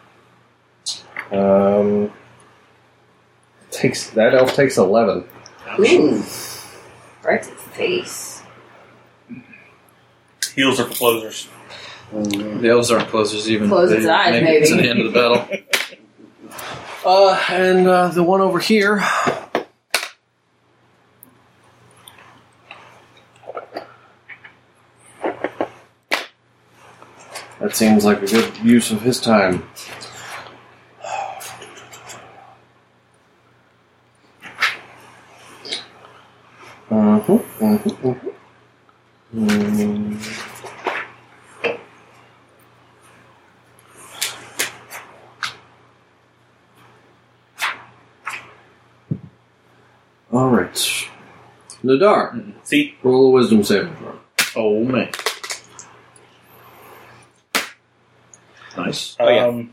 Um, takes that elf takes eleven. Ooh. Right to the face. Heals are for closers. The elves aren't closers even. Close They its eyes, make maybe. it to the end of the battle. Uh, and uh, the one over here. That seems like a good use of his time. Uh-huh, uh-huh, uh-huh. Mm. All right. Nadar, See? roll a wisdom saving throw. Oh, man. Nice. Oh, yeah. Um,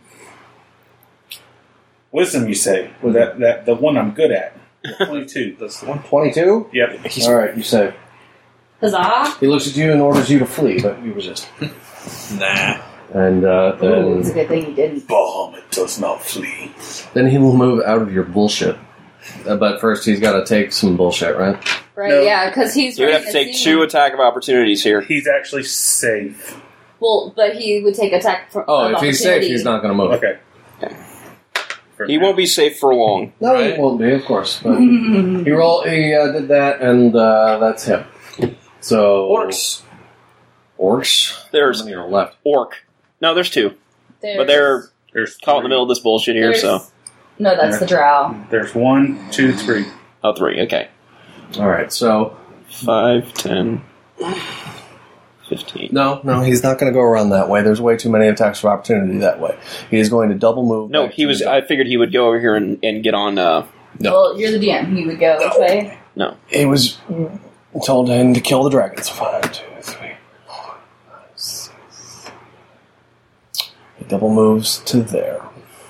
wisdom, you say? Well, that, that the one I'm good at. twenty-two. That's the one. twenty-two? Yep. All right, you save. Huzzah! He looks at you and orders you to flee, but you resist. Nah. And uh, Ooh, it's a then, good thing you didn't. Bahamut does not flee. then he will move out of your bullshit. Uh, but first, he's got to take some bullshit, right? Right, No. yeah, because he's You would right have to in take the two scene. attack of opportunities here. He's actually safe. Well, but he would take attack from Oh, of if he's safe, opportunity. he's not going to move. Okay. For He now. won't be safe for long. No, Right. he won't be, of course. But he rolled. He uh, did that, and uh, that's him. So Orcs. Orcs. There's How many are left? Orc. No, there's two. There's- But they're There's caught in the three. middle of this bullshit here, there's- so. No, that's the drow. There's one, two, three. Oh, three, okay. All right. So Five, ten, fifteen. no, no, he's not going to go around that way. There's way too many attacks of opportunity that way. He is going to double move. No, back he to was. the- I figured he would go over here and, and get on. Uh, No. Well, you're the D M. He would go which way? no, He was told him to kill the dragons. Five, two, three, four, five, six. He double moves to there.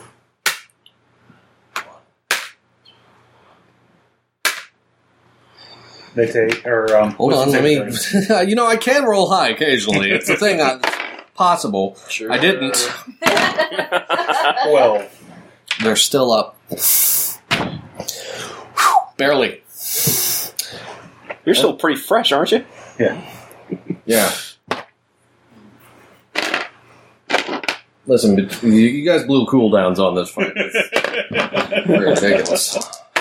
They take, or, um, Hold on, wisdom let me. saving throws. You know, I can roll high occasionally. It's a thing I, possible. Sure. I didn't. twelve. They're still up. Barely. you're still pretty fresh, aren't you? Yeah. Yeah. Listen, but you you guys blew cooldowns on this fight. It's ridiculous.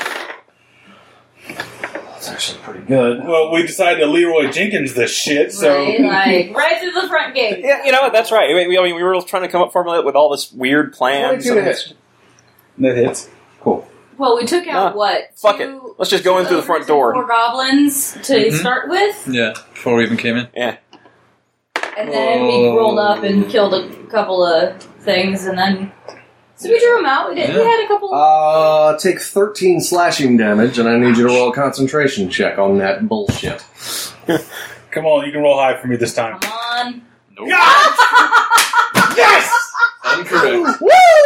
It's actually pretty good. Well, we decided to Leroy Jenkins this shit, so. Right, like right through the front gate. Yeah, you know what? That's right. I mean, we, we were trying to come up formulate with all this weird plans. twenty-two to hit. That hits. Cool. Well, we took out Nah, what? fuck two- it. Let's just go in two through the front ogres and door. Four goblins to Mhm. start with, Yeah, before we even came in. Yeah. and then we Oh. rolled up and killed a couple of things, and then So we drew him out. We did. We Yeah. had a couple. Uh, take thirteen slashing damage, and I need you to roll a concentration check on that bullshit. Come on, you can roll high for me this time. Come on. Yes! Incorrect.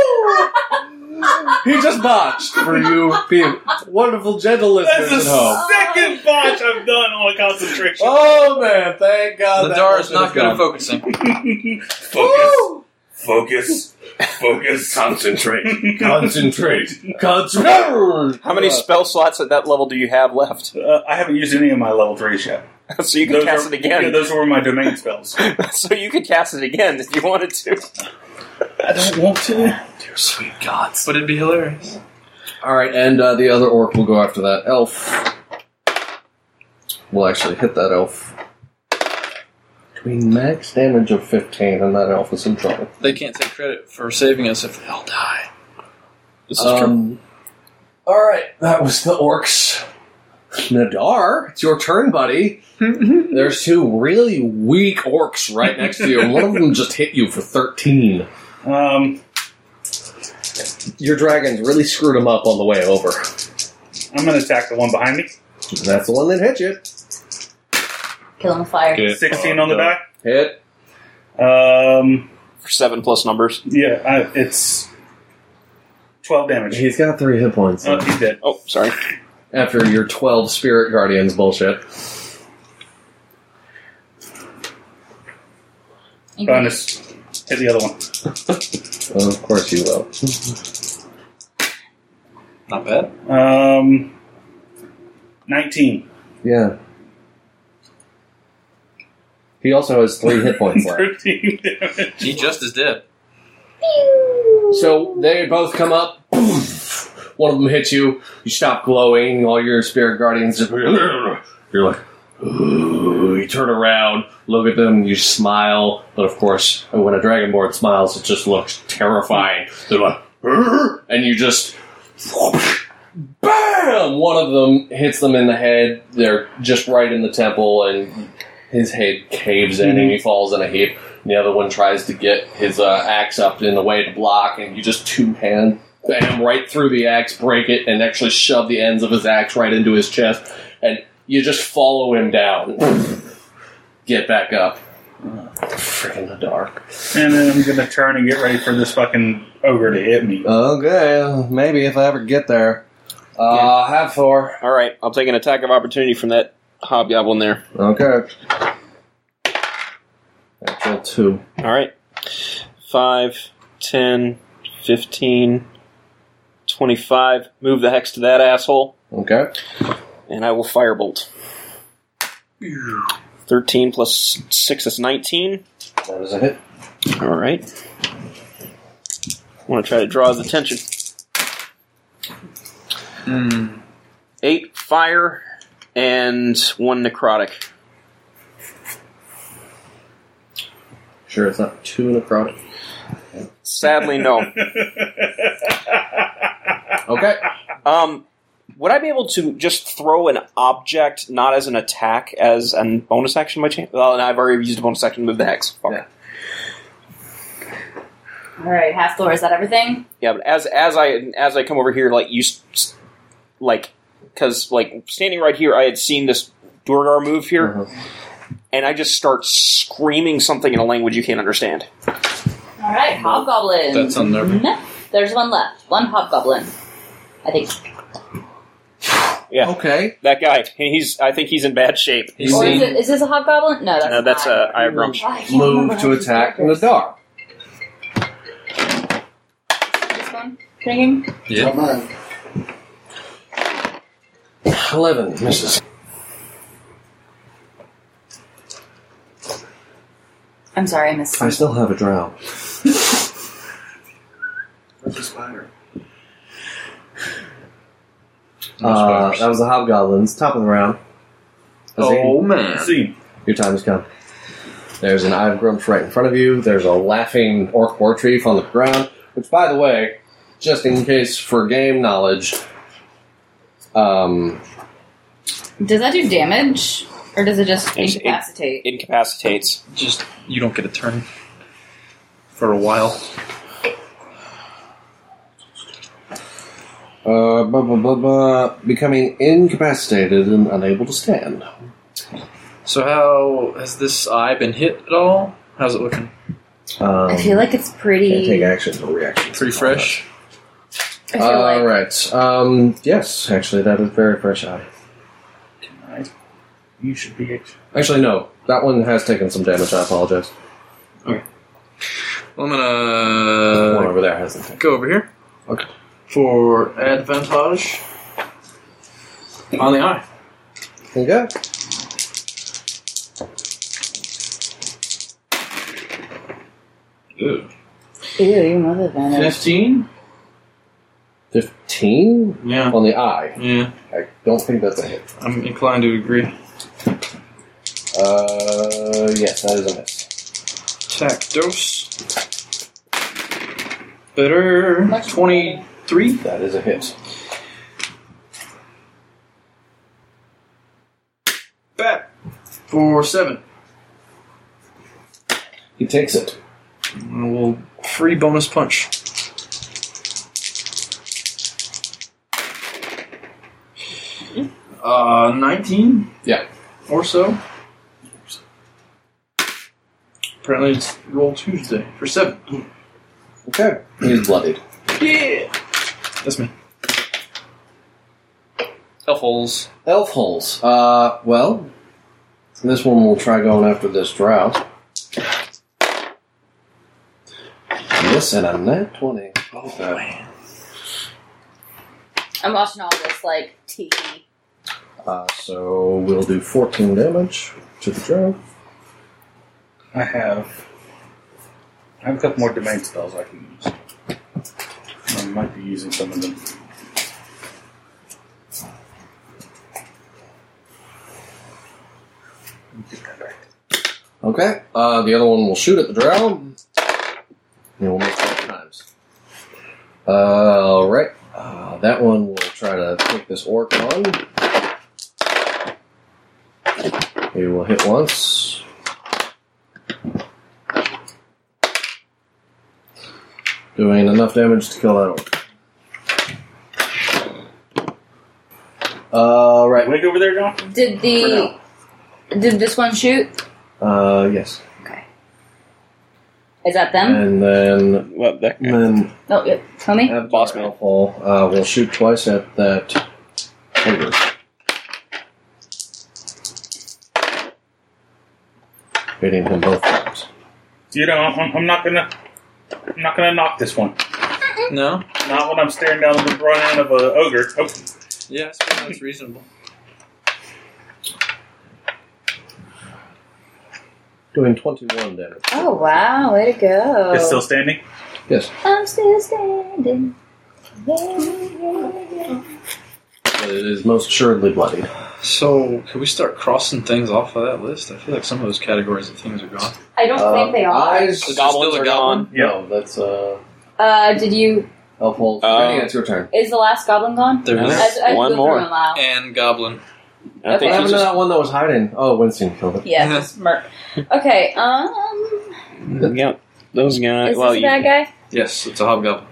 He just botched for you, being wonderful, gentle listeners That's at the home. second botch I've done on a concentration. Oh man, thank God. that Ladar is bullshit not good at gone. focusing. Focus. Focus. Focus. Concentrate. Concentrate. Concentrate. How many spell slots at that level do you have left? Uh, I haven't used any of my level threes yet. So you can Those cast are, it again. Yeah, those were my domain spells. So you could cast it again if you wanted to. I don't want to. Dear sweet gods. But it'd be hilarious. All right, and uh, the other orc will go after that elf. We'll actually hit that elf. Between max damage of fifteen, and that elf is in trouble. They can't take credit for saving us if they all die. This is true. Um, all right, that was the orcs. Nadar, it's your turn, buddy. There's two really weak orcs right next to you, and one of them just hit you for thirteen. Um, Your dragons really screwed him up on the way over. I'm going to attack the one behind me. That's the one that hit you. Kill him with fire. sixteen on the die. Hit. Um, For seven plus numbers. yeah, I, it's twelve damage. He's got three hit points. Oh, he's dead. Oh, sorry. After your twelve Spirit Guardians bullshit. You can- Bonus. Hit the other one. Well, of course you will. Not bad. Um, nineteen. Yeah. He also has three hit points left. thirteen damage. He just is dead. So they both come up. One of them hits you. You stop glowing. All your Spirit Guardians just... You're like... Ooh. You turn around, look at them, you smile. But of course, when a Dragonborn smiles, it just looks terrifying. They're like... "Arr!" And you just... BAM! One of them hits them in the head. They're just right in the temple, and his head caves in, and he falls in a heap. And the other one tries to get his uh, axe up in the way to block, and you just two-hand bam right through the axe, break it, and actually shove the ends of his axe right into his chest. And you just follow him down. Get back up. Freaking the dark. And then I'm going to turn and get ready for this fucking ogre to hit me. Okay, maybe if I ever get there. Uh, have Thor. All right, I'll take an attack of opportunity from that hobgoblin there. Okay. Natural two. All right. five, ten, fifteen, twenty-five. Move the hex to that asshole, Okay. and I will firebolt. thirteen plus six is nineteen. That is a hit. All right. I want to try to draw his attention. Mm. Eight fire and one necrotic. Sure, it's not two necrotic. Sadly, no. Okay. Um, would I be able to just throw an object, not as an attack, as a bonus action by chance? Well, and I've already used a bonus action to move the hex. Fuck. Yeah. All right, half floor. Is that everything? Yeah, but as as I as I come over here, like you, s- like because like standing right here, I had seen this Durgar move here, Uh-huh. and I just start screaming something in a language you can't understand. All right, hobgoblin. That's unnerving. There's one left. One hobgoblin. I think. Yeah, Okay. that guy. He's I think he's in bad shape. He's Or is, seen. it, is this a hobgoblin? No, that's No, that's not. uh, Eye of Grumsh. Oh, I can't remember Move how to these attack in the characters- dark. This one? Ringing? Yeah. Eleven misses. I'm sorry, I missed I some. still have a drow. Where's the spider? Uh, that was the hobgoblins. Top of the round. Oh, man. See, Your time has come. There's an Eye of Grumsh right in front of you. There's a laughing orc war chief on the ground. Which, by the way, just in case for game knowledge, um, Does that do damage? Or does it just It's- it- incapacitate? Incapacitates. Just, you don't get a turn for a while. Uh, blah, blah, blah, blah, becoming incapacitated and unable to stand. So how has this eye been hit at all? How's it looking? Um, I feel like it's pretty. Can't take actions or reactions. Pretty fresh. I feel All like right. Um, yes, actually, that is very fresh eye. Right. You should be. Actually, no. That one has taken some damage. I apologize. I'm The one gonna over there hasn't taken. go over here. Okay. For advantage on the eye. Okay. Ew. ew, you mother advantage. Fifteen. Fifteen Yeah. on the eye. Yeah. I don't think that's a hit. I'm inclined to agree. Uh, yes, that is a miss. Attack dose. Better. Twenty-three. That is a hit. Bat. For seven. He takes it. And we'll free bonus punch. Uh, nineteen Yeah. or so. Apparently it's roll Tuesday for seven. Okay. He's bloodied. Yeah! That's me. Elf holes. Elf holes. Uh, well, this one will try going after this drow. Miss and a nat twenty. Okay. I'm watching all this like T V. Uh, so we'll do fourteen damage to the drow. I have. I have a couple more domain spells I can use. I might be using some of them. Get that right. Okay. Uh, the other one will shoot at the drow. And we'll make five times. Uh, Alright. Uh, that one will try to take this orc on. He will hit once. Doing enough damage to kill that orc. Uh, right. Wig over there, John? Did the did this one shoot? Uh, yes. Okay. Is that them? And then, Well, that and then Oh, yeah. Tell me. Boss Malfoy uh, will shoot twice at that ogre. Hitting him both times. You know, I'm, I'm not gonna. I'm not gonna knock this one. No? Not when I'm staring down the front end of an ogre. Oh. Yeah, I suppose that's reasonable. Doing twenty-one damage. Oh wow, way to go! It's still standing? Yes. I'm still standing. Yeah, yeah, yeah. But it is most assuredly bloodied. So, can we start crossing things off of that list? I feel like some of those categories of things are gone. I don't Uh, think they are. Eyes. The goblins Still a are goblin? gone. No, that's uh, Uh, did you? elf holes. Uh, Randy, it's your turn. Is the last goblin gone? There Yeah. is. As, as One we go more. through them out. And Goblin. I Okay. think What happened he's to just, that one that was hiding? Oh, Winston killed it. Yeah, it's Merc. Okay, um, yeah, those guys. is well, this a you, bad guy? Yes, it's a hobgoblin.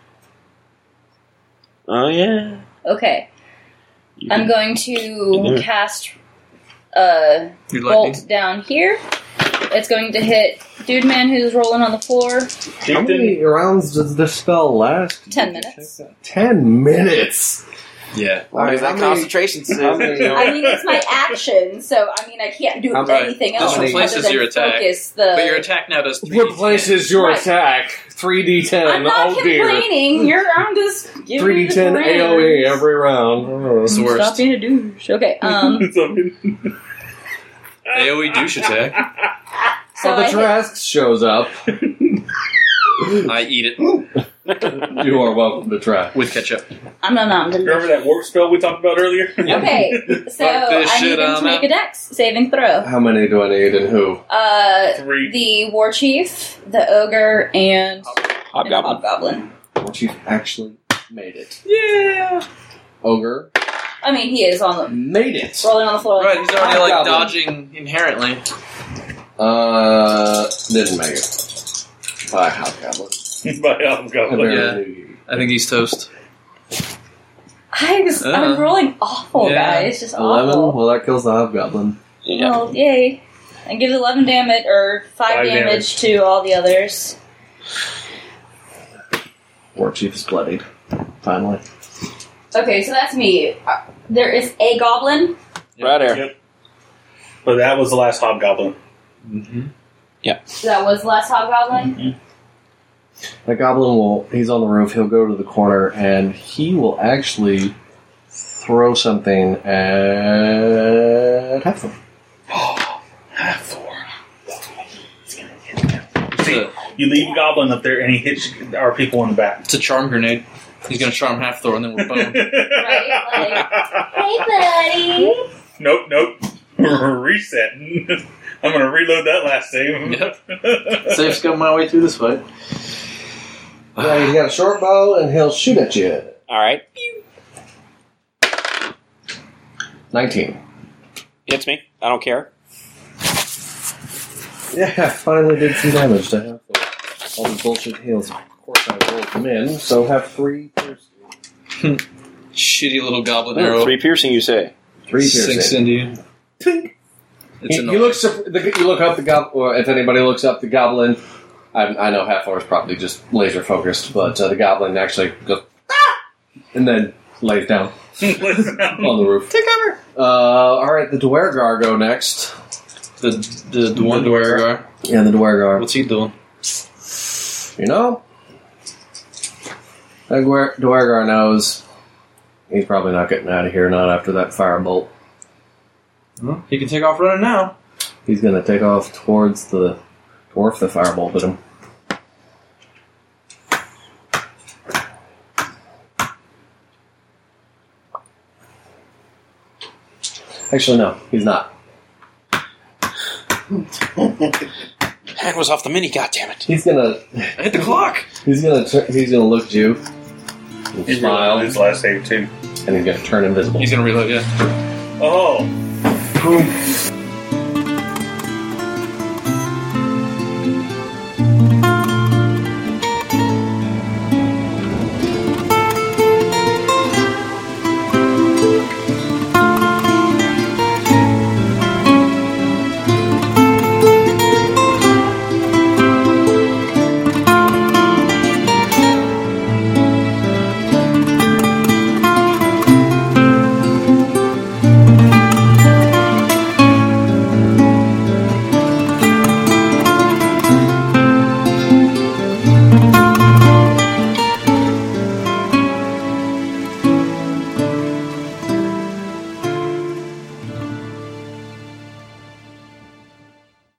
Oh yeah. Okay, You I'm can- going to Yeah. cast a You bolt lightning? down here. It's going to hit Dude Man who's rolling on the floor. How many rounds does this spell last? Ten Did you minutes. check that? Ten minutes. Yeah. All right, Is that how many- concentration how many- I mean, it's my action, so I mean, I can't do How many- anything this else replaces other than your attack, focus the. But your attack now does three d ten. Replaces your Right. attack. three d ten. I'm not Oh dear. complaining. You're I'm just giving three d you the ten parameters. A O E every round. Oh. It's the worst. Stop being a douche. Okay. Um. A O E douche attack. So Oh, the I hit- Trask shows up. I eat it You are welcome to try. with ketchup. I'm not. I'm Remember that warp spell we talked about earlier? Okay, so Fuck this I need shit, him I'm to make out. a dex saving throw. How many do I need and who? Uh, Three. the war chief, the ogre, and and Hobgoblin. hobgoblin. Well, you actually made it. Yeah. Ogre I mean, he is on the made it. rolling on the floor. Right, he's already like Hobgoblin. dodging inherently. Uh, didn't make it. By Hobgoblin. By I Hobgoblin. barely Yeah. knew you. I think he's toast. I just, Uh, I'm rolling awful, yeah. guys. Just Eleven. awful. Well, that kills the hobgoblin. Yeah. Well, yay. And gives eleven damage, or five, Five damage, damage. to all the others. War chief is bloodied. Finally. Okay, so that's me. Uh, There is a goblin. Right there. Yep. But that was the last hobgoblin. Mm-hmm. That was the last hobgoblin. That goblin will. He's on the roof. He'll go to the corner and he will actually throw something at Hathor. See, you leave Goblin up there and he hits our people in the back. It's a charm grenade. He's gonna charm half Thor and then we're boned. Right? Like, hey, buddy. Nope, nope. Reset. I'm gonna reload that last save. Yep. Safe's coming my way through this fight. Yeah, he's got a short bow and he'll shoot at you. All right. Nineteen. Hits me. I don't care. Yeah, finally did some damage to Hathor. All these bullshit heals. Of course, I rolled them in, so have three piercing. Shitty little goblin Ooh, arrow three piercing, you say? Three sinks piercing. into you. It's You, annoying. you look. sup- The, you look up the goblin. Or if anybody looks up the goblin, I, I know Hathor is probably just laser focused, but uh, the goblin actually goes ah! and then lays down on the roof. Take cover. Uh, all right, the Dwergar go next. The the, the one Dwergar. Yeah, the Dwergar. What's he doing? You know, that Dwer- Dwergar knows he's probably not getting out of here. Not after that firebolt. Well, he can take off running now. He's going to take off towards the dwarf that firebolted him. Actually, no, he's not. Hand was off the mini. God damn it! He's gonna. I hit the clock. He's gonna. Tur- he's gonna look at you, and He's smile, reloaded his last save too. and he's gonna turn invisible. He's gonna reload. Yeah. Oh.